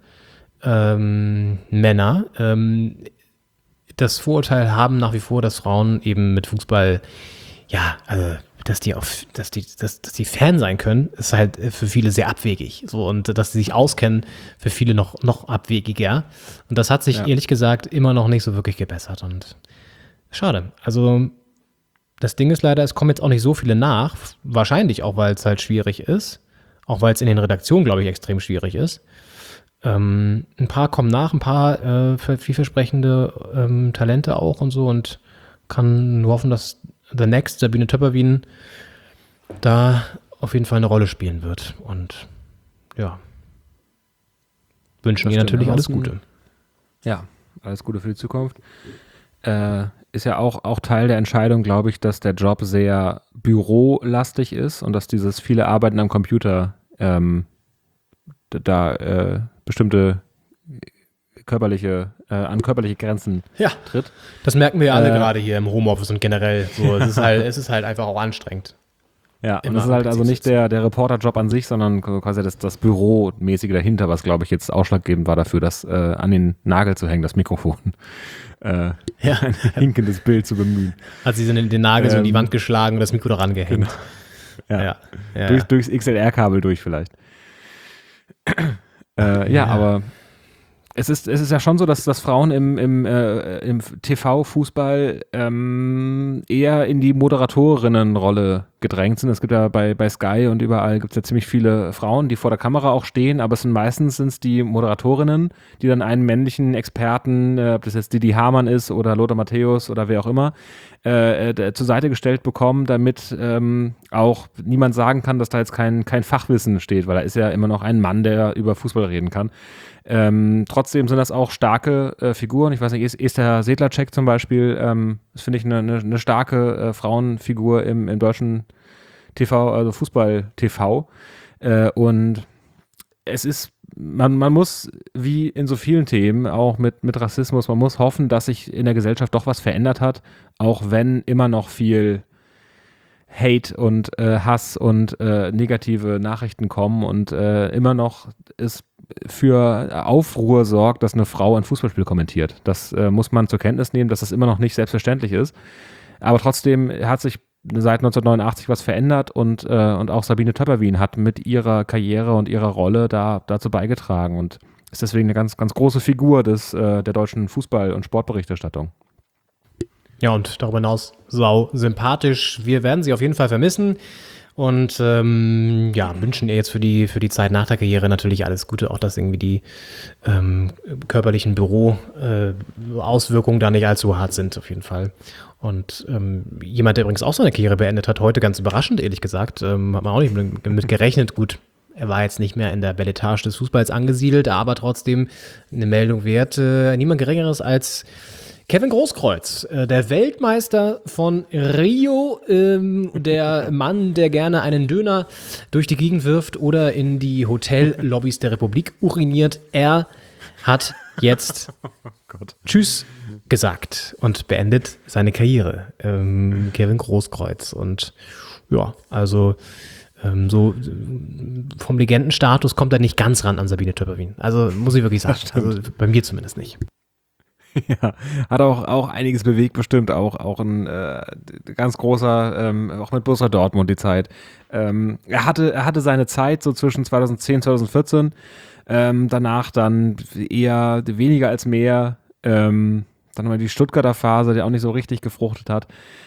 Männer das Vorurteil haben nach wie vor, dass Frauen eben mit Fußball, ja, also dass die Fan sein können, ist halt für viele sehr abwegig. So, und dass sie sich auskennen, für viele noch abwegiger. Und das hat sich ehrlich gesagt immer noch nicht so wirklich gebessert. Und schade. Also das Ding ist leider, es kommen jetzt auch nicht so viele nach. Wahrscheinlich auch, weil es halt schwierig ist. Auch weil es in den Redaktionen, glaube ich, extrem schwierig ist. Ein paar kommen nach, ein paar vielversprechende Talente auch und so und kann nur hoffen, dass The Next, Sabine Töpperwien, da auf jeden Fall eine Rolle spielen wird und ja, wünschen ihr natürlich alles Gute. Ja, alles Gute für die Zukunft. Ist ja auch Teil der Entscheidung, glaube ich, dass der Job sehr bürolastig ist und dass dieses viele Arbeiten am Computer bestimmte an körperliche Grenzen tritt. Das merken wir ja alle gerade hier im Homeoffice und generell. So, es ist halt einfach auch anstrengend. Ja, und das ist halt also nicht der Reporterjob an sich, sondern quasi das Büromäßige dahinter, was, glaube ich, jetzt ausschlaggebend war dafür, das an den Nagel zu hängen, das Mikrofon. Ein hinkendes Bild zu bemühen. Hat sie den Nagel so in die Wand geschlagen und das Mikro daran gehängt. Genau. Durchs XLR-Kabel durch vielleicht. Aber es ist ja schon so, dass Frauen im TV-Fußball eher in die Moderatorinnenrolle gedrängt sind. Es gibt ja bei Sky und überall gibt es ja ziemlich viele Frauen, die vor der Kamera auch stehen, aber meistens die Moderatorinnen, die dann einen männlichen Experten, ob das jetzt Didi Hamann ist oder Lothar Matthäus oder wer auch immer, zur Seite gestellt bekommen, damit auch niemand sagen kann, dass da jetzt kein Fachwissen steht, weil da ist ja immer noch ein Mann, der über Fußball reden kann. Trotzdem sind das auch starke Figuren. Ich weiß nicht, Esther Sedlacek zum Beispiel, das finde ich eine starke Frauenfigur im deutschen TV, also Fußball-TV. Und es ist, man muss, wie in so vielen Themen, auch mit Rassismus, man muss hoffen, dass sich in der Gesellschaft doch was verändert hat, auch wenn immer noch viel Hate und Hass und negative Nachrichten kommen und immer noch es für Aufruhr sorgt, dass eine Frau ein Fußballspiel kommentiert. Das muss man zur Kenntnis nehmen, dass das immer noch nicht selbstverständlich ist. Aber trotzdem hat sich seit 1989 was verändert und auch Sabine Töpperwien hat mit ihrer Karriere und ihrer Rolle dazu beigetragen und ist deswegen eine ganz, ganz große Figur der deutschen Fußball- und Sportberichterstattung. Ja, und darüber hinaus sau sympathisch. Wir werden sie auf jeden Fall vermissen und wünschen ihr jetzt für die Zeit nach der Karriere natürlich alles Gute, auch dass irgendwie die körperlichen Büro-Auswirkungen da nicht allzu hart sind, auf jeden Fall. Und jemand, der übrigens auch seine Karriere beendet hat, heute ganz überraschend, ehrlich gesagt, hat man auch nicht mit gerechnet. Gut, er war jetzt nicht mehr in der Belletage des Fußballs angesiedelt, aber trotzdem eine Meldung wert. Niemand Geringeres als Kevin Großkreuz, der Weltmeister von Rio, der Mann, der gerne einen Döner durch die Gegend wirft oder in die Hotellobbys der Republik uriniert. Er hat jetzt Tschüss gesagt und beendet seine Karriere. Kevin Großkreuz. Und ja, also so vom Legendenstatus kommt er nicht ganz ran an Sabine Töpperwien. Also muss ich wirklich sagen. Also bei mir zumindest nicht. Ja, hat auch einiges bewegt, bestimmt auch ein ganz großer, auch mit Borussia Dortmund die Zeit. Er hatte seine Zeit so zwischen 2010, 2014, danach dann eher weniger als mehr, dann mal die Stuttgarter Phase, die auch nicht so richtig gefruchtet hat.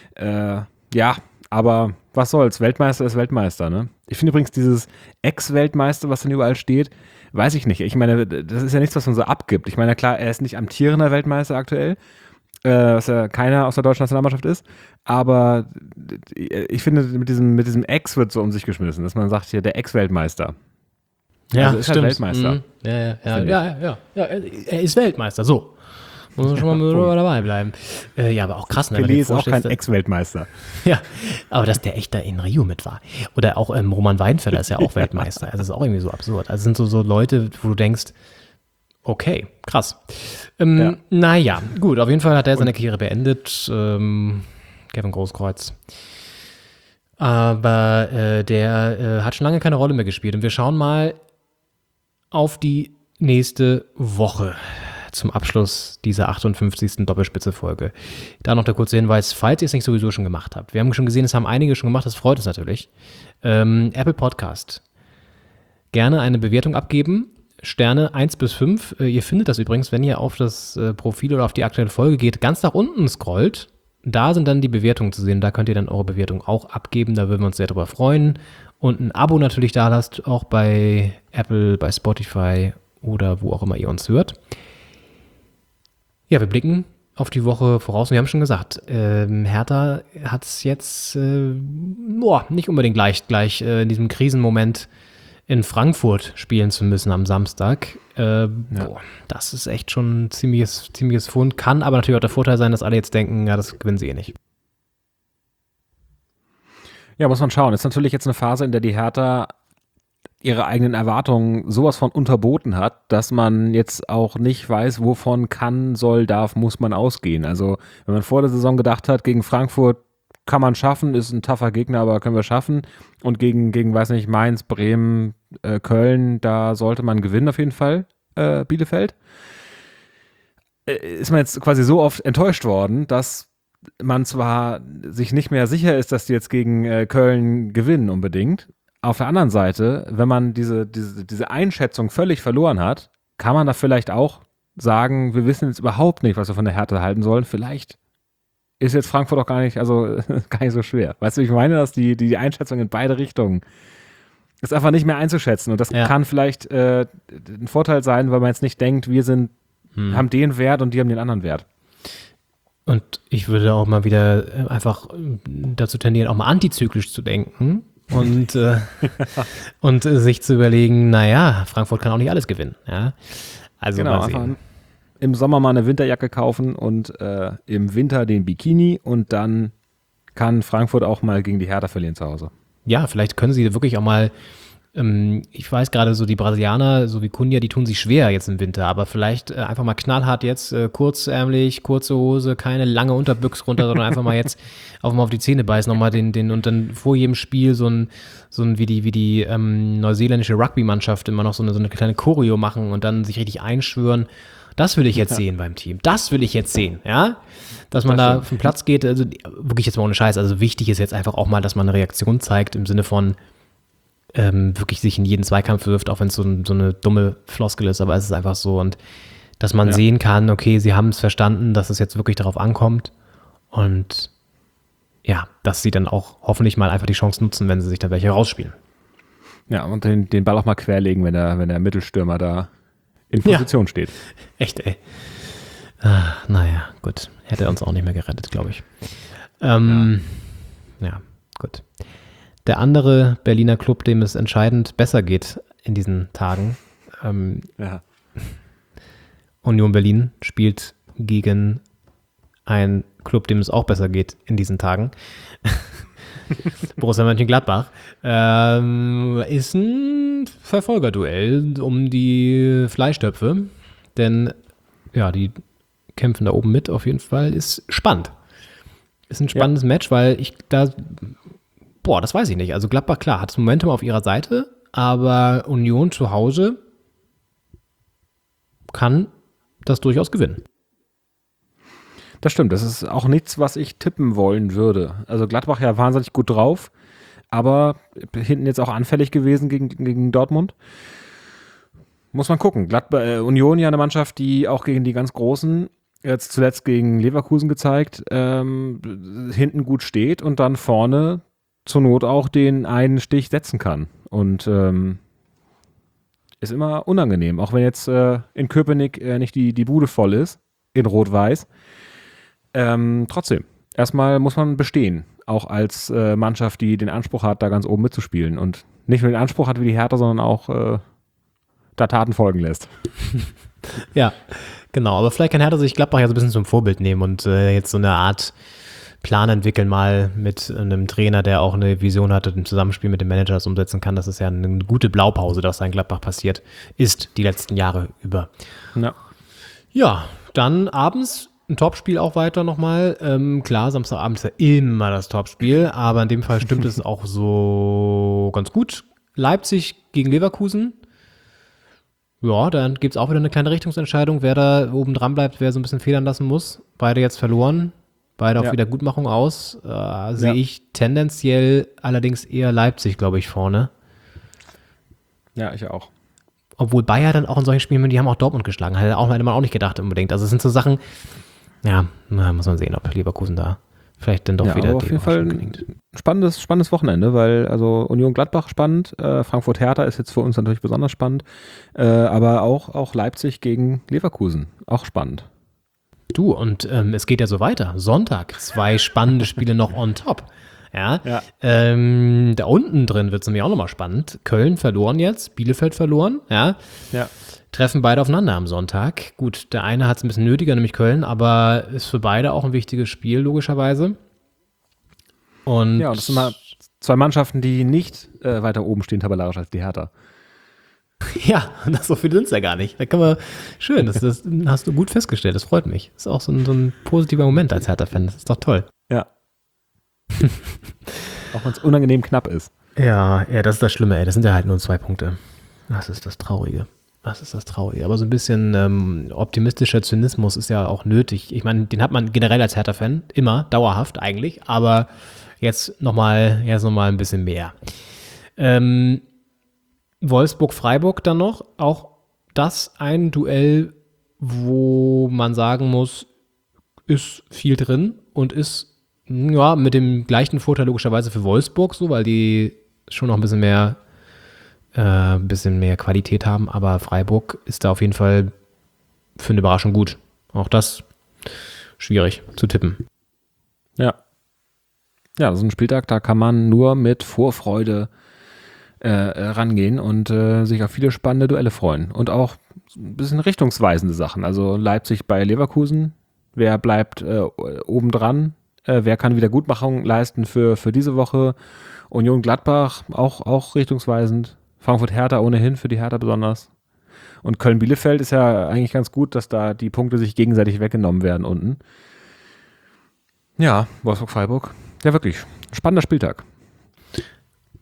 Ja, aber was soll's, Weltmeister ist Weltmeister, ne? Ich finde übrigens dieses Ex-Weltmeister, was dann überall steht, weiß ich nicht. Ich meine, das ist ja nichts, was man so abgibt. Ich meine, klar, er ist nicht amtierender Weltmeister aktuell, was ja keiner aus der deutschen Nationalmannschaft ist, aber ich finde, mit diesem Ex wird so um sich geschmissen, dass man sagt hier, der Ex-Weltmeister. Ja, also ist stimmt. halt Weltmeister. Ja. Er ist Weltmeister, so. Muss man schon mal dabei bleiben. Ja, aber auch krass. Ne, Pelé ist auch kein Ex-Weltmeister. Ja, aber dass der echt da in Rio mit war. Oder auch Roman Weidenfeller ist ja auch Weltmeister. Also das ist auch irgendwie so absurd. Also es sind so Leute, wo du denkst, okay, krass. Naja, gut, auf jeden Fall hat er seine Karriere beendet. Kevin Großkreuz. Aber der hat schon lange keine Rolle mehr gespielt. Und wir schauen mal auf die nächste Woche zum Abschluss dieser 58. Doppelspitze-Folge. Da noch der kurze Hinweis, falls ihr es nicht sowieso schon gemacht habt. Wir haben schon gesehen, es haben einige schon gemacht, das freut uns natürlich. Apple Podcast. Gerne eine Bewertung abgeben. Sterne 1 bis 5. Ihr findet das übrigens, wenn ihr auf das Profil oder auf die aktuelle Folge geht, ganz nach unten scrollt. Da sind dann die Bewertungen zu sehen. Da könnt ihr dann eure Bewertung auch abgeben. Da würden wir uns sehr drüber freuen. Und ein Abo natürlich da lasst, auch bei Apple, bei Spotify oder wo auch immer ihr uns hört. Ja, wir blicken auf die Woche voraus. Wir haben schon gesagt, Hertha hat es jetzt nicht unbedingt leicht, in diesem Krisenmoment in Frankfurt spielen zu müssen am Samstag. Das ist echt schon ein ziemliches Fund. Kann aber natürlich auch der Vorteil sein, dass alle jetzt denken, ja, das gewinnen sie eh nicht. Ja, muss man schauen. Ist natürlich jetzt eine Phase, in der die Hertha ihre eigenen Erwartungen sowas von unterboten hat, dass man jetzt auch nicht weiß, wovon kann, soll, darf, muss man ausgehen. Also wenn man vor der Saison gedacht hat, gegen Frankfurt kann man schaffen, ist ein tougher Gegner, aber können wir schaffen. Und gegen weiß nicht, Mainz, Bremen, Köln, da sollte man gewinnen auf jeden Fall, Bielefeld. Ist man jetzt quasi so oft enttäuscht worden, dass man zwar sich nicht mehr sicher ist, dass die jetzt gegen Köln gewinnen unbedingt. Auf der anderen Seite, wenn man diese Einschätzung völlig verloren hat, kann man da vielleicht auch sagen, wir wissen jetzt überhaupt nicht, was wir von der Hertha halten sollen. Vielleicht ist jetzt Frankfurt auch gar nicht so schwer. Weißt du, ich meine, dass die Einschätzung in beide Richtungen ist einfach nicht mehr einzuschätzen. Und das kann vielleicht ein Vorteil sein, weil man jetzt nicht denkt, wir haben den Wert und die haben den anderen Wert. Und ich würde auch mal wieder einfach dazu tendieren, auch mal antizyklisch zu denken. Und sich zu überlegen, naja, Frankfurt kann auch nicht alles gewinnen. Ja? Also genau, mal sehen. Im Sommer mal eine Winterjacke kaufen und im Winter den Bikini und dann kann Frankfurt auch mal gegen die Hertha verlieren zu Hause. Ja, vielleicht können sie wirklich auch mal, ich weiß gerade so, die Brasilianer, so wie Cunha, die tun sich schwer jetzt im Winter, aber vielleicht einfach mal knallhart jetzt, kurzärmlich, kurze Hose, keine lange Unterbüchs runter, sondern einfach mal jetzt auf die Zähne beißen, nochmal den und dann vor jedem Spiel so ein wie die neuseeländische Rugby-Mannschaft immer noch so eine kleine Choreo machen und dann sich richtig einschwören. Das will ich jetzt sehen beim Team. Das will ich jetzt sehen, ja. Dass man da auf den Platz geht, also wirklich jetzt mal ohne Scheiß. Also wichtig ist jetzt einfach auch mal, dass man eine Reaktion zeigt im Sinne von wirklich sich in jeden Zweikampf wirft, auch wenn es so eine dumme Floskel ist, aber es ist einfach so. Und dass man sehen kann, okay, sie haben es verstanden, dass es jetzt wirklich darauf ankommt und ja, dass sie dann auch hoffentlich mal einfach die Chance nutzen, wenn sie sich da welche rausspielen. Ja, und den Ball auch mal querlegen, wenn der Mittelstürmer da in Position steht. Echt, ey. Naja, gut. Hätte er uns auch nicht mehr gerettet, glaube ich. Ja, gut. Der andere Berliner Club, dem es entscheidend besser geht in diesen Tagen, Union Berlin spielt gegen einen Club, dem es auch besser geht in diesen Tagen. Borussia Mönchengladbach ist ein Verfolgerduell um die Fleischtöpfe, denn ja, die kämpfen da oben mit auf jeden Fall, ist spannend. Ist ein spannendes Match, weil das weiß ich nicht. Also Gladbach, klar, hat das Momentum auf ihrer Seite, aber Union zu Hause kann das durchaus gewinnen. Das stimmt, das ist auch nichts, was ich tippen wollen würde. Also Gladbach ja wahnsinnig gut drauf, aber hinten jetzt auch anfällig gewesen gegen Dortmund. Muss man gucken. Union ja eine Mannschaft, die auch gegen die ganz Großen, jetzt zuletzt gegen Leverkusen gezeigt, hinten gut steht und dann vorne zur Not auch den einen Stich setzen kann. Und ist immer unangenehm, auch wenn jetzt in Köpenick nicht die Bude voll ist, in Rot-Weiß. Trotzdem, erstmal muss man bestehen, auch als Mannschaft, die den Anspruch hat, da ganz oben mitzuspielen und nicht nur den Anspruch hat wie die Hertha, sondern auch da Taten folgen lässt. Ja, genau, aber vielleicht kann Hertha sich Gladbach ja so ein bisschen zum Vorbild nehmen und jetzt so eine Art Plan entwickeln mal mit einem Trainer, der auch eine Vision hat und im Zusammenspiel mit dem Manager das umsetzen kann. Das ist ja eine gute Blaupause, dass da in Gladbach passiert ist, die letzten Jahre über. Ja, dann abends ein Topspiel auch weiter nochmal. Klar, Samstagabend ist ja immer das Topspiel, aber in dem Fall stimmt es auch so ganz gut. Leipzig gegen Leverkusen. Ja, dann gibt es auch wieder eine kleine Richtungsentscheidung, wer da oben dran bleibt, wer so ein bisschen federn lassen muss. Beide jetzt verloren, beide auf Wiedergutmachung aus. Sehe ich tendenziell allerdings eher Leipzig, glaube ich, vorne. Ja, ich auch. Obwohl Bayer dann auch in solchen Spielen, die haben auch Dortmund geschlagen. Hätte man auch nicht gedacht unbedingt. Also es sind so Sachen, muss man sehen, ob Leverkusen da vielleicht dann doch wieder auf jeden Fall ein spannendes Wochenende, weil also Union Gladbach spannend, Frankfurt Hertha ist jetzt für uns natürlich besonders spannend, aber auch Leipzig gegen Leverkusen, auch spannend. Du, und es geht ja so weiter. Sonntag, 2 spannende Spiele noch on top. Ja. Da unten drin wird es nämlich auch nochmal spannend. Köln verloren jetzt, Bielefeld verloren, treffen beide aufeinander am Sonntag. Gut, der eine hat es ein bisschen nötiger, nämlich Köln, aber ist für beide auch ein wichtiges Spiel, logischerweise. Und das sind mal 2 Mannschaften, die nicht weiter oben stehen tabellarisch als die Hertha. Ja, so viel sind es ja gar nicht. Da kann man, schön, das hast du gut festgestellt, das freut mich. Das ist auch so ein positiver Moment als Hertha-Fan, das ist doch toll. Ja. Auch wenn es unangenehm knapp ist. Ja, das ist das Schlimme, ey. Das sind ja halt nur 2 Punkte. Das ist das Traurige. Aber so ein bisschen optimistischer Zynismus ist ja auch nötig. Ich meine, den hat man generell als Hertha-Fan immer, dauerhaft eigentlich, aber jetzt nochmal ein bisschen mehr. Wolfsburg-Freiburg dann noch, auch das ein Duell, wo man sagen muss, ist viel drin und ist mit dem gleichen Vorteil logischerweise für Wolfsburg so, weil die schon noch ein bisschen mehr Qualität haben, aber Freiburg ist da auf jeden Fall für eine Überraschung gut. Auch das schwierig zu tippen. Ja, das ist ein Spieltag, da kann man nur mit Vorfreude rangehen und sich auf viele spannende Duelle freuen. Und auch ein bisschen richtungsweisende Sachen. Also Leipzig bei Leverkusen, wer bleibt obendran? Wer kann Wiedergutmachung leisten für diese Woche? Union Gladbach, auch richtungsweisend. Frankfurt Hertha ohnehin, für die Hertha besonders. Und Köln-Bielefeld ist ja eigentlich ganz gut, dass da die Punkte sich gegenseitig weggenommen werden unten. Ja, Wolfsburg-Freiburg. Ja, wirklich. Spannender Spieltag.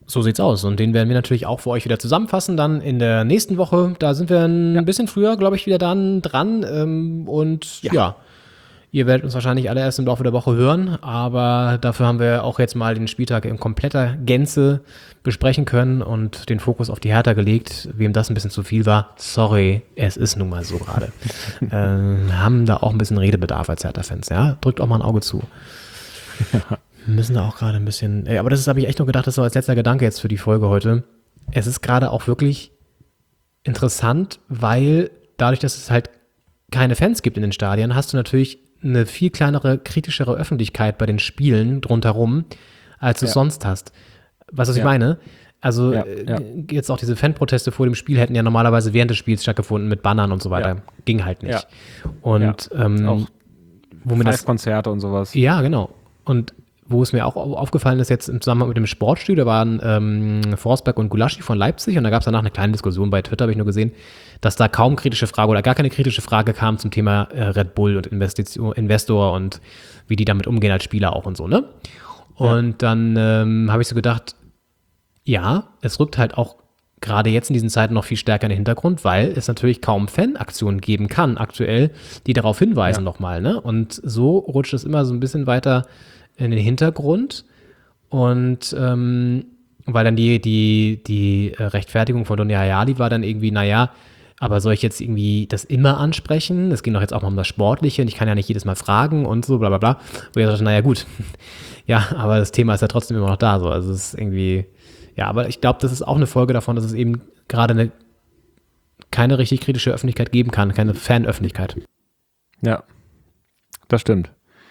So sieht's aus. Und den werden wir natürlich auch für euch wieder zusammenfassen dann in der nächsten Woche. Da sind wir ein bisschen früher, glaube ich, wieder dann dran. Und ja, ihr werdet uns wahrscheinlich alle erst im Laufe der Woche hören. Aber dafür haben wir auch jetzt mal den Spieltag in kompletter Gänze besprechen können und den Fokus auf die Hertha gelegt. Wem das ein bisschen zu viel war, sorry, es ist nun mal so gerade. Haben da auch ein bisschen Redebedarf als Hertha-Fans. Ja? Drückt auch mal ein Auge zu. Ja. Müssen da auch gerade ein bisschen, aber das habe ich echt nur gedacht, das war als letzter Gedanke jetzt für die Folge heute. Es ist gerade auch wirklich interessant, weil dadurch, dass es halt keine Fans gibt in den Stadien, hast du natürlich eine viel kleinere, kritischere Öffentlichkeit bei den Spielen drumherum, als du es sonst hast. Weißt du, was ich meine? Also jetzt auch diese Fanproteste vor dem Spiel hätten ja normalerweise während des Spiels stattgefunden mit Bannern und so weiter. Ging halt nicht. Ja. Und auch womit das Konzerte und sowas. Ja, genau. Und wo es mir auch aufgefallen ist, jetzt im Zusammenhang mit dem Sportstudio, da waren Forsberg und Gulaschi von Leipzig und da gab es danach eine kleine Diskussion bei Twitter, habe ich nur gesehen, dass da kaum kritische Frage oder gar keine kritische Frage kam zum Thema Red Bull und Investor und wie die damit umgehen als Spieler auch und so, ne? Und dann habe ich so gedacht, ja, es rückt halt auch gerade jetzt in diesen Zeiten noch viel stärker in den Hintergrund, weil es natürlich kaum Fanaktionen geben kann aktuell, die darauf hinweisen nochmal, ne? Und so rutscht es immer so ein bisschen weiter in den Hintergrund und weil dann die Rechtfertigung von Donny Hayali war dann irgendwie, naja, aber soll ich jetzt irgendwie das immer ansprechen? Es ging doch jetzt auch mal um das Sportliche und ich kann ja nicht jedes Mal fragen und so, bla bla bla. Wo ich dachte, naja gut, ja, aber das Thema ist ja trotzdem immer noch da, so, also es ist irgendwie, ja, aber ich glaube, das ist auch eine Folge davon, dass es eben gerade keine richtig kritische Öffentlichkeit geben kann, keine Fanöffentlichkeit. Ja, das stimmt.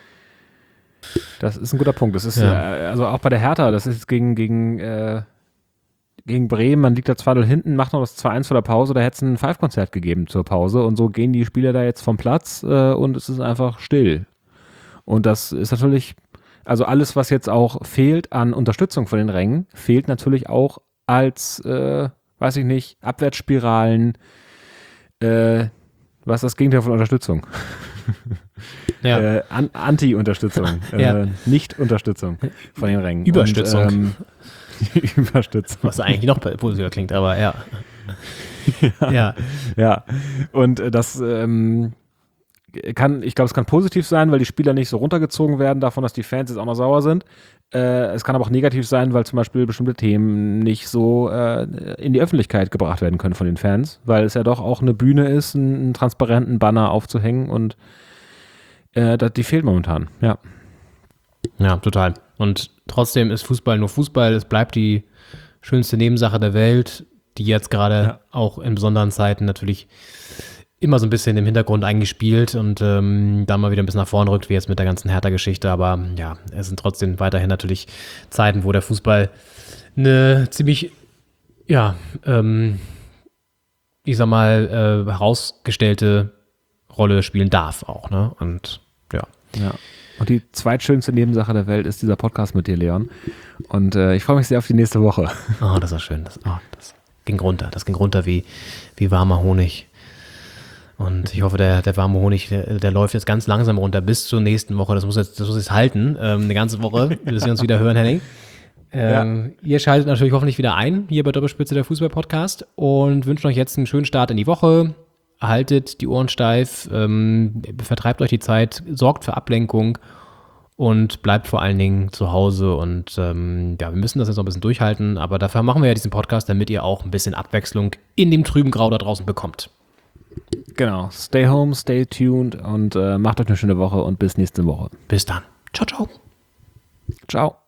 Das ist ein guter Punkt. Das ist also auch bei der Hertha, das ist gegen Bremen, man liegt da 2-0 hinten, macht noch das 2-1 vor der Pause, da hätte es ein Five-Konzert gegeben zur Pause und so gehen die Spieler da jetzt vom Platz und es ist einfach still. Und das ist natürlich, also alles, was jetzt auch fehlt an Unterstützung von den Rängen, fehlt natürlich auch als, weiß ich nicht, Abwärtsspiralen, was ist das Gegenteil von Unterstützung? Anti-Unterstützung, Nicht-Unterstützung von den Rängen. Überstützung. Überstützung. Was eigentlich noch positiver klingt, aber ja. Ja. Und das es kann positiv sein, weil die Spieler nicht so runtergezogen werden davon, dass die Fans jetzt auch noch sauer sind. Es kann aber auch negativ sein, weil zum Beispiel bestimmte Themen nicht so in die Öffentlichkeit gebracht werden können von den Fans, weil es ja doch auch eine Bühne ist, einen transparenten Banner aufzuhängen und die fehlt momentan, ja. Ja, total. Und trotzdem ist Fußball nur Fußball. Es bleibt die schönste Nebensache der Welt, die jetzt gerade auch in besonderen Zeiten natürlich immer so ein bisschen im Hintergrund eingespielt und dann mal wieder ein bisschen nach vorne rückt, wie jetzt mit der ganzen Hertha-Geschichte. Aber ja, es sind trotzdem weiterhin natürlich Zeiten, wo der Fußball eine ziemlich, ich sag mal, herausgestellte Rolle spielen darf auch, ne? Und ja. Und die zweitschönste Nebensache der Welt ist dieser Podcast mit dir, Leon. Und ich freue mich sehr auf die nächste Woche. Oh, das war schön. Das ging runter. Das ging runter wie warmer Honig. Und ich hoffe, der warme Honig, der läuft jetzt ganz langsam runter bis zur nächsten Woche. Das muss jetzt halten. Eine ganze Woche, bis wir uns wieder hören, Henning. Ihr schaltet natürlich hoffentlich wieder ein, hier bei Doppelspitze, der Fußball-Podcast, und wünschen euch jetzt einen schönen Start in die Woche. Haltet die Ohren steif, vertreibt euch die Zeit, sorgt für Ablenkung und bleibt vor allen Dingen zu Hause. Und wir müssen das jetzt noch ein bisschen durchhalten, aber dafür machen wir ja diesen Podcast, damit ihr auch ein bisschen Abwechslung in dem trüben Grau da draußen bekommt. Genau, stay home, stay tuned und macht euch eine schöne Woche und bis nächste Woche. Bis dann. Ciao, ciao. Ciao.